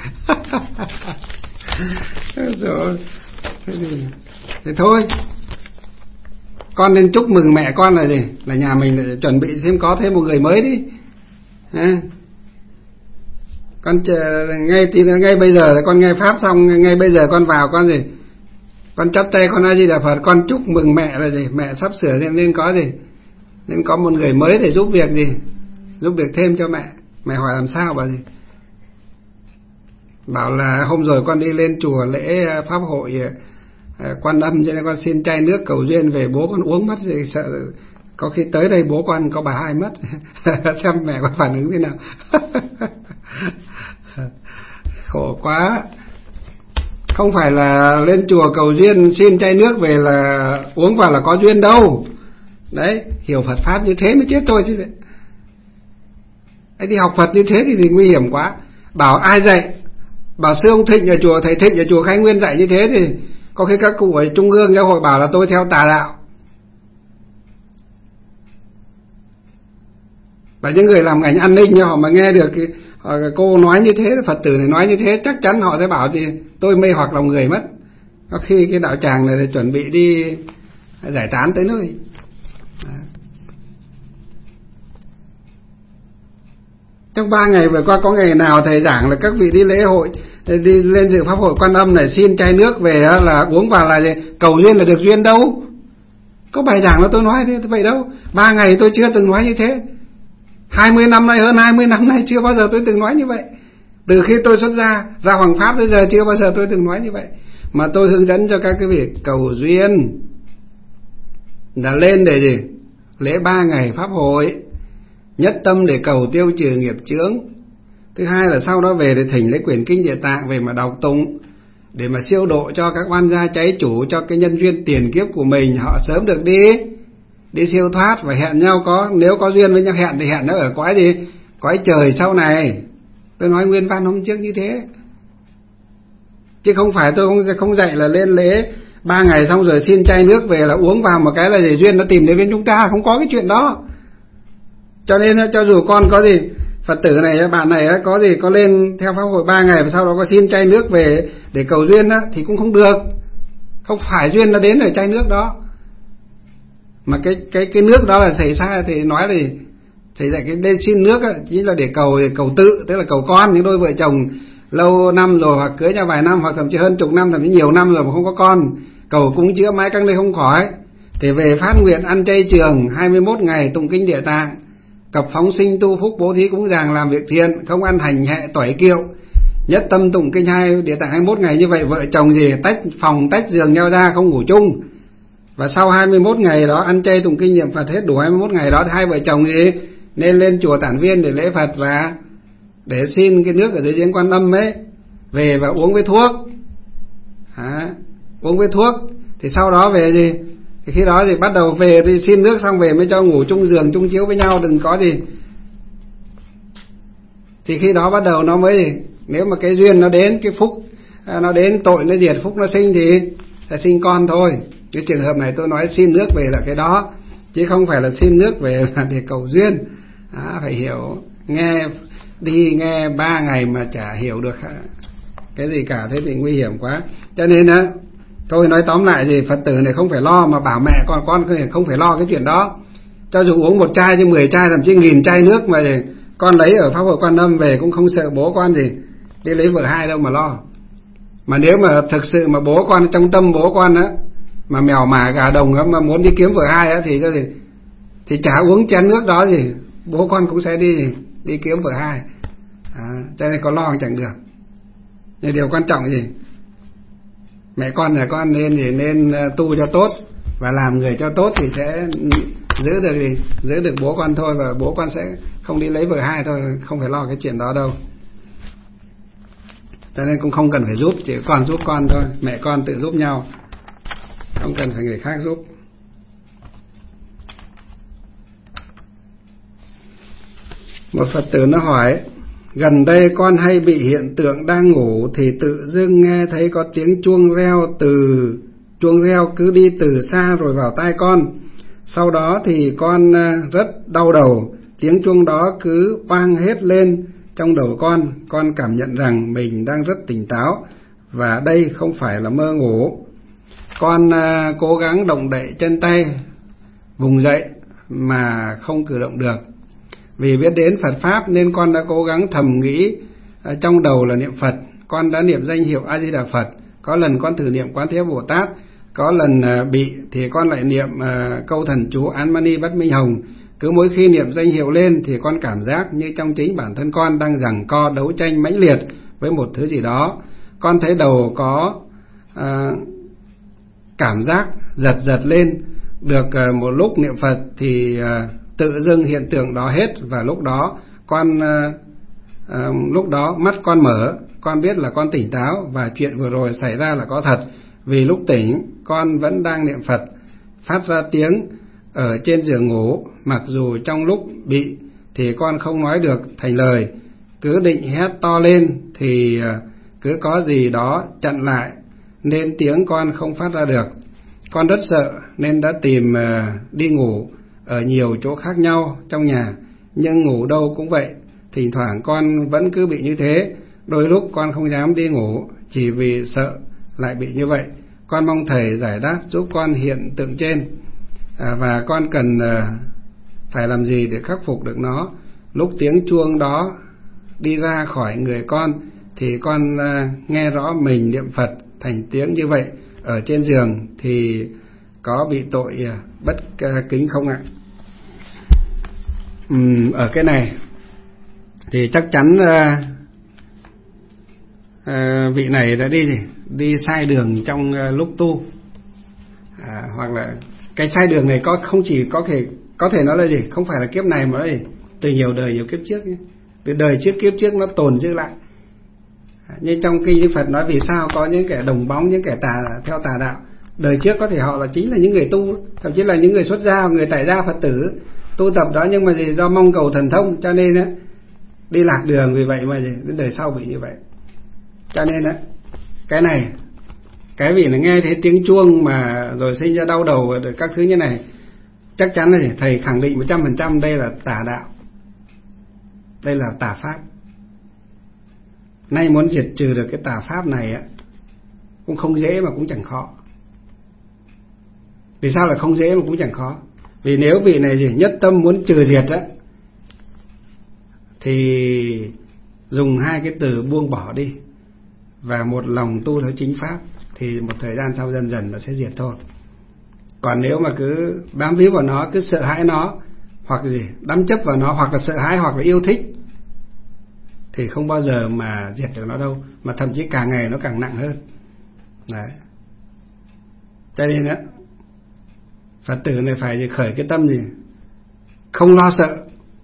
Rồi thế thôi, con nên chúc mừng mẹ con là gì, là nhà mình lại chuẩn bị thêm có thêm một người mới đi. À, con chờ, ngay thì ngay bây giờ là con nghe pháp xong, ngay bây giờ con vào con gì, con chắp tay con A Di Đà Phật, con chúc mừng mẹ là gì, mẹ sắp sửa nên, nên có gì, nên có một người mới để giúp việc gì, giúp việc thêm cho mẹ. Mẹ hỏi làm sao bà gì, bảo là hôm rồi con đi lên chùa lễ pháp hội Quan Âm cho nên con xin chai nước cầu duyên về, bố con uống mất thì sợ có khi tới đây bố con có bà hai mất. Xem mẹ có phản ứng thế nào. Khổ quá. Không phải là lên chùa cầu duyên xin chai nước về là uống vào là có duyên đâu. Đấy, hiểu Phật pháp như thế mới chết thôi chứ. Đấy, đi học Phật như thế thì, thì nguy hiểm quá. Bảo ai dạy, bảo sư ông Thịnh ở chùa, thầy Thịnh ở chùa Khai Nguyên dạy như thế thì có khi các cụ ở Trung ương giáo hội bảo là tôi theo tà đạo. Và những người làm ngành an ninh họ mà nghe được cái, họ, cô nói như thế, Phật tử này nói như thế, chắc chắn họ sẽ bảo thì tôi mê hoặc lòng người mất. Có khi cái đạo tràng này chuẩn bị đi giải tán tới nơi. Trong ba ngày vừa qua có ngày nào thầy giảng là các vị đi lễ hội, đi lên dự pháp hội Quan Âm này xin chai nước về là uống vào là gì? Cầu duyên là được duyên đâu. Có bài giảng là tôi nói thế vậy đâu. Ba ngày tôi chưa từng nói như thế. Hai mươi năm nay, hơn hai mươi năm nay chưa bao giờ tôi từng nói như vậy. Từ khi tôi xuất gia ra Hoàng Pháp tới giờ chưa bao giờ tôi từng nói như vậy. Mà tôi hướng dẫn cho các cái việc cầu duyên là lên để gì? Lễ ba ngày pháp hội, nhất tâm để cầu tiêu trừ nghiệp chướng. Thứ hai là sau đó về để thỉnh lấy quyển kinh Địa Tạng về mà đọc tụng, để mà siêu độ cho các oan gia trái chủ, cho cái nhân duyên tiền kiếp của mình họ sớm được đi đi siêu thoát. Và hẹn nhau, có nếu có duyên với nhau hẹn thì hẹn nó ở cõi gì, cõi trời sau này. Tôi nói nguyên văn hôm trước như thế, chứ không phải tôi không không dạy là lên lễ ba ngày xong rồi xin chai nước về là uống vào một cái là gì duyên nó tìm đến bên chúng ta, không có cái chuyện đó. Cho nên cho dù con có gì, Phật tử này, bạn này có gì có lên theo pháp hội ba ngày và sau đó có xin chai nước về để cầu duyên á, thì cũng không được. Không phải duyên nó đến ở chai nước đó, mà cái cái cái nước đó là thầy sai thì nói là thầy dạy cái lên xin nước á, chính là để cầu để cầu tự, tức là cầu con. Những đôi vợ chồng lâu năm rồi hoặc cưới nhau vài năm hoặc thậm chí hơn chục năm, thậm chí nhiều năm rồi mà không có con, cầu cúng chữa mãi căng đây không khỏi, thì về phát nguyện ăn chay trường hai mươi mốt ngày, tụng kinh Địa Tạng, cập phóng sinh tu phúc, bố thí cúng dường, làm việc thiện, không ăn hành hẹ tỏi kiệu, nhất tâm tụng kinh hai Địa Tạng hai mươi mốt ngày. Như vậy vợ chồng gì tách phòng tách giường nhau ra, không ngủ chung. Và sau hai mươi mốt ngày đó ăn chay tụng kinh niệm Phật hết đủ hai mươi mốt ngày đó thì hai vợ chồng gì nên lên chùa Tản Viên để lễ Phật và để xin cái nước ở dưới giếng Quan Âm ấy về và uống với thuốc. À, uống với thuốc thì sau đó về gì Thì khi đó thì bắt đầu về thì xin nước xong về mới cho ngủ chung giường chung chiếu với nhau, đừng có gì. Thì khi đó bắt đầu nó mới, nếu mà cái duyên nó đến, cái phúc nó đến, tội nó diệt, phúc nó sinh thì là sinh con thôi. Cái trường hợp này tôi nói xin nước về là cái đó, chứ không phải là xin nước về là để cầu duyên. Đó, phải hiểu. Nghe đi nghe ba ngày mà chả hiểu được cái gì cả, thế thì nguy hiểm quá. Cho nên á, tôi nói tóm lại gì, Phật tử này không phải lo, mà bảo mẹ con con không phải lo cái chuyện đó. Cho dù uống một chai chứ mười chai, thậm chí nghìn chai nước mà con lấy ở Pháp hội Quan Âm về cũng không sợ bố con gì đi lấy vợ hai đâu mà lo. Mà nếu mà thực sự mà bố con trong tâm bố con á mà mèo mả gà đồng á, mà muốn đi kiếm vợ hai á thì cho thì thì chả uống chén nước đó gì bố con cũng sẽ đi đi kiếm vợ hai. À, cho nên có lo chẳng được. Nhưng điều quan trọng gì, mẹ con nhà con nên thì nên tu cho tốt và làm người cho tốt thì sẽ giữ được gì giữ được bố con thôi, và bố con sẽ không đi lấy vợ hai thôi, không phải lo cái chuyện đó đâu. Cho nên cũng không cần phải giúp, chỉ con giúp con thôi, mẹ con tự giúp nhau, không cần phải người khác giúp. Một Phật tử nó hỏi, gần đây con hay bị hiện tượng đang ngủ thì tự dưng nghe thấy có tiếng chuông reo từ chuông reo cứ đi từ xa rồi vào tai con. Sau đó thì con rất đau đầu, tiếng chuông đó cứ oang hết lên trong đầu con. Con cảm nhận rằng mình đang rất tỉnh táo và đây không phải là mơ ngủ. Con cố gắng động đậy chân tay, vùng dậy mà không cử động được. Vì biết đến Phật Pháp nên con đã cố gắng thầm nghĩ trong đầu là niệm Phật. Con đã niệm danh hiệu A-di-đà Phật. Có lần con thử niệm Quán Thế Bồ Tát. Có lần bị thì con lại niệm câu thần chú Án Mani Bát Minh Hồng. Cứ mỗi khi niệm danh hiệu lên thì con cảm giác như trong chính bản thân con đang giằng co đấu tranh mãnh liệt với một thứ gì đó. Con thấy đầu có à, cảm giác giật giật lên. Được à, một lúc niệm Phật thì à, tự dưng hiện tượng đó hết, và lúc đó con à, à, lúc đó mắt con mở, con biết là con tỉnh táo và chuyện vừa rồi xảy ra là có thật. Vì lúc tỉnh con vẫn đang niệm Phật, phát ra tiếng ở trên giường ngủ, mặc dù trong lúc bị thì con không nói được thành lời, cứ định hét to lên thì cứ có gì đó chặn lại nên tiếng con không phát ra được. Con rất sợ nên đã tìm đi ngủ ở nhiều chỗ khác nhau trong nhà, nhưng ngủ đâu cũng vậy, thỉnh thoảng con vẫn cứ bị như thế. Đôi lúc con không dám đi ngủ chỉ vì sợ lại bị như vậy. Con mong thầy giải đáp giúp con hiện tượng trên, à, và con cần à, phải làm gì để khắc phục được nó. Lúc tiếng chuông đó đi ra khỏi người con thì con à, nghe rõ mình niệm Phật thành tiếng như vậy ở trên giường, thì có bị tội à, bất à, kính không ạ? Uhm, ở cái này thì chắc chắn à, à, vị này đã đi gì đi sai đường trong uh, lúc tu, à, hoặc là cái sai đường này có không chỉ có thể có thể nó là gì không phải là kiếp này mà nó gì từ nhiều đời nhiều kiếp trước nhé. Từ đời trước kiếp trước nó tồn dư lại, à, như trong kinh Đức Phật nói vì sao có những kẻ đồng bóng, những kẻ tà theo tà đạo. Đời trước có thể họ là chính là những người tu, thậm chí là những người xuất gia, người tại gia Phật tử tu tập đó, nhưng mà gì do mong cầu thần thông cho nên á đi lạc đường, vì vậy mà gì đến đời sau bị như vậy. Cho nên á cái này, cái vị là nghe thấy tiếng chuông mà rồi sinh ra đau đầu rồi các thứ như này, chắc chắn là thầy khẳng định một trăm phần trăm đây là tà đạo, đây là tà pháp. Nay muốn diệt trừ được cái tà pháp này á cũng không dễ mà cũng chẳng khó. Vì sao là không dễ mà cũng chẳng khó? Vì nếu vị này gì nhất tâm muốn trừ diệt á thì dùng hai cái từ buông bỏ đi và một lòng tu theo chính pháp, thì một thời gian sau dần dần nó sẽ diệt thôi. Còn nếu mà cứ bám víu vào nó, cứ sợ hãi nó, hoặc gì đắm chấp vào nó, hoặc là sợ hãi hoặc là yêu thích, thì không bao giờ mà diệt được nó đâu, mà thậm chí càng ngày nó càng nặng hơn. Đấy. Cho nên á Phật tử này phải gì khởi cái tâm gì không lo sợ,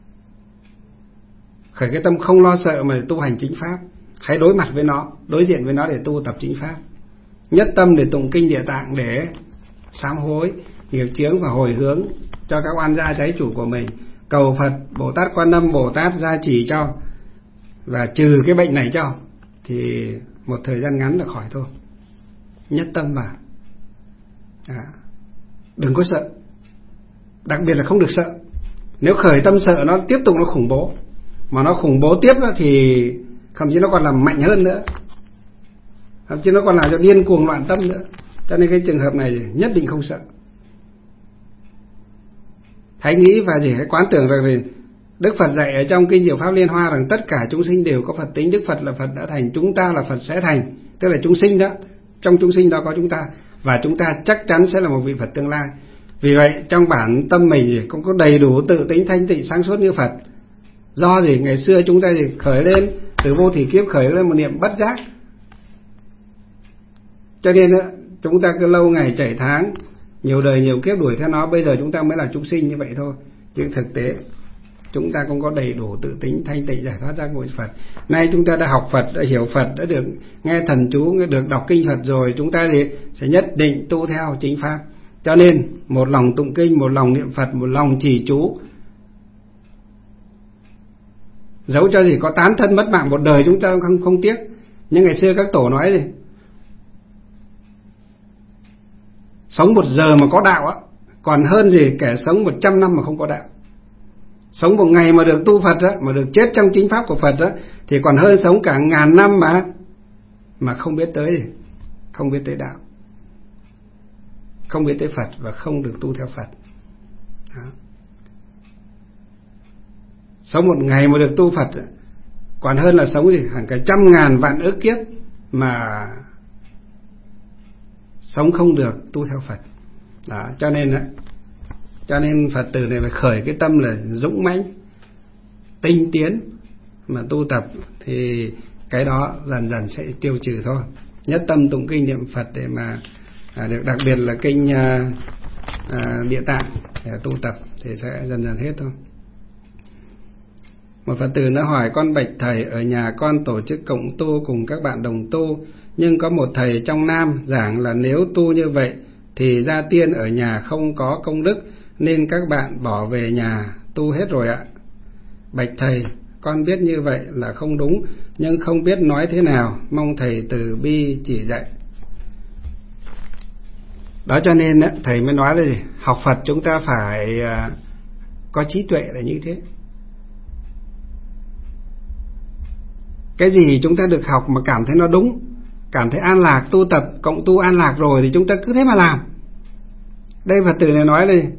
khởi cái tâm không lo sợ mà tu hành chính pháp. Hãy đối mặt với nó, đối diện với nó để tu tập chính pháp. Nhất tâm để tụng kinh Địa Tạng để sám hối, nghiệp chướng và hồi hướng cho các oan gia trái chủ của mình, cầu Phật Bồ Tát Quan Âm Bồ Tát gia trì cho và trừ cái bệnh này cho, thì một thời gian ngắn là khỏi thôi. Nhất tâm vào, à, đừng có sợ, đặc biệt là không được sợ. Nếu khởi tâm sợ nó tiếp tục nó khủng bố, mà nó khủng bố tiếp đó, thì thậm chí nó còn làm mạnh hơn nữa, thậm chí nó còn làm cho điên cuồng loạn tâm nữa. Cho nên cái trường hợp này nhất định không sợ. Hãy nghĩ và gì hãy quán tưởng rằng là Đức Phật dạy ở trong kinh Diệu Pháp Liên Hoa rằng tất cả chúng sinh đều có Phật tính. Đức Phật là Phật đã thành, chúng ta là Phật sẽ thành, tức là chúng sinh đó, trong chúng sinh đó có chúng ta, và chúng ta chắc chắn sẽ là một vị Phật tương lai. Vì vậy trong bản tâm mình gì cũng có đầy đủ tự tính thanh tịnh sáng suốt như Phật. Do gì ngày xưa chúng ta gì khởi lên từ vô thủy kiếp, khởi lên một niệm bất giác, cho nên đó, chúng ta cứ lâu ngày chảy tháng, nhiều đời nhiều kiếp đuổi theo nó, bây giờ chúng ta mới là chúng sinh như vậy thôi. Chứ thực tế chúng ta cũng có đầy đủ tự tính thanh tịnh giải thoát giác ngộ Phật. Nay chúng ta đã học Phật, đã hiểu Phật, đã được nghe thần chú, được đọc kinh Phật rồi, chúng ta thì sẽ nhất định tu theo chính pháp. Cho nên một lòng tụng kinh, một lòng niệm Phật, một lòng trì chú, dẫu cho gì có tán thân mất mạng một đời chúng ta không không tiếc. Nhưng ngày xưa các tổ nói gì, sống một giờ mà có đạo á, còn hơn gì kẻ sống một trăm năm mà không có đạo. Sống một ngày mà được tu Phật á, mà được chết trong chính pháp của Phật á, thì còn hơn sống cả ngàn năm mà mà không biết tới gì, không biết tới đạo, không biết tới Phật và không được tu theo Phật. Đó. Sống một ngày mà được tu Phật á, còn hơn là sống gì hàng cả trăm ngàn vạn ức kiếp mà sống không được tu theo Phật. Đó, cho nên á, cho nên Phật tử này phải khởi cái tâm là dũng mãnh, tinh tiến mà tu tập, thì cái đó dần dần sẽ tiêu trừ thôi. Nhất tâm tụng kinh niệm Phật để mà à, được, đặc biệt là kinh à, à, Địa Tạng để tu tập thì sẽ dần dần hết thôi. Một Phật tử nó hỏi: con bạch thầy, ở nhà con tổ chức cộng tu cùng các bạn đồng tu, nhưng có một thầy trong Nam giảng là nếu tu như vậy thì gia tiên ở nhà không có công đức, nên các bạn bỏ về nhà tu hết rồi ạ. Bạch thầy, con biết như vậy là không đúng, nhưng không biết nói thế nào, mong thầy từ bi chỉ dạy. Đó, cho nên thầy mới nói là gì? Học Phật chúng ta phải có trí tuệ là như thế. Cái gì chúng ta được học mà cảm thấy nó đúng, cảm thấy an lạc, tu tập cộng tu an lạc rồi thì chúng ta cứ thế mà làm. Đây Phật tử này nói là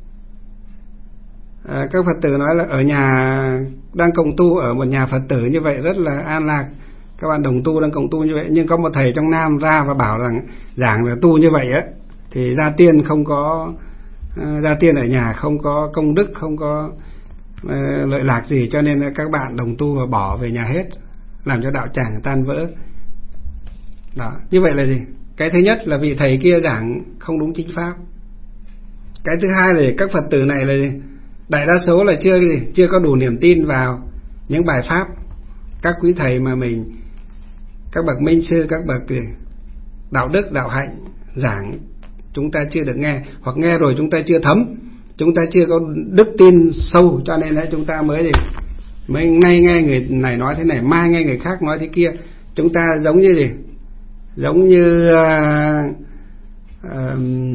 à, các Phật tử nói là ở nhà đang cộng tu, ở một nhà Phật tử như vậy rất là an lạc, các bạn đồng tu đang cộng tu như vậy, nhưng có một thầy trong Nam ra và bảo rằng giảng là tu như vậy á thì gia tiên không có uh, gia tiên ở nhà không có công đức, không có uh, lợi lạc gì, cho nên các bạn đồng tu và bỏ về nhà hết, làm cho đạo tràng tan vỡ. Đó, như vậy là gì? Cái thứ nhất là vị thầy kia giảng không đúng chính pháp. Cái thứ hai là các Phật tử này là gì? Đại đa số là chưa chưa có đủ niềm tin vào những bài pháp các quý thầy mà mình, các bậc minh sư, các bậc đạo đức, đạo hạnh giảng, chúng ta chưa được nghe, hoặc nghe rồi chúng ta chưa thấm, chúng ta chưa có đức tin sâu, cho nên là chúng ta mới gì mới nay nghe người này nói thế này, mai nghe người khác nói thế kia. Chúng ta giống như gì? Giống như uh, uh,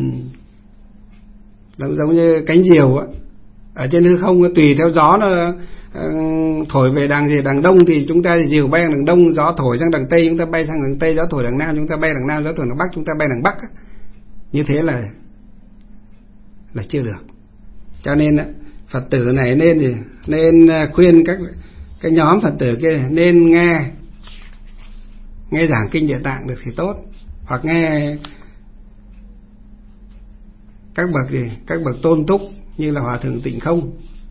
giống, giống như cánh diều á, ở trên hư không, tùy theo gió nó uh, thổi về đằng gì đằng đông thì chúng ta diều bay đằng đông, gió thổi sang đằng tây chúng ta bay sang đằng tây, gió thổi đằng nam chúng ta bay đằng nam, gió thổi đằng bắc chúng ta bay đằng bắc. Như thế là là chưa được. Cho nên Phật tử này nên gì nên khuyên các cái nhóm Phật tử kia nên nghe nghe giảng kinh Địa Tạng được thì tốt, hoặc nghe các bậc gì các bậc tôn túc như là Hòa Thượng Tịnh Không,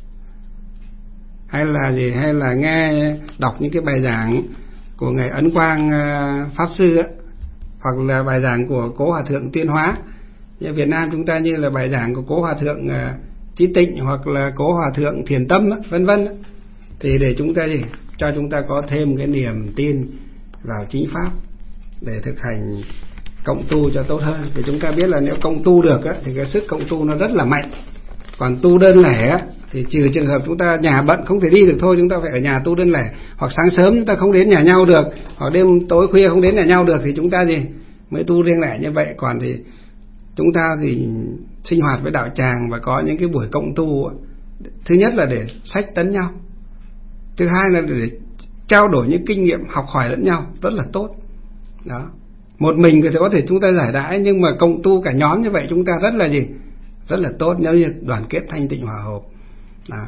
hay là gì hay là nghe đọc những cái bài giảng của ngài Ấn Quang Pháp Sư ấy, hoặc là bài giảng của Cố Hòa Thượng Tuyên Hóa. Như Việt Nam chúng ta như là bài giảng của Cố Hòa Thượng Chí Tịnh hoặc là Cố Hòa Thượng Thiền Tâm vân vân, thì để chúng ta gì cho chúng ta có thêm cái niềm tin vào chính pháp để thực hành cộng tu cho tốt hơn. Thì chúng ta biết là nếu cộng tu được á, thì cái sức cộng tu nó rất là mạnh. Còn tu đơn lẻ á, thì trừ trường hợp chúng ta nhà bận không thể đi được thôi, chúng ta phải ở nhà tu đơn lẻ, hoặc sáng sớm chúng ta không đến nhà nhau được, hoặc đêm tối khuya không đến nhà nhau được, thì chúng ta gì mới tu riêng lẻ như vậy. Còn thì chúng ta thì sinh hoạt với đạo tràng và có những cái buổi cộng tu, thứ nhất là để sách tấn nhau, thứ hai là để trao đổi những kinh nghiệm, học hỏi lẫn nhau, rất là tốt. Đó, một mình thì có thể chúng ta giải đãi, nhưng mà cộng tu cả nhóm như vậy chúng ta rất là gì rất là tốt, nếu như đoàn kết thanh tịnh hòa hợp. Đó,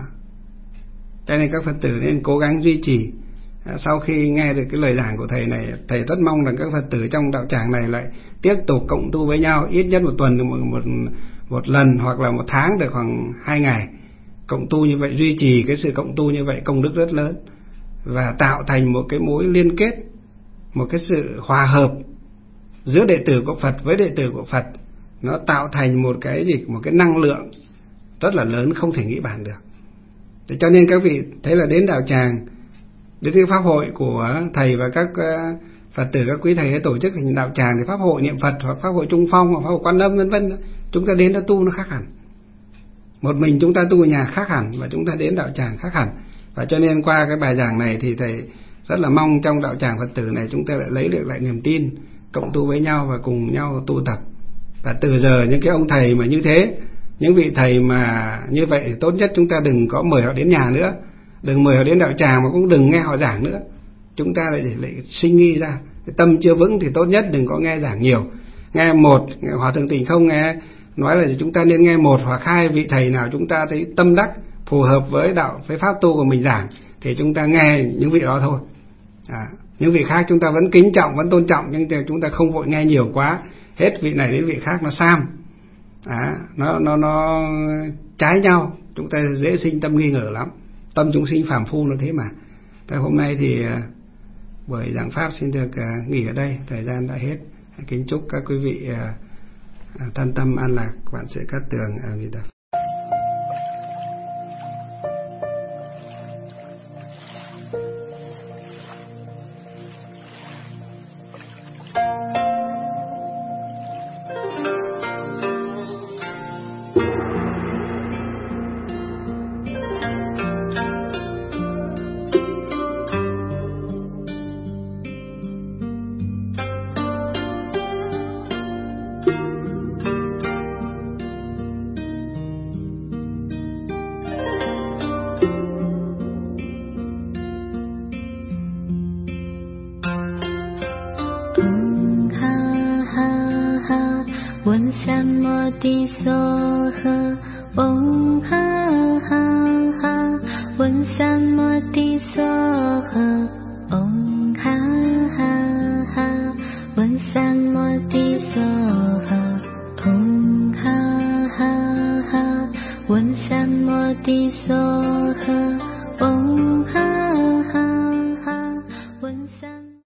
cho nên các Phật tử nên cố gắng duy trì. Sau khi nghe được cái lời giảng của thầy này, thầy rất mong rằng các Phật tử trong đạo tràng này lại tiếp tục cộng tu với nhau, ít nhất một tuần được một, một, một lần, hoặc là một tháng được khoảng hai ngày cộng tu như vậy. Duy trì cái sự cộng tu như vậy công đức rất lớn, và tạo thành một cái mối liên kết, một cái sự hòa hợp giữa đệ tử của Phật với đệ tử của Phật. Nó tạo thành một cái gì một cái năng lượng rất là lớn, không thể nghĩ bàn được. Thế cho nên các vị thấy là đến đạo tràng, đến cái pháp hội của thầy và các uh, Phật tử, các quý thầy ấy tổ chức thành đạo tràng thì pháp hội niệm Phật, hoặc pháp hội Trung Phong, hoặc pháp hội Quan Âm vân vân, chúng ta đến đó tu nó khác hẳn. Một mình chúng ta tu ở nhà khác hẳn, và chúng ta đến đạo tràng khác hẳn. Và cho nên qua cái bài giảng này thì thầy rất là mong trong đạo tràng Phật tử này chúng ta lại lấy được lại niềm tin, cộng tu với nhau và cùng nhau tu tập. Và từ giờ những cái ông thầy mà như thế, những vị thầy mà như vậy thì tốt nhất chúng ta đừng có mời họ đến nhà nữa, đừng mời họ đến đạo tràng, mà cũng đừng nghe họ giảng nữa. Chúng ta lại, lại sinh nghi ra, cái tâm chưa vững thì tốt nhất đừng có nghe giảng nhiều. Nghe một, Hòa Thượng Tịnh Không nghe nói là chúng ta nên nghe một hoặc hai vị thầy nào chúng ta thấy tâm đắc phù hợp với đạo, với pháp tu của mình giảng, thì chúng ta nghe những vị đó thôi. À, những vị khác chúng ta vẫn kính trọng, vẫn tôn trọng, nhưng chúng ta không vội nghe nhiều quá, hết vị này đến vị khác nó sam, à, nó nó nó trái nhau, chúng ta dễ sinh tâm nghi ngờ lắm. Tâm chúng sinh phàm phu nó thế mà. Thế hôm nay thì buổi giảng pháp xin được nghỉ ở đây, thời gian đã hết. Kính chúc các quý vị thân tâm an lạc, vạn sự cát tường. A Di Đà Phật. One Samoti Soha Om Ha Ha Ha One Samoti Soha Om Ha Ha Ha One Samoti Soha Om Ha Ha Ha One Samoti Soha